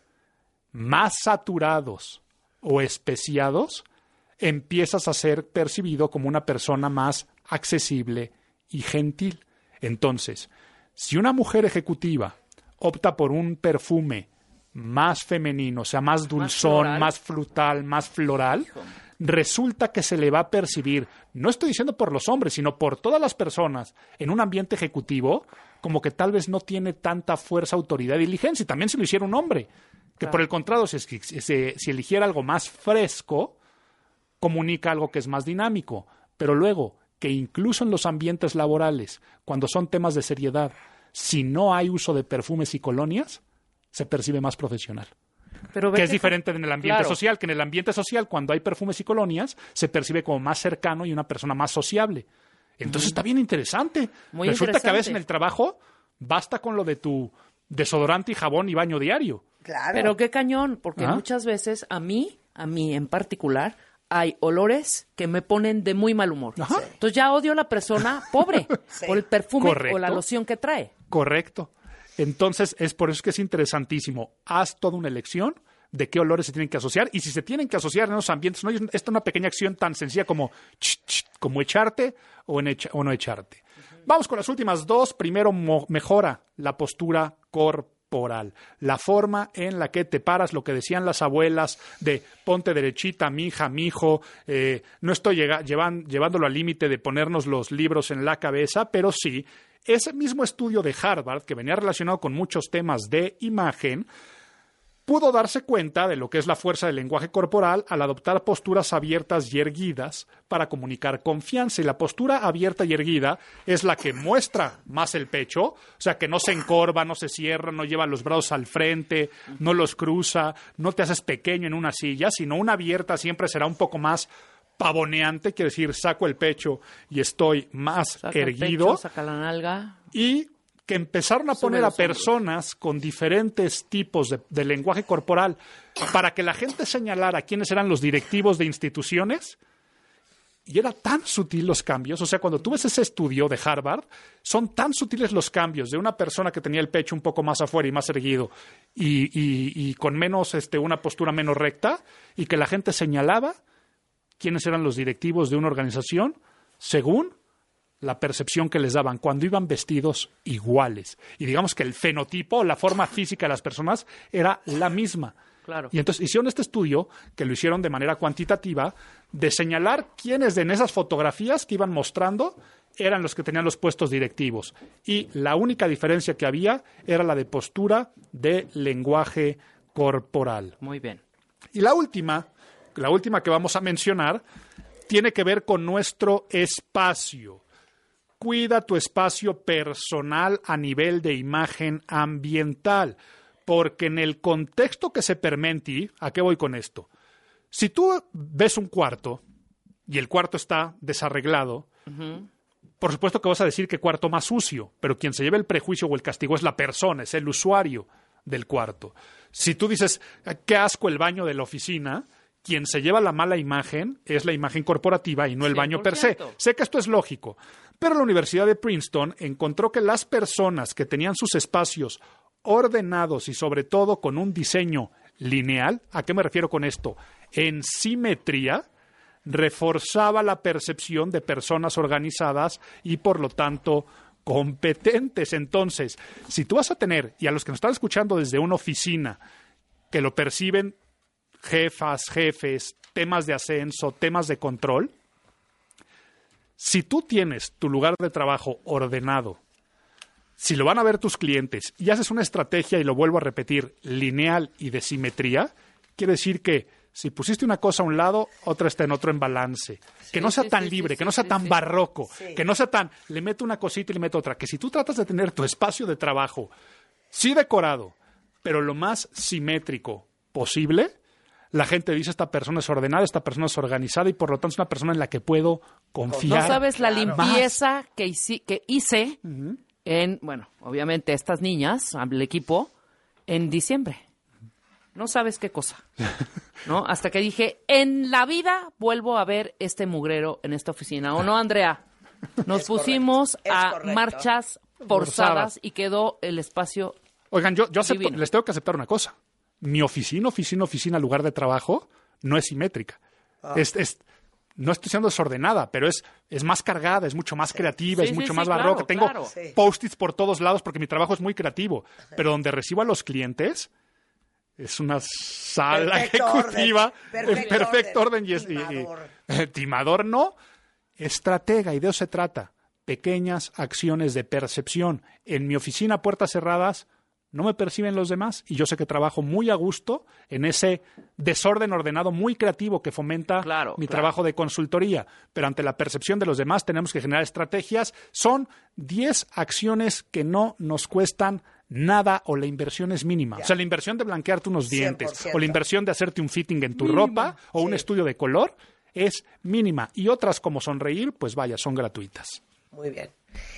más saturados o especiados, empiezas a ser percibido como una persona más accesible y gentil. Entonces, si una mujer ejecutiva opta por un perfume más femenino, o sea, más dulzón, floral. más frutal, más floral, resulta que se le va a percibir, no estoy diciendo por los hombres, sino por todas las personas en un ambiente ejecutivo, como que tal vez no tiene tanta fuerza, autoridad y diligencia. Y también si lo hiciera un hombre, que Claro. por el contrario, si, si, si eligiera algo más fresco, comunica algo que es más dinámico. Pero luego, que incluso en los ambientes laborales, cuando son temas de seriedad, si no hay uso de perfumes y colonias, se percibe más profesional. Pero Que es vete diferente con- en el ambiente Claro. social, que en el ambiente social, cuando hay perfumes y colonias, se percibe como más cercano y una persona más sociable. Entonces está bien interesante. Muy Resulta que a interesante. veces en el trabajo basta con lo de tu desodorante y jabón y baño diario. Claro. Pero qué cañón, porque ¿Ah? muchas veces a mí, a mí en particular, hay olores que me ponen de muy mal humor. Ajá. Entonces ya odio a la persona pobre Sí. por el perfume Correcto. o la loción que trae. Correcto. Entonces, es por eso que es interesantísimo. Haz toda una elección de qué olores se tienen que asociar y si se tienen que asociar en los ambientes. No es esta es una pequeña acción tan sencilla como, ch, ch, como echarte o, en echa- o no echarte. Uh-huh. Vamos con las últimas dos. Primero, mo- mejora la postura corporal. La forma en la que te paras, lo que decían las abuelas de ponte derechita, mija, mijo. Eh, no estoy llega- llevan- llevándolo al límite de ponernos los libros en la cabeza, pero sí. Ese mismo estudio de Harvard, que venía relacionado con muchos temas de imagen, pudo darse cuenta de lo que es la fuerza del lenguaje corporal al adoptar posturas abiertas y erguidas para comunicar confianza. Y la postura abierta y erguida es la que muestra más el pecho, o sea, que no se encorva, no se cierra, no lleva los brazos al frente, no los cruza, no te haces pequeño en una silla, sino una abierta siempre será un poco más pavoneante, quiere decir, saco el pecho y estoy más Saca erguido. el pecho, saca la nalga. Y que empezaron a poner a personas con diferentes tipos de, de lenguaje corporal para que la gente señalara quiénes eran los directivos de instituciones. Y era tan sutil los cambios. O sea, cuando tú ves ese estudio de Harvard, son tan sutiles los cambios de una persona que tenía el pecho un poco más afuera y más erguido y, y, y con menos, este, una postura menos recta, y que la gente señalaba quiénes eran los directivos de una organización según la percepción que les daban cuando iban vestidos iguales. Y digamos que el fenotipo, la forma física de las personas era la misma. Claro. Y entonces hicieron este estudio, que lo hicieron de manera cuantitativa, de señalar quiénes de en esas fotografías que iban mostrando eran los que tenían los puestos directivos. Y la única diferencia que había era la de postura de lenguaje corporal. Muy bien. Y la última, la última que vamos a mencionar, tiene que ver con nuestro espacio. Cuida tu espacio personal a nivel de imagen ambiental, porque en el contexto que se permite, ¿a qué voy con esto? Si tú ves un cuarto y el cuarto está desarreglado, uh-huh. por supuesto que vas a decir que cuarto más sucio, pero quien se lleva el prejuicio o el castigo es la persona, es el usuario del cuarto. Si tú dices, qué asco el baño de la oficina, quien se lleva la mala imagen es la imagen corporativa y no el baño per se. Sé que esto es lógico, pero la Universidad de Princeton encontró que las personas que tenían sus espacios ordenados y sobre todo con un diseño lineal, ¿a qué me refiero con esto? En simetría, reforzaba la percepción de personas organizadas y por lo tanto competentes. Entonces, si tú vas a tener, y a los que nos están escuchando desde una oficina, que lo perciben jefas, jefes, temas de ascenso, temas de control, si tú tienes tu lugar de trabajo ordenado, si lo van a ver tus clientes y haces una estrategia, y lo vuelvo a repetir, lineal y de simetría, quiere decir que si pusiste una cosa a un lado, otra está en otro en balance. Sí, que no sea sí, tan sí, libre, sí, que no sea sí, tan sí. barroco, sí. que no sea tan, le meto una cosita y le meto otra. Que si tú tratas de tener tu espacio de trabajo, sí decorado, pero lo más simétrico posible, la gente dice, esta persona es ordenada, esta persona es organizada y por lo tanto es una persona en la que puedo confiar. No sabes la claro. limpieza que hice, que hice uh-huh. en, bueno, obviamente estas niñas, el equipo, en diciembre. No sabes qué cosa, ¿no? Hasta que dije, en la vida vuelvo a ver este mugrero en esta oficina. ¿O no, Andrea? Nos es pusimos a correcto. marchas forzadas, forzadas y quedó el espacio Oigan, yo, yo acepto, les tengo que aceptar una cosa. Mi oficina, oficina, oficina, lugar de trabajo, no es simétrica. Ah. Es, es, no estoy siendo desordenada, pero es, es más cargada, es mucho más sí. creativa, sí, es sí, mucho sí, más barroca. Claro, Tengo claro. post-its por todos lados porque mi trabajo es muy creativo. Pero donde recibo a los clientes es una sala perfecto ejecutiva orden. Perfecto en perfecto orden, orden y, es, timador. y, y timador no, estratega, y de eso se trata. Pequeñas acciones de percepción. En mi oficina, puertas cerradas, no me perciben los demás y yo sé que trabajo muy a gusto en ese desorden ordenado muy creativo que fomenta claro, mi claro. trabajo de consultoría. Pero ante la percepción de los demás tenemos que generar estrategias. Son diez acciones que no nos cuestan nada o la inversión es mínima. Ya. O sea, la inversión de blanquearte unos dientes cien por ciento. O la inversión de hacerte un fitting en tu mínima. ropa o sí. un estudio de color es mínima. Y otras como sonreír, pues vaya, son gratuitas. Muy bien.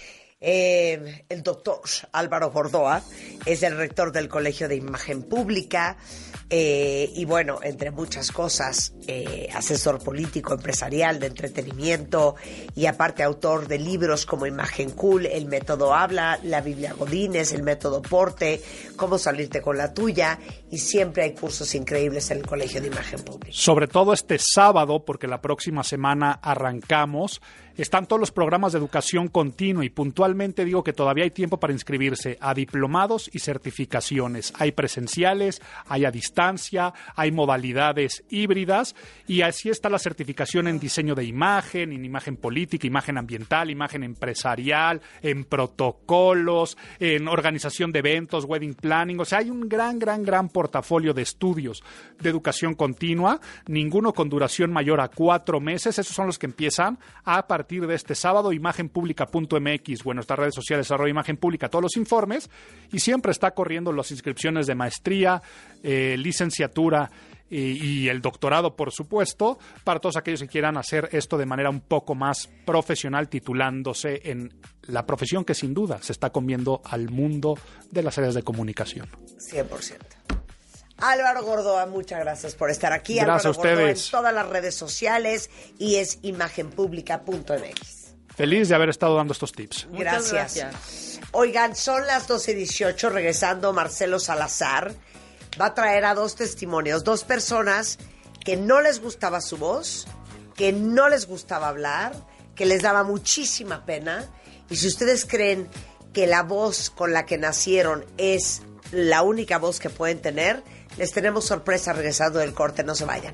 Eh, el doctor Álvaro Gordoa es el rector del Colegio de Imagen Pública eh, y bueno, entre muchas cosas, eh, asesor político, empresarial, de entretenimiento y aparte autor de libros como Imagen Cool, El Método Habla, La Biblia Godínez, El Método Porte, Cómo Salirte con la Tuya, y siempre hay cursos increíbles en el Colegio de Imagen Pública. Sobre todo este sábado, porque la próxima semana arrancamos. Están todos los programas de educación continua y puntualmente digo que todavía hay tiempo para inscribirse a diplomados y certificaciones. Hay presenciales, hay a distancia. distancia, hay modalidades híbridas y así está la certificación en diseño de imagen, en imagen política, imagen ambiental, imagen empresarial, en protocolos, en organización de eventos, wedding planning. O sea, hay un gran, gran, gran portafolio de estudios de educación continua, ninguno con duración mayor a cuatro meses. Esos son los que empiezan a partir de este sábado. imagen pública punto m x o en nuestras redes sociales arroba imagen pública, todos los informes, y siempre está corriendo las inscripciones de maestría, eh, licenciatura y, y el doctorado, por supuesto, para todos aquellos que quieran hacer esto de manera un poco más profesional, titulándose en la profesión que sin duda se está comiendo al mundo de las áreas de comunicación. cien por ciento. Álvaro Gordoa, muchas gracias por estar aquí. Gracias Álvaro a ustedes. Gordoa en todas las redes sociales y es imagen pública punto m x. Feliz de haber estado dando estos tips. Gracias. gracias. Oigan, son las doce dieciocho, regresando Marcelo Salazar. Va a traer a dos testimonios, dos personas que no les gustaba su voz, que no les gustaba hablar, que les daba muchísima pena. Y si ustedes creen que la voz con la que nacieron es la única voz que pueden tener, les tenemos sorpresa regresando del corte. No se vayan.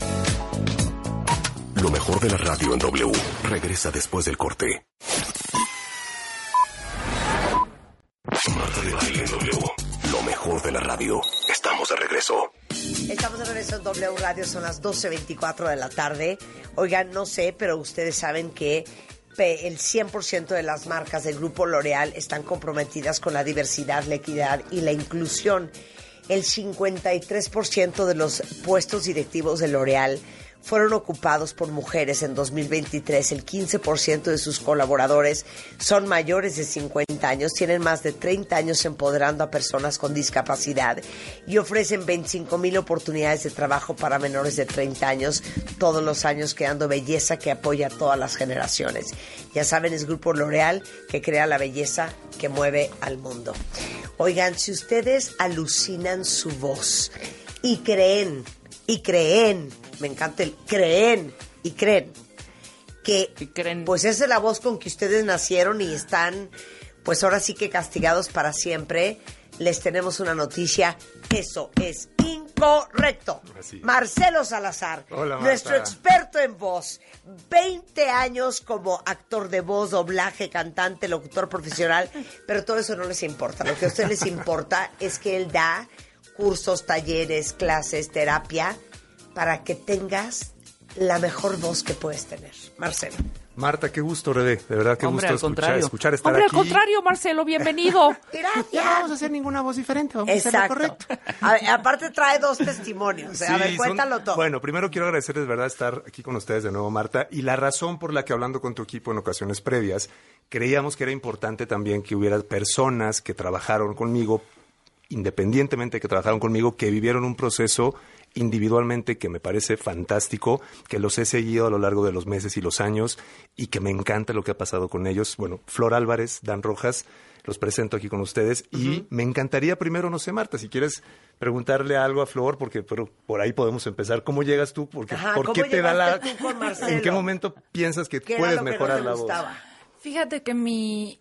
Lo mejor de la radio en W regresa después del corte. Marta de Baile en W. Lo mejor de la radio. Estamos de regreso. Estamos de regreso en W Radio, son las doce veinticuatro de la tarde. Oigan, no sé, pero ustedes saben que el cien por ciento de las marcas del Grupo L'Oréal están comprometidas con la diversidad, la equidad y la inclusión. El cincuenta y tres por ciento de los puestos directivos de L'Oréal fueron ocupados por mujeres en dos mil veintitrés. El quince por ciento de sus colaboradores son mayores de cincuenta años, tienen más de treinta años empoderando a personas con discapacidad y ofrecen veinticinco mil oportunidades de trabajo para menores de treinta años, todos los años creando belleza que apoya a todas las generaciones. Ya saben, es Grupo L'Oréal que crea la belleza que mueve al mundo. Oigan, si ustedes alucinan su voz y creen, y creen, me encanta el creen y creen que Y creen. pues esa es la voz con que ustedes nacieron y están pues ahora sí que castigados para siempre, les tenemos una noticia. Eso es incorrecto. Así. Marcelo Salazar, Hola, Marta. nuestro experto en voz, veinte años como actor de voz, doblaje, cantante, locutor profesional, pero todo eso no les importa. Lo que a ustedes les importa es que él da cursos, talleres, clases, terapia, para que tengas la mejor voz que puedes tener. Marcelo. Marta, qué gusto, Redé. De verdad, qué Hombre, gusto al escuchar, contrario. escuchar estar Hombre, aquí. al contrario, Marcelo, bienvenido. Gracias. Ya no vamos a hacer ninguna voz diferente, vamos a hacer lo Exacto. correcto. A ver, aparte trae dos testimonios. a ver, Sí, cuéntalo son- todo. Bueno, primero quiero agradecerles, de verdad, estar aquí con ustedes de nuevo, Marta. Y la razón por la que, hablando con tu equipo en ocasiones previas, creíamos que era importante también que hubiera personas que trabajaron conmigo, independientemente de que trabajaron conmigo, que vivieron un proceso individualmente que me parece fantástico, que los he seguido a lo largo de los meses y los años y que me encanta lo que ha pasado con ellos. Bueno, Flor Álvarez, Dan Rojas, los presento aquí con ustedes y me encantaría primero, no sé, Marta, si quieres preguntarle algo a Flor, porque pero por ahí podemos empezar. ¿Cómo llegas tú? Porque, Ajá, ¿por ¿cómo qué te da la... llegaste tú con Marcelo? ¿En qué momento piensas que ¿Qué era puedes lo que mejorar no te la voz? gustaba? Fíjate que mi,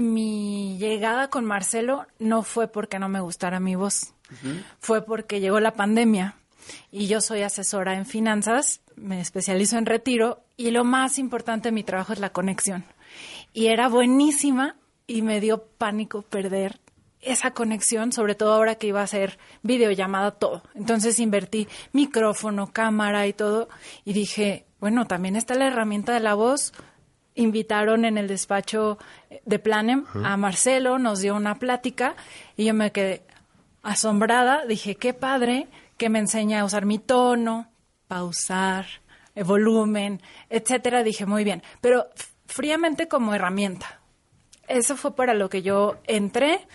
mi llegada con Marcelo no fue porque no me gustara mi voz, fue porque llegó la pandemia y yo soy asesora en finanzas, me especializo en retiro y lo más importante de mi trabajo es la conexión. Y era buenísima y me dio pánico perder esa conexión, sobre todo ahora que iba a hacer videollamada todo. Entonces invertí micrófono, cámara y todo y dije, bueno, también está la herramienta de la voz. Invitaron en el despacho de Planem a Marcelo, nos dio una plática y yo me quedé asombrada. Dije, qué padre que me enseña a usar mi tono, pausar, el volumen, etcétera. Dije, muy bien, pero fríamente como herramienta. Eso fue para lo que yo entré.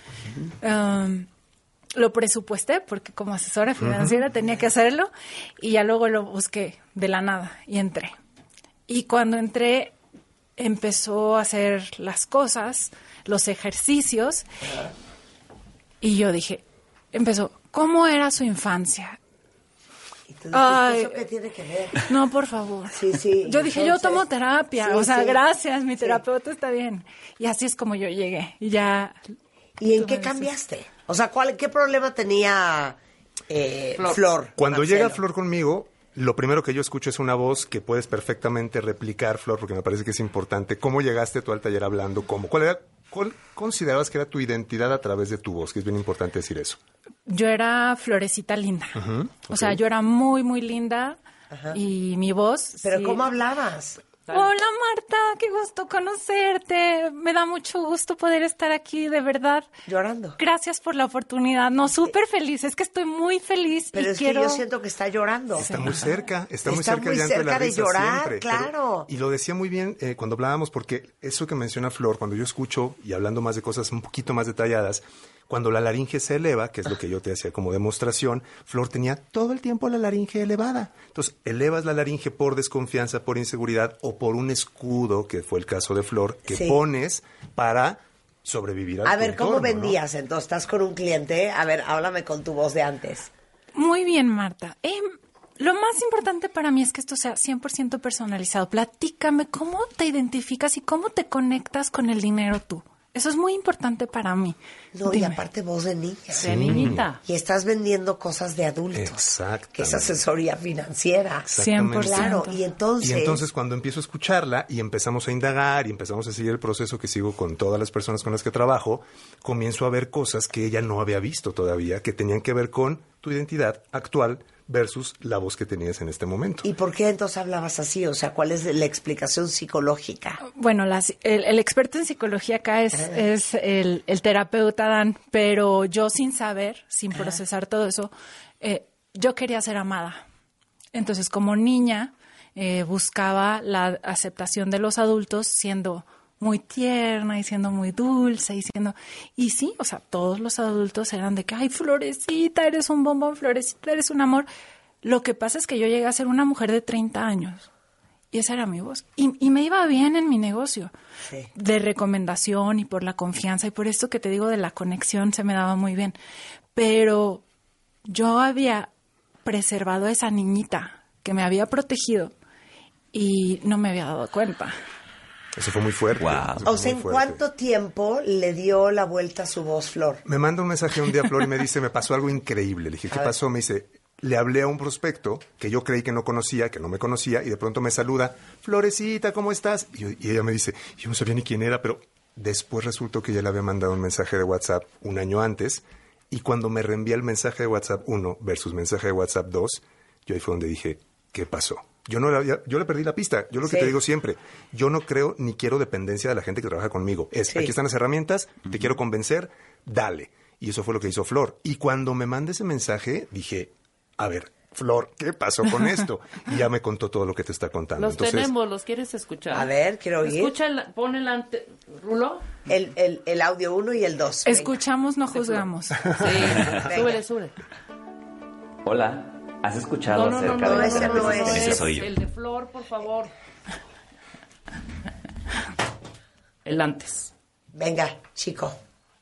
Um, lo presupuesté porque como asesora financiera uh-huh. tenía que hacerlo y ya luego lo busqué de la nada y entré. Y cuando entré empezó a hacer las cosas, los ejercicios y yo dije, empezó, ¿cómo era su infancia? ¿Y tú dijiste, ¿eso qué tiene que ver? No, por favor. Sí, sí. Yo dije, entonces, yo tomo terapia, sí, o sea, sí, gracias, mi sí. terapeuta está bien. Y así es como yo llegué. Y ya. ¿Y en tú qué me dices. cambiaste? O sea, ¿cuál, ¿qué problema tenía eh, Flor. Flor. Cuando Marcelo. llega Flor conmigo, lo primero que yo escucho es una voz que puedes perfectamente replicar, Flor, porque me parece que es importante. ¿Cómo llegaste tú al taller hablando? ¿Cómo? ¿Cuál era, cuál considerabas que era tu identidad a través de tu voz? Que es bien importante decir eso. Yo era Florecita linda. Uh-huh, okay. O sea, yo era muy, muy linda. Ajá. Y mi voz... ¿Pero sí. cómo hablabas? Hola Marta, qué gusto conocerte. Me da mucho gusto poder estar aquí, de verdad. Llorando. Gracias por la oportunidad. No, súper feliz. Es que estoy muy feliz. Pero y es quiero... que yo siento que está llorando. Está muy cerca, está, está muy cerca, muy el llanto cerca de, la de risa llorar, siempre. claro. Pero, y lo decía muy bien eh, cuando hablábamos, porque eso que menciona Flor, cuando yo escucho, y hablando más de cosas un poquito más detalladas, cuando la laringe se eleva, que es lo que yo te hacía como demostración, Flor tenía todo el tiempo la laringe elevada. Entonces, elevas la laringe por desconfianza, por inseguridad o por un escudo, que fue el caso de Flor, que sí. pones para sobrevivir al A ver, ¿cómo entorno, vendías? ¿no? Entonces, estás con un cliente. A ver, háblame con tu voz de antes. Muy bien, Marta. Eh, lo más importante para mí es que esto sea cien por ciento personalizado. Platícame cómo te identificas y cómo te conectas con el dinero tú. Eso es muy importante para mí. No, Dime. y aparte voz de niña. Sí. De niñita. Y estás vendiendo cosas de adultos. Exacto. Que es asesoría financiera. cien por ciento. Claro, y entonces... Y entonces cuando empiezo a escucharla y empezamos a indagar y empezamos a seguir el proceso que sigo con todas las personas con las que trabajo, comienzo a ver cosas que ella no había visto todavía, que tenían que ver con tu identidad actual versus la voz que tenías en este momento. ¿Y por qué entonces hablabas así? O sea, ¿cuál es la explicación psicológica? Bueno, las, el, el experto en psicología acá es, ah. es el, el terapeuta Dan, pero yo sin saber, sin procesar ah. todo eso, eh, yo quería ser amada. Entonces, como niña, eh, buscaba la aceptación de los adultos siendo muy tierna y siendo muy dulce y siendo... Y sí, o sea, todos los adultos eran de que, ay, Florecita, eres un bombón, Florecita, eres un amor. Lo que pasa es que yo llegué a ser una mujer de treinta años y esa era mi voz. Y, y me iba bien en mi negocio, sí. de recomendación y por la confianza y por esto que te digo de la conexión se me daba muy bien. Pero yo había preservado a esa niñita que me había protegido y no me había dado cuenta. Eso fue muy fuerte. Wow. O sea, ¿en cuánto tiempo le dio la vuelta a su voz, Flor? Me manda un mensaje un día, Flor, y me dice, me pasó algo increíble. Le dije, ¿qué pasó? Me dice, le hablé a un prospecto que yo creí que no conocía, que no me conocía, y de pronto me saluda, Florecita, ¿cómo estás? Y, yo, y ella me dice, yo no sabía ni quién era, pero después resultó que ella le había mandado un mensaje de WhatsApp un año antes, y cuando me reenvía el mensaje de WhatsApp uno versus mensaje de WhatsApp dos, yo ahí fue donde dije, ¿qué pasó? Yo no la, yo le perdí la pista. Yo lo que sí. te digo siempre, yo no creo ni quiero dependencia de la gente que trabaja conmigo. Es, sí. aquí están las herramientas, te quiero convencer, dale. Y eso fue lo que hizo Flor. Y cuando me manda ese mensaje, dije, a ver, Flor, ¿qué pasó con esto? Y ya me contó todo lo que te está contando. Los Entonces, tenemos, ¿los quieres escuchar? A ver, quiero oír. Escucha, el, pon el ante... ¿Rulo? El, el, el audio uno y el dos. Escuchamos, no juzgamos. Sí, súbele, súbele. Hola. ¿Has escuchado no, acerca no, no, de ese no es. Ese soy yo. El de Flor, por favor. El antes. Venga, chico.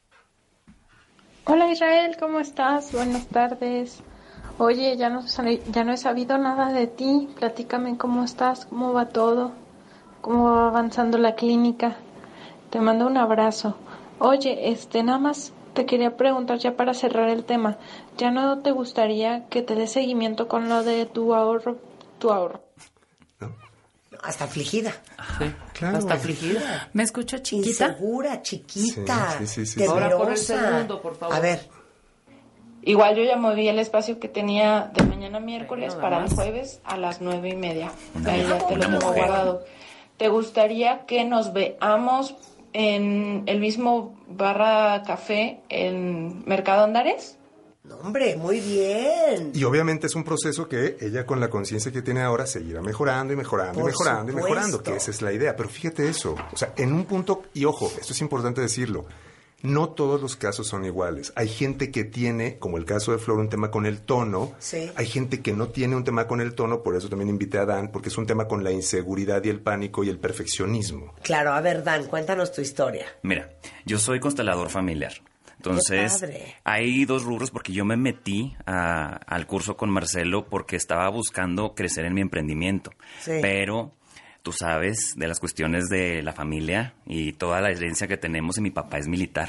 Hola Israel, ¿cómo estás? Buenas tardes. Oye, ya no, ya no he sabido nada de ti. Platícame cómo estás, cómo va todo, cómo va avanzando la clínica. Te mando un abrazo. Oye, este, nada más te quería preguntar ya para cerrar el tema. ¿Ya no te gustaría que te dé seguimiento con lo de tu ahorro? Tu ahorro. No. Hasta afligida. Sí, claro. Hasta afligida. ¿Me escucho chiquita? Insegura, chiquita. Sí, sí, sí, sí, temerosa. Ahora por el segundo, por favor. A ver. Igual yo ya moví el espacio que tenía de mañana miércoles bueno, para el jueves a las nueve y media. Ahí ya te lo tengo guardado. ¿Te gustaría que nos veamos en el mismo barra café en Mercado Andares? No, hombre, muy bien. Y obviamente es un proceso que ella con la conciencia que tiene ahora seguirá mejorando y mejorando Por y mejorando supuesto. y mejorando, que esa es la idea. Pero fíjate eso, o sea, en un punto, y ojo, esto es importante decirlo, no todos los casos son iguales. Hay gente que tiene, como el caso de Flor, un tema con el tono. Sí. Hay gente que no tiene un tema con el tono, por eso también invité a Dan, porque es un tema con la inseguridad y el pánico y el perfeccionismo. Claro, a ver, Dan, cuéntanos tu historia. Mira, yo soy constelador familiar. Entonces, hay dos rubros porque yo me metí a, al curso con Marcelo porque estaba buscando crecer en mi emprendimiento. Sí. Pero tú sabes de las cuestiones de la familia y toda la herencia que tenemos y mi papá es militar.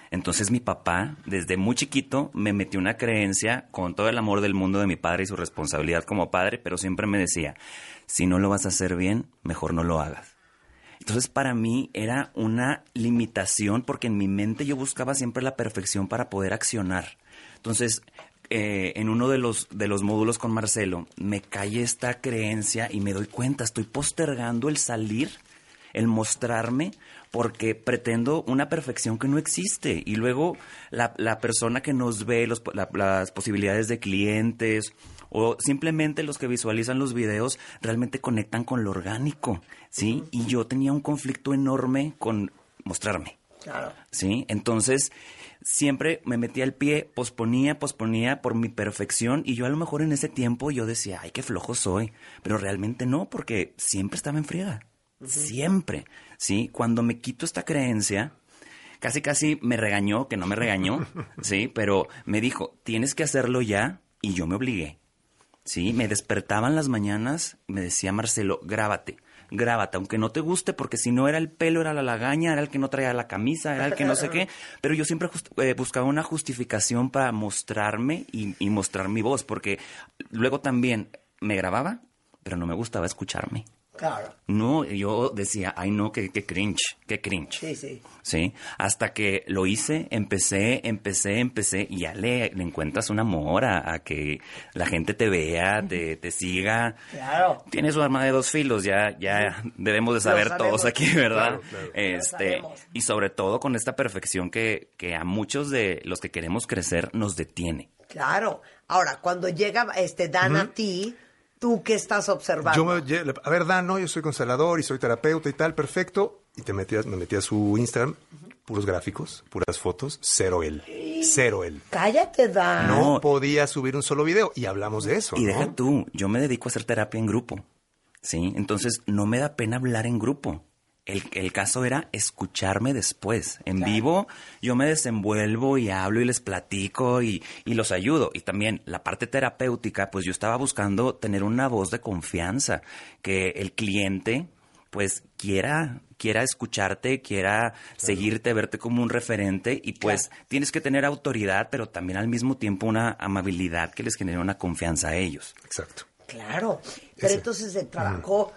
Entonces mi papá, desde muy chiquito, me metió una creencia con todo el amor del mundo de mi padre y su responsabilidad como padre, pero siempre me decía, si no lo vas a hacer bien, mejor no lo hagas. Entonces para mí era una limitación porque en mi mente yo buscaba siempre la perfección para poder accionar. Entonces, eh, en uno de los, de los módulos con Marcelo, me cae esta creencia y me doy cuenta, estoy postergando el salir, el mostrarme, porque pretendo una perfección que no existe. Y luego la, la persona que nos ve, los, la, las posibilidades de clientes o simplemente los que visualizan los videos realmente conectan con lo orgánico, ¿sí? Y yo tenía un conflicto enorme con mostrarme. Claro. ¿Sí? Entonces, siempre me metía el pie, posponía, posponía por mi perfección y yo a lo mejor en ese tiempo yo decía, ay, qué flojo soy. Pero realmente no, porque siempre estaba en friega. Uh-huh. Siempre, ¿sí? Cuando me quito esta creencia, casi casi me regañó, que no me regañó, ¿sí? Pero me dijo, tienes que hacerlo ya, y yo me obligué, ¿sí? Me despertaban las mañanas, me decía Marcelo, grábate, grábate, aunque no te guste, porque si no era el pelo, era la lagaña, era el que no traía la camisa, era el que no sé qué, pero yo siempre just, eh, buscaba una justificación para mostrarme y, y mostrar mi voz, porque luego también me grababa, pero no me gustaba escucharme. Claro. No, yo decía, ay no, qué, qué cringe, qué cringe. Sí, sí. Sí, hasta que lo hice, empecé, empecé, empecé y ya le, le encuentras un amor a, a que la gente te vea, te, te siga. Claro. Tiene su arma de dos filos, ya, ya debemos de saber todos aquí, ¿verdad? Claro, claro. Este, y sobre todo con esta perfección que, que a muchos de los que queremos crecer nos detiene. Claro. Ahora, cuando llega este Dan uh-huh. a ti, ¿tú qué estás observando? Yo me, a ver, Dan, no, yo soy constelador y soy terapeuta y tal, perfecto. Y te metías, me metí a su Instagram, puros gráficos, puras fotos, cero él. Cero él. Cállate, Dan. No, no podía subir un solo video y hablamos de eso. Y ¿no? deja tú, yo me dedico a hacer terapia en grupo, ¿sí? Entonces no me da pena hablar en grupo. El, el caso era escucharme después. En claro. vivo yo me desenvuelvo y hablo y les platico y, y los ayudo. Y también la parte terapéutica, pues yo estaba buscando tener una voz de confianza, que el cliente pues quiera, quiera escucharte, quiera claro. seguirte, verte como un referente y pues claro. tienes que tener autoridad, pero también al mismo tiempo una amabilidad que les genere una confianza a ellos. Exacto. Claro, pero Ese. entonces el trabajo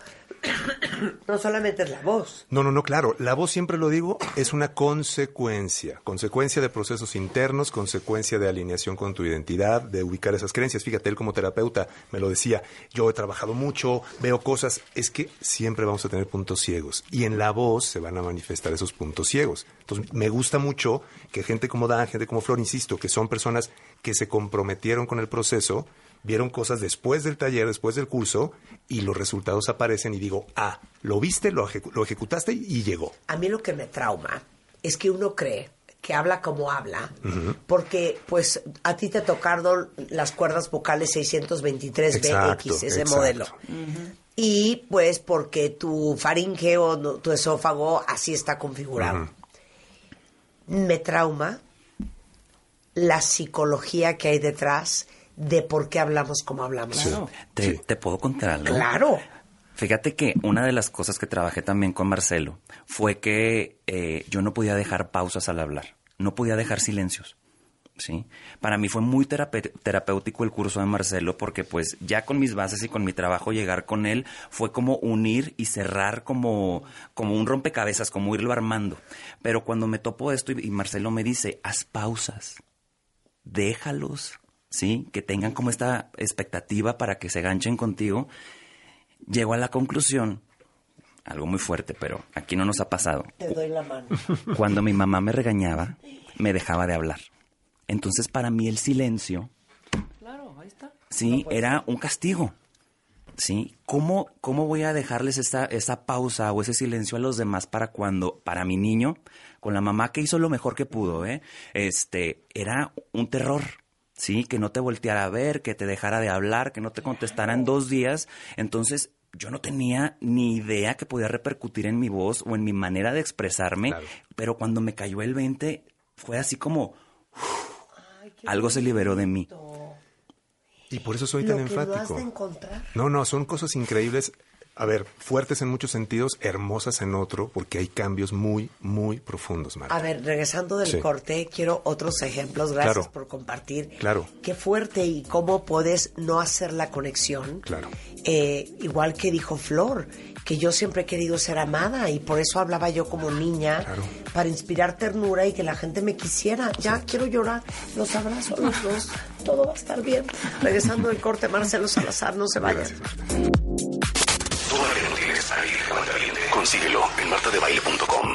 no solamente es la voz. No, no, no, claro. La voz, siempre lo digo, es una consecuencia. Consecuencia de procesos internos, consecuencia de alineación con tu identidad, de ubicar esas creencias. Fíjate, él como terapeuta me lo decía, yo he trabajado mucho, veo cosas. Es que siempre vamos a tener puntos ciegos. Y en la voz se van a manifestar esos puntos ciegos. Entonces, me gusta mucho que gente como Dan, gente como Flor, insisto, que son personas que se comprometieron con el proceso, vieron cosas después del taller, después del curso, y los resultados aparecen y digo, ah, lo viste, lo, ejecu- lo ejecutaste y llegó. A mí lo que me trauma es que uno cree que habla como habla, uh-huh. porque pues a ti te tocaron las cuerdas vocales seiscientos veintitrés B X, ese exacto. modelo. Uh-huh. Y pues porque tu faringe o no, tu esófago así está configurado. Uh-huh. Me trauma la psicología que hay detrás de por qué hablamos como hablamos. Sí. ¿Te, sí. ¿Te puedo contar algo? Claro. Fíjate que una de las cosas que trabajé también con Marcelo fue que eh, yo no podía dejar pausas al hablar. No podía dejar silencios. ¿Sí? Para mí fue muy terape- terapéutico el curso de Marcelo porque pues ya con mis bases y con mi trabajo llegar con él fue como unir y cerrar como, como un rompecabezas, como irlo armando. Pero cuando me topo esto y, y Marcelo me dice, haz pausas, déjalos, ¿sí? Que tengan como esta expectativa para que se ganchen contigo. Llego a la conclusión, algo muy fuerte, pero aquí no nos ha pasado. Te doy la mano. Cuando mi mamá me regañaba, me dejaba de hablar. Entonces, para mí el silencio, claro, ahí está. Sí, no era un castigo. ¿Sí? ¿Cómo, cómo voy a dejarles esa, esa pausa o ese silencio a los demás para cuando, para mi niño, con la mamá que hizo lo mejor que pudo, ¿eh? Este, era un terror. Sí, que no te volteara a ver, que te dejara de hablar, que no te contestara en dos días. Entonces, yo no tenía ni idea que podía repercutir en mi voz o en mi manera de expresarme. Claro. Pero cuando me cayó el veinte, fue así como, ay, algo se liberó de mí. Y por eso soy lo tan que enfático. Lo has de encontrar. No, no, son cosas increíbles. A ver, fuertes en muchos sentidos, hermosas en otro, porque hay cambios muy, muy profundos, Marta. A ver, regresando del Sí. corte, quiero otros ejemplos. Gracias Claro. por compartir. Claro. Qué fuerte y cómo puedes no hacer la conexión. Claro. Eh, igual que dijo Flor, que yo siempre he querido ser amada y por eso hablaba yo como niña, Claro. para inspirar ternura y que la gente me quisiera. Ya quiero llorar, los abrazo a los dos, todo va a estar bien. Regresando del corte, Marcelo Salazar, no se vayan. Gracias, Marta. Todo lo que no tienes para ir cuentaviente, consíguelo en marta de baile punto com.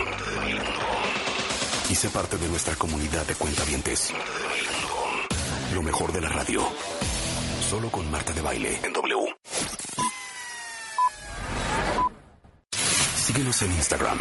Y sé parte de nuestra comunidad de cuentavientes. Lo mejor de la radio. Solo con Marta de Baile en W. Síguenos en Instagram.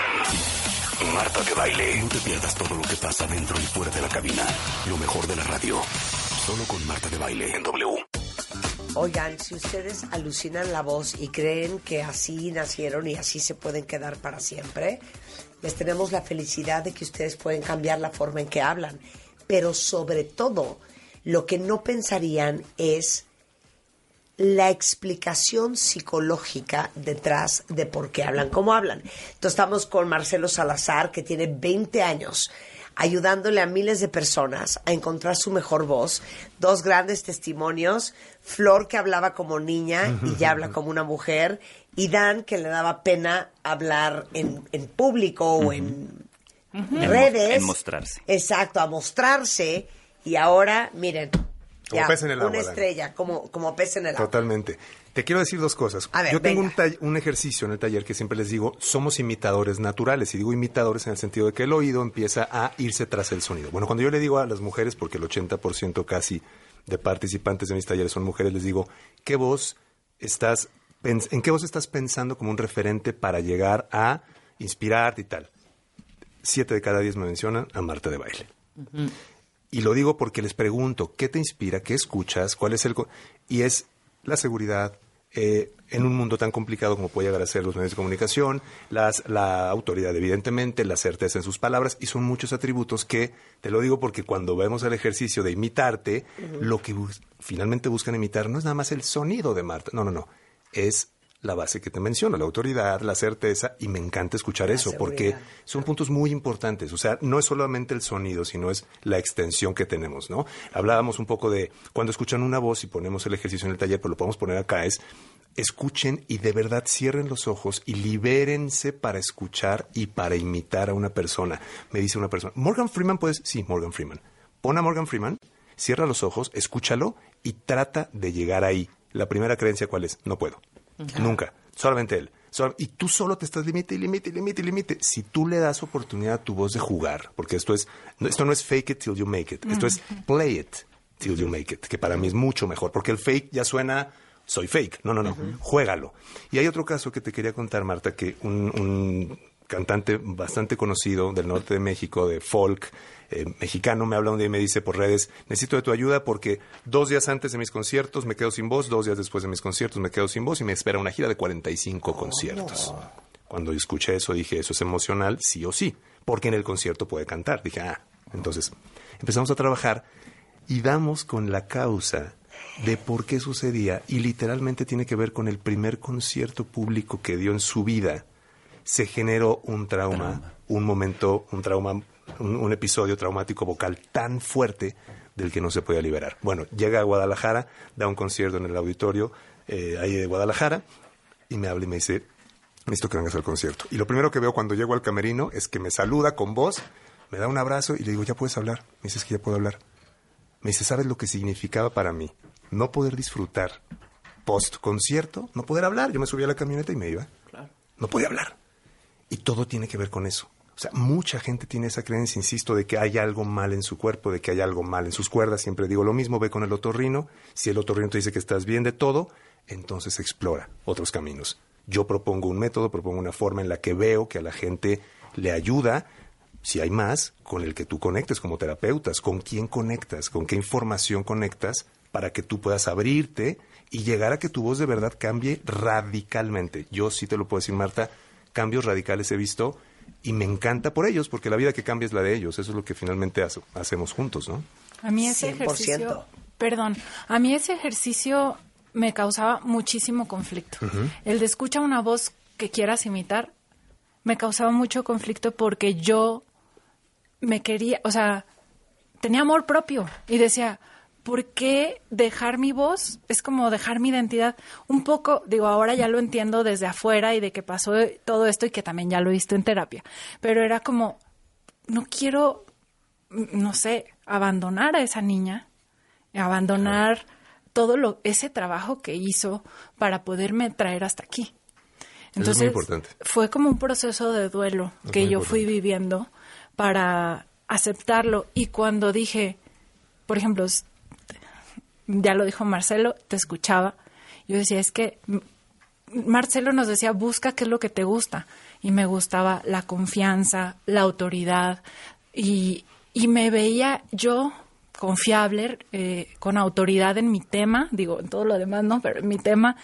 Marta de Baile. No te pierdas todo lo que pasa dentro y fuera de la cabina. Lo mejor de la radio. Solo con Marta de Baile en W. Oigan, si ustedes alucinan la voz y creen que así nacieron y así se pueden quedar para siempre, les tenemos la felicidad de que ustedes pueden cambiar la forma en que hablan. Pero sobre todo, lo que no pensarían es la explicación psicológica detrás de por qué hablan como hablan. Entonces estamos con Marcelo Salazar, que tiene veinte años, ayudándole a miles de personas a encontrar su mejor voz. Dos grandes testimonios, Flor, que hablaba como niña y ya habla como una mujer, y Dan, que le daba pena hablar en, en público o en redes. En mostrarse. Exacto, a mostrarse. Y ahora, miren, Como ya, pez en el agua, una Dan. estrella, como, como pez en el agua. Totalmente. Te quiero decir dos cosas. A ver, Yo tengo un, venga. tall- un ejercicio en el taller que siempre les digo, somos imitadores naturales. Y digo imitadores en el sentido de que el oído empieza a irse tras el sonido. Bueno, cuando yo le digo a las mujeres, porque el ochenta por ciento casi de participantes de mis talleres son mujeres, les digo, ¿qué voz estás, pens- ¿en qué voz estás pensando como un referente para llegar a inspirarte y tal? Siete de cada diez me mencionan a Marta de Baile. Y lo digo porque les pregunto, ¿qué te inspira? ¿Qué escuchas? ¿Cuál es el...? co-? Y es la seguridad eh, en un mundo tan complicado como puede llegar a ser los medios de comunicación, las, la autoridad, evidentemente, la certeza en sus palabras, y son muchos atributos que, te lo digo porque cuando vemos el ejercicio de imitarte, Ujú. lo que bus- finalmente buscan imitar no es nada más el sonido de Marta, no, no, no, es la base que te menciono, la autoridad, la certeza, y me encanta escuchar La eso, porque seguridad. son puntos muy importantes. O sea, no es solamente el sonido, sino es la extensión que tenemos, ¿no? Hablábamos un poco de cuando escuchan una voz y ponemos el ejercicio en el taller, pero lo podemos poner acá, es escuchen y de verdad cierren los ojos y libérense para escuchar y para imitar a una persona. Me dice una persona, ¿Morgan Freeman puedes? Sí, Morgan Freeman. Pon a Morgan Freeman, cierra los ojos, escúchalo y trata de llegar ahí. La primera creencia, ¿cuál es? No puedo. Nunca. Solamente él. Sol- y tú solo te estás limite y limite y limite y limite. Si tú le das oportunidad a tu voz de jugar, porque esto es, no- esto no es fake it till you make it. Esto es play it till you make it, que para mí es mucho mejor, porque el fake ya suena, soy fake. No, no, no. Juégalo. Y hay otro caso que te quería contar, Marta, que un, un cantante bastante conocido del norte de México, de folk, eh, mexicano, me habla un día y me dice por redes, necesito de tu ayuda porque dos días antes de mis conciertos me quedo sin voz, dos días después de mis conciertos me quedo sin voz y me espera una gira de cuarenta y cinco conciertos. Cuando escuché eso dije, eso es emocional, sí o sí, porque en el concierto puede cantar. Dije, ah, entonces empezamos a trabajar y damos con la causa de por qué sucedía y literalmente tiene que ver con el primer concierto público que dio en su vida. Se generó un trauma, trauma. un momento, un trauma, un, un episodio traumático vocal tan fuerte del que no se podía liberar. Bueno, llega a Guadalajara, da un concierto en el auditorio eh, ahí de Guadalajara y me habla y me dice, necesito que vengas al concierto. Y lo primero que veo cuando llego al camerino es que me saluda con voz, me da un abrazo y le digo, ya puedes hablar. Me dice, es que ya puedo hablar. Me dice, ¿sabes lo que significaba para mí? No poder disfrutar post concierto, no poder hablar. Yo me subí a la camioneta y me iba. Claro. No podía hablar. Y todo tiene que ver con eso. O sea, mucha gente tiene esa creencia, insisto, de que hay algo mal en su cuerpo, de que hay algo mal en sus cuerdas. Siempre digo lo mismo, ve con el otorrino. Si el otorrino te dice que estás bien de todo, entonces explora otros caminos. Yo propongo un método, propongo una forma en la que veo que a la gente le ayuda, si hay más, con el que tú conectes como terapeutas, con quién conectas, con qué información conectas, para que tú puedas abrirte y llegar a que tu voz de verdad cambie radicalmente. Yo sí te lo puedo decir, Marta, cambios radicales he visto y me encanta por ellos, porque la vida que cambia es la de ellos. Eso es lo que finalmente hace, hacemos juntos, ¿no? A mí ese cien por ciento. ejercicio, perdón, a mí ese ejercicio me causaba muchísimo conflicto. Ujú. El de escucha una voz que quieras imitar me causaba mucho conflicto porque yo me quería, o sea, tenía amor propio y decía, ¿por qué dejar mi voz? Es como dejar mi identidad. Un poco, digo, ahora ya lo entiendo desde afuera y de que pasó todo esto y que también ya lo he visto en terapia, pero era como, no quiero, no sé, abandonar a esa niña, abandonar todo lo, ese trabajo que hizo para poderme traer hasta aquí. Entonces, es muy importante. fue como un proceso de duelo Es que muy yo importante. fui viviendo para aceptarlo. Y cuando dije, por ejemplo, s- ya lo dijo Marcelo, te escuchaba, yo decía, es que M- Marcelo nos decía, busca qué es lo que te gusta. Y me gustaba la confianza, la autoridad, y, y me veía yo confiable, eh, con autoridad en mi tema, digo, en todo lo demás no, pero en mi tema.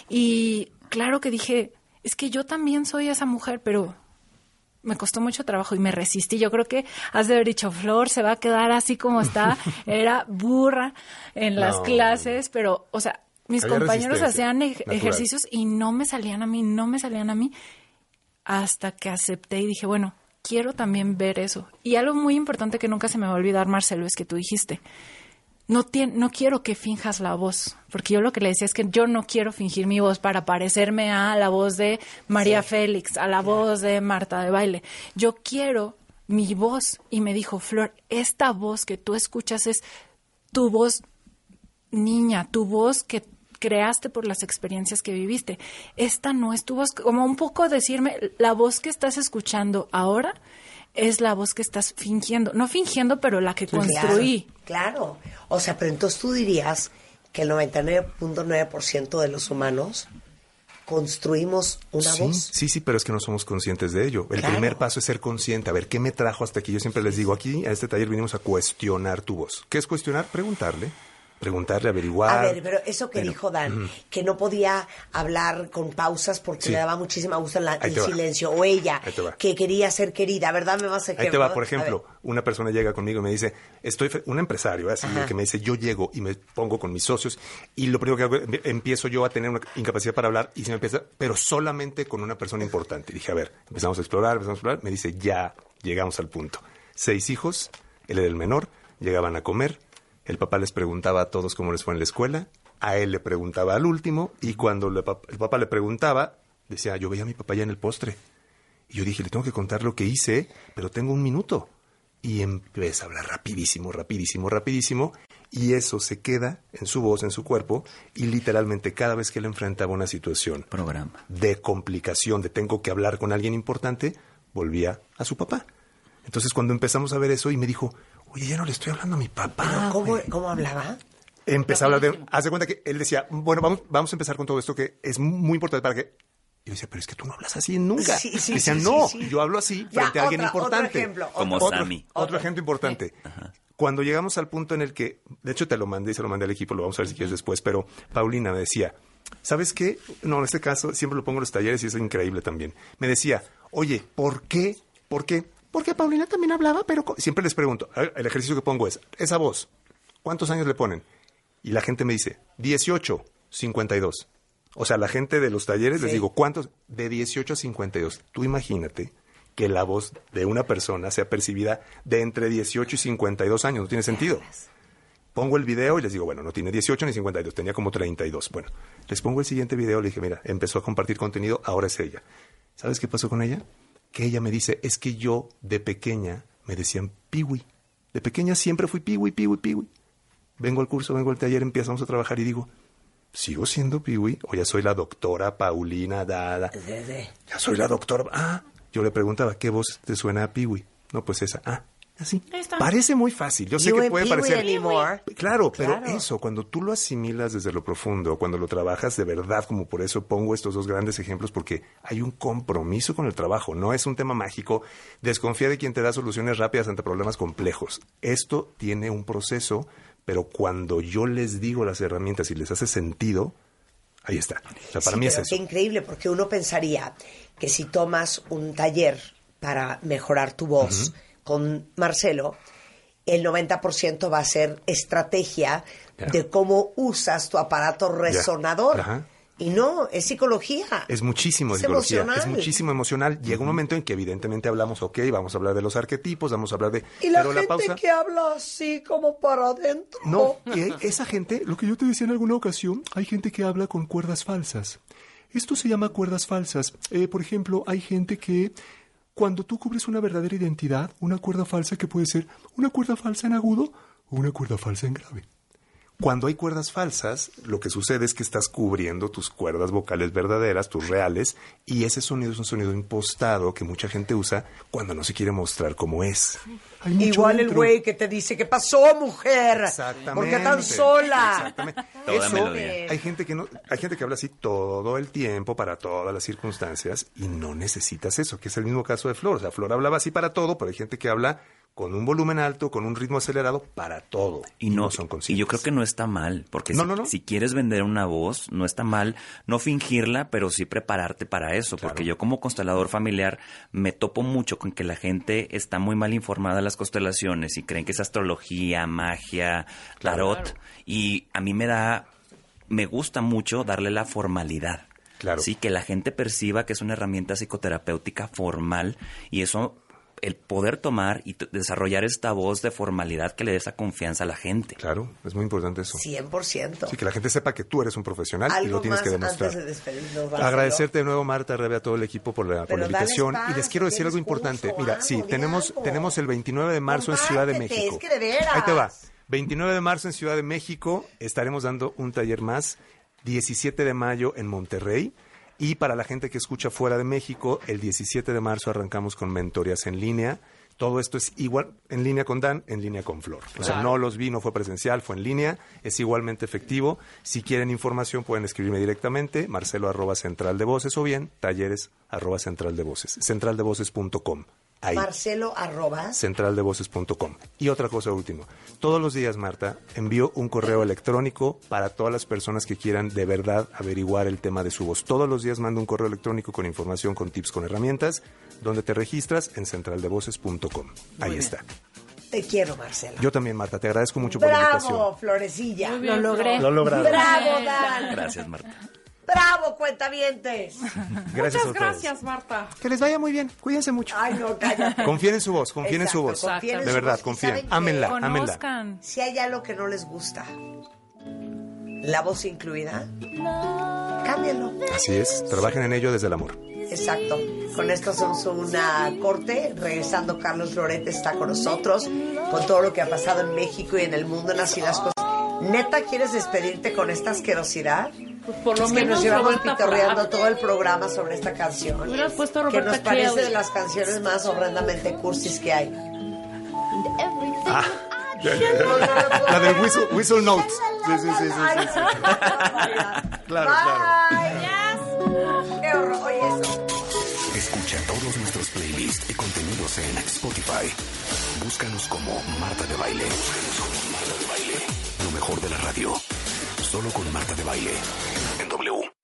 Y claro que dije, es que yo también soy esa mujer, pero me costó mucho trabajo y me resistí. Yo creo que has de haber dicho, Flor, se va a quedar así como está. Era burra en las No. clases, pero, o sea, mis Había compañeros resistencia, hacían ej- natural. ejercicios y no me salían a mí, no me salían a mí, hasta que acepté y dije, bueno, quiero también ver eso. Y algo muy importante que nunca se me va a olvidar, Marcelo, es que tú dijiste, no, tien- no quiero que finjas la voz, porque yo lo que le decía es que yo no quiero fingir mi voz para parecerme a la voz de María Sí. Félix, a la voz de Marta de Baile. Yo quiero mi voz. Y me dijo, Flor, esta voz que tú escuchas es tu voz niña, tu voz que creaste por las experiencias que viviste. Esta no es tu voz, como un poco decirme, la voz que estás escuchando ahora es la voz que estás fingiendo. No fingiendo, pero la que construí. Claro, claro. O sea, pero entonces tú dirías que el noventa y nueve punto nueve por ciento de los humanos construimos una sí, voz. Sí, sí, pero es que no somos conscientes de ello. El Claro. primer paso es ser consciente. A ver, ¿qué me trajo hasta aquí? Yo siempre les digo, aquí a este taller vinimos a cuestionar tu voz. ¿Qué es cuestionar? Preguntarle. Preguntarle, averiguar. A ver, pero eso que Bueno, dijo Dan, ujú. que no podía hablar con pausas porque Sí. le daba muchísima gusto en la- Ahí el te va. silencio, o ella, Ahí te va. que quería ser querida, ¿verdad? Me vas a Ahí te va, por ejemplo, una persona llega conmigo y me dice, estoy, fe- un empresario, así, Ajá. que me dice, yo llego y me pongo con mis socios y lo primero que hago, em- empiezo yo a tener una incapacidad para hablar y se me empieza, pero solamente con una persona importante. Y dije, a ver, empezamos a explorar, empezamos a explorar, me dice, ya llegamos al punto. Seis hijos, él era el menor, llegaban a comer, el papá les preguntaba a todos cómo les fue en la escuela, a él le preguntaba al último y cuando le pap- el papá le preguntaba, decía, yo veía a mi papá ya en el postre. Y yo dije, le tengo que contar lo que hice, pero tengo un minuto. Y empieza a hablar rapidísimo, rapidísimo, rapidísimo. Y eso se queda en su voz, en su cuerpo. Y literalmente cada vez que él enfrentaba una situación Programa. de complicación, de tengo que hablar con alguien importante, volvía a su papá. Entonces cuando empezamos a ver eso y me dijo, oye, ya no le estoy hablando a mi papá. Pero ¿cómo, güey". ¿Cómo hablaba? Empezó a hablar de... Haz de cuenta que él decía, bueno, vamos, vamos a empezar con todo esto que es muy importante para que... Y yo decía, pero es que tú no hablas así nunca. Sí, sí, decía, sí, no, sí, sí. yo hablo así Ya, frente a alguien otra- otro importante. ejemplo, Como otro, Sammy. Otro ejemplo importante. Cuando llegamos al punto en el que, de hecho te lo mandé y se lo mandé al equipo, lo vamos a ver si quieres después, pero Paulina me decía, ¿sabes qué? No, en este caso siempre lo pongo en los talleres y es increíble también. Me decía, oye, ¿por qué? ¿Por qué? Porque Paulina también hablaba, pero co-". siempre les pregunto, a ver, el ejercicio que pongo es, esa voz, ¿cuántos años le ponen? Y la gente me dice, dieciocho, cincuenta y dos. O sea, la gente de los talleres les Sí. digo, ¿cuántos? De dieciocho a cincuenta y dos. Tú imagínate que la voz de una persona sea percibida de entre dieciocho y cincuenta y dos años. No tiene sentido. Pongo el video y les digo, bueno, no tiene dieciocho ni cincuenta y dos, tenía como treinta y dos. Bueno, les pongo el siguiente video, le dije, mira, empezó a compartir contenido, ahora es ella. ¿Sabes qué pasó con ella? Que ella me dice, es que yo de pequeña me decían piwi. De pequeña siempre fui piwi, piwi, piwi. Vengo al curso, vengo al taller, empezamos a trabajar y digo, ¿sigo siendo piwi? O ya soy la doctora Paulina Dada. Ya soy la doctora. Ah, yo le preguntaba, ¿qué voz te suena a piwi? No, pues esa. Ah, así. Parece muy fácil. Yo sé You que ain't puede Pee-wee parecer. anymore. Claro, pero Claro. eso, cuando tú lo asimilas desde lo profundo, cuando lo trabajas de verdad, como por eso pongo estos dos grandes ejemplos, porque hay un compromiso con el trabajo. No es un tema mágico. Desconfía de quien te da soluciones rápidas ante problemas complejos. Esto tiene un proceso, pero cuando yo les digo las herramientas y les hace sentido, ahí está. O sea, para Sí, mí es pero eso. qué increíble, porque uno pensaría que si tomas un taller para mejorar tu voz Ujú. con Marcelo, el noventa por ciento va a ser estrategia Ya. de cómo usas tu aparato resonador. Ajá. Y no, es psicología. Es muchísimo Es psicología, emocional. es muchísimo emocional. Llega un momento en que evidentemente hablamos, ok, vamos a hablar de los arquetipos, vamos a hablar de... Y la pero gente la pausa... que habla así como para adentro. No, y esa gente, lo que yo te decía en alguna ocasión, hay gente que habla con cuerdas falsas. Esto se llama cuerdas falsas. Eh, por ejemplo, hay gente que cuando tú cubres una verdadera identidad, una cuerda falsa que puede ser una cuerda falsa en agudo o una cuerda falsa en grave. Cuando hay cuerdas falsas, lo que sucede es que estás cubriendo tus cuerdas vocales verdaderas, tus reales, y ese sonido es un sonido impostado que mucha gente usa cuando no se quiere mostrar como es. Hay mucho Igual el dentro. güey que te dice, ¿qué pasó, mujer? Exactamente. ¿Por qué tan sola? Exactamente. Toda Eso, melodía. hay gente que no, hay gente que habla así todo el tiempo para todas las circunstancias y no necesitas eso, que es el mismo caso de Flor. O sea, Flor hablaba así para todo, pero hay gente que habla con un volumen alto, con un ritmo acelerado para todo. Y no, son y conscientes. yo creo que no está mal, porque No, si, no, no. si quieres vender una voz, no está mal no fingirla, pero sí prepararte para eso, Claro. porque yo como constelador familiar me topo mucho con que la gente está muy mal informada de las constelaciones y creen que es astrología, magia, tarot, Claro. y a mí me da, me gusta mucho darle la formalidad. Claro. Sí, que la gente perciba que es una herramienta psicoterapéutica formal y eso, el poder tomar y t- desarrollar esta voz de formalidad que le dé esa confianza a la gente. Claro, es muy importante eso. cien por ciento. Sí, que la gente sepa que tú eres un profesional y Algo lo tienes más que demostrar. antes de despedirnos, Marcelo. Agradecerte de nuevo, Marta, Rebe, a todo el equipo por la, por Pero la invitación. dale Y les espacio, quiero decir algo tienes importante. curso, Mira, algo, sí, di tenemos, algo. tenemos el veintinueve de marzo en Ciudad de Compártete, México. es que de veras. Ahí te va. veintinueve de marzo en Ciudad de México. Estaremos dando un taller más. diecisiete de mayo en Monterrey. Y para la gente que escucha fuera de México, el diecisiete de marzo arrancamos con mentorías en línea. Todo esto es igual en línea con Dan, en línea con Flor. O sea, Claro. no los vi, no fue presencial, fue en línea. Es igualmente efectivo. Si quieren información, pueden escribirme directamente, marcelo arroba central de voces o bien talleres arroba central de voces, central de voces punto com. Ahí. Marcelo arroba. central de voces punto com. Y otra cosa última. Todos los días, Marta, envío un correo electrónico para todas las personas que quieran de verdad averiguar el tema de su voz. Todos los días mando un correo electrónico con información, con tips, con herramientas, donde te registras en central de voces punto com. Ahí está. Te quiero, Marcelo. Yo también, Marta, te agradezco mucho por la invitación. Bravo, Florecilla. Muy bien, Lo logré. Lo logrado. Bravo, Dan. Gracias, Marta. Bravo, cuentavientes. Gracias a Muchas todos. gracias, Marta. Que les vaya muy bien. Cuídense mucho. Ay, no, cállate. Confíen en su voz, confíen en su Exacto, voz. confíen en De su verdad, voz. ¿Y confíen. saben qué? Ámenla, ámenla. Conozcan. Si hay algo que no les gusta, la voz incluida, cámbienlo. Así es, trabajen en ello desde el amor. Exacto. Con esto hacemos una corte. Regresando, Carlos Loret está con nosotros con todo lo que ha pasado en México y en el mundo en así las cosas. ¿Neta quieres despedirte con esta asquerosidad? Pues por lo Es que menos nos llevamos Roberta pitorreando Flack. todo el programa sobre esta canción. Hubieras puesto a Que Roberta nos parece Kelly. de las canciones más horrendamente cursis que hay. Ah, la del whistle, whistle notes. Sí, sí, sí, sí, sí, sí. Claro, claro. Bye. Qué horror. Oye, eso. Escucha todos nuestros playlists y contenidos en Spotify. Búscanos como Marta de Baile. Búscanos como Marta de Baile. Lo mejor de la radio. Solo con Marta de Baile. En W.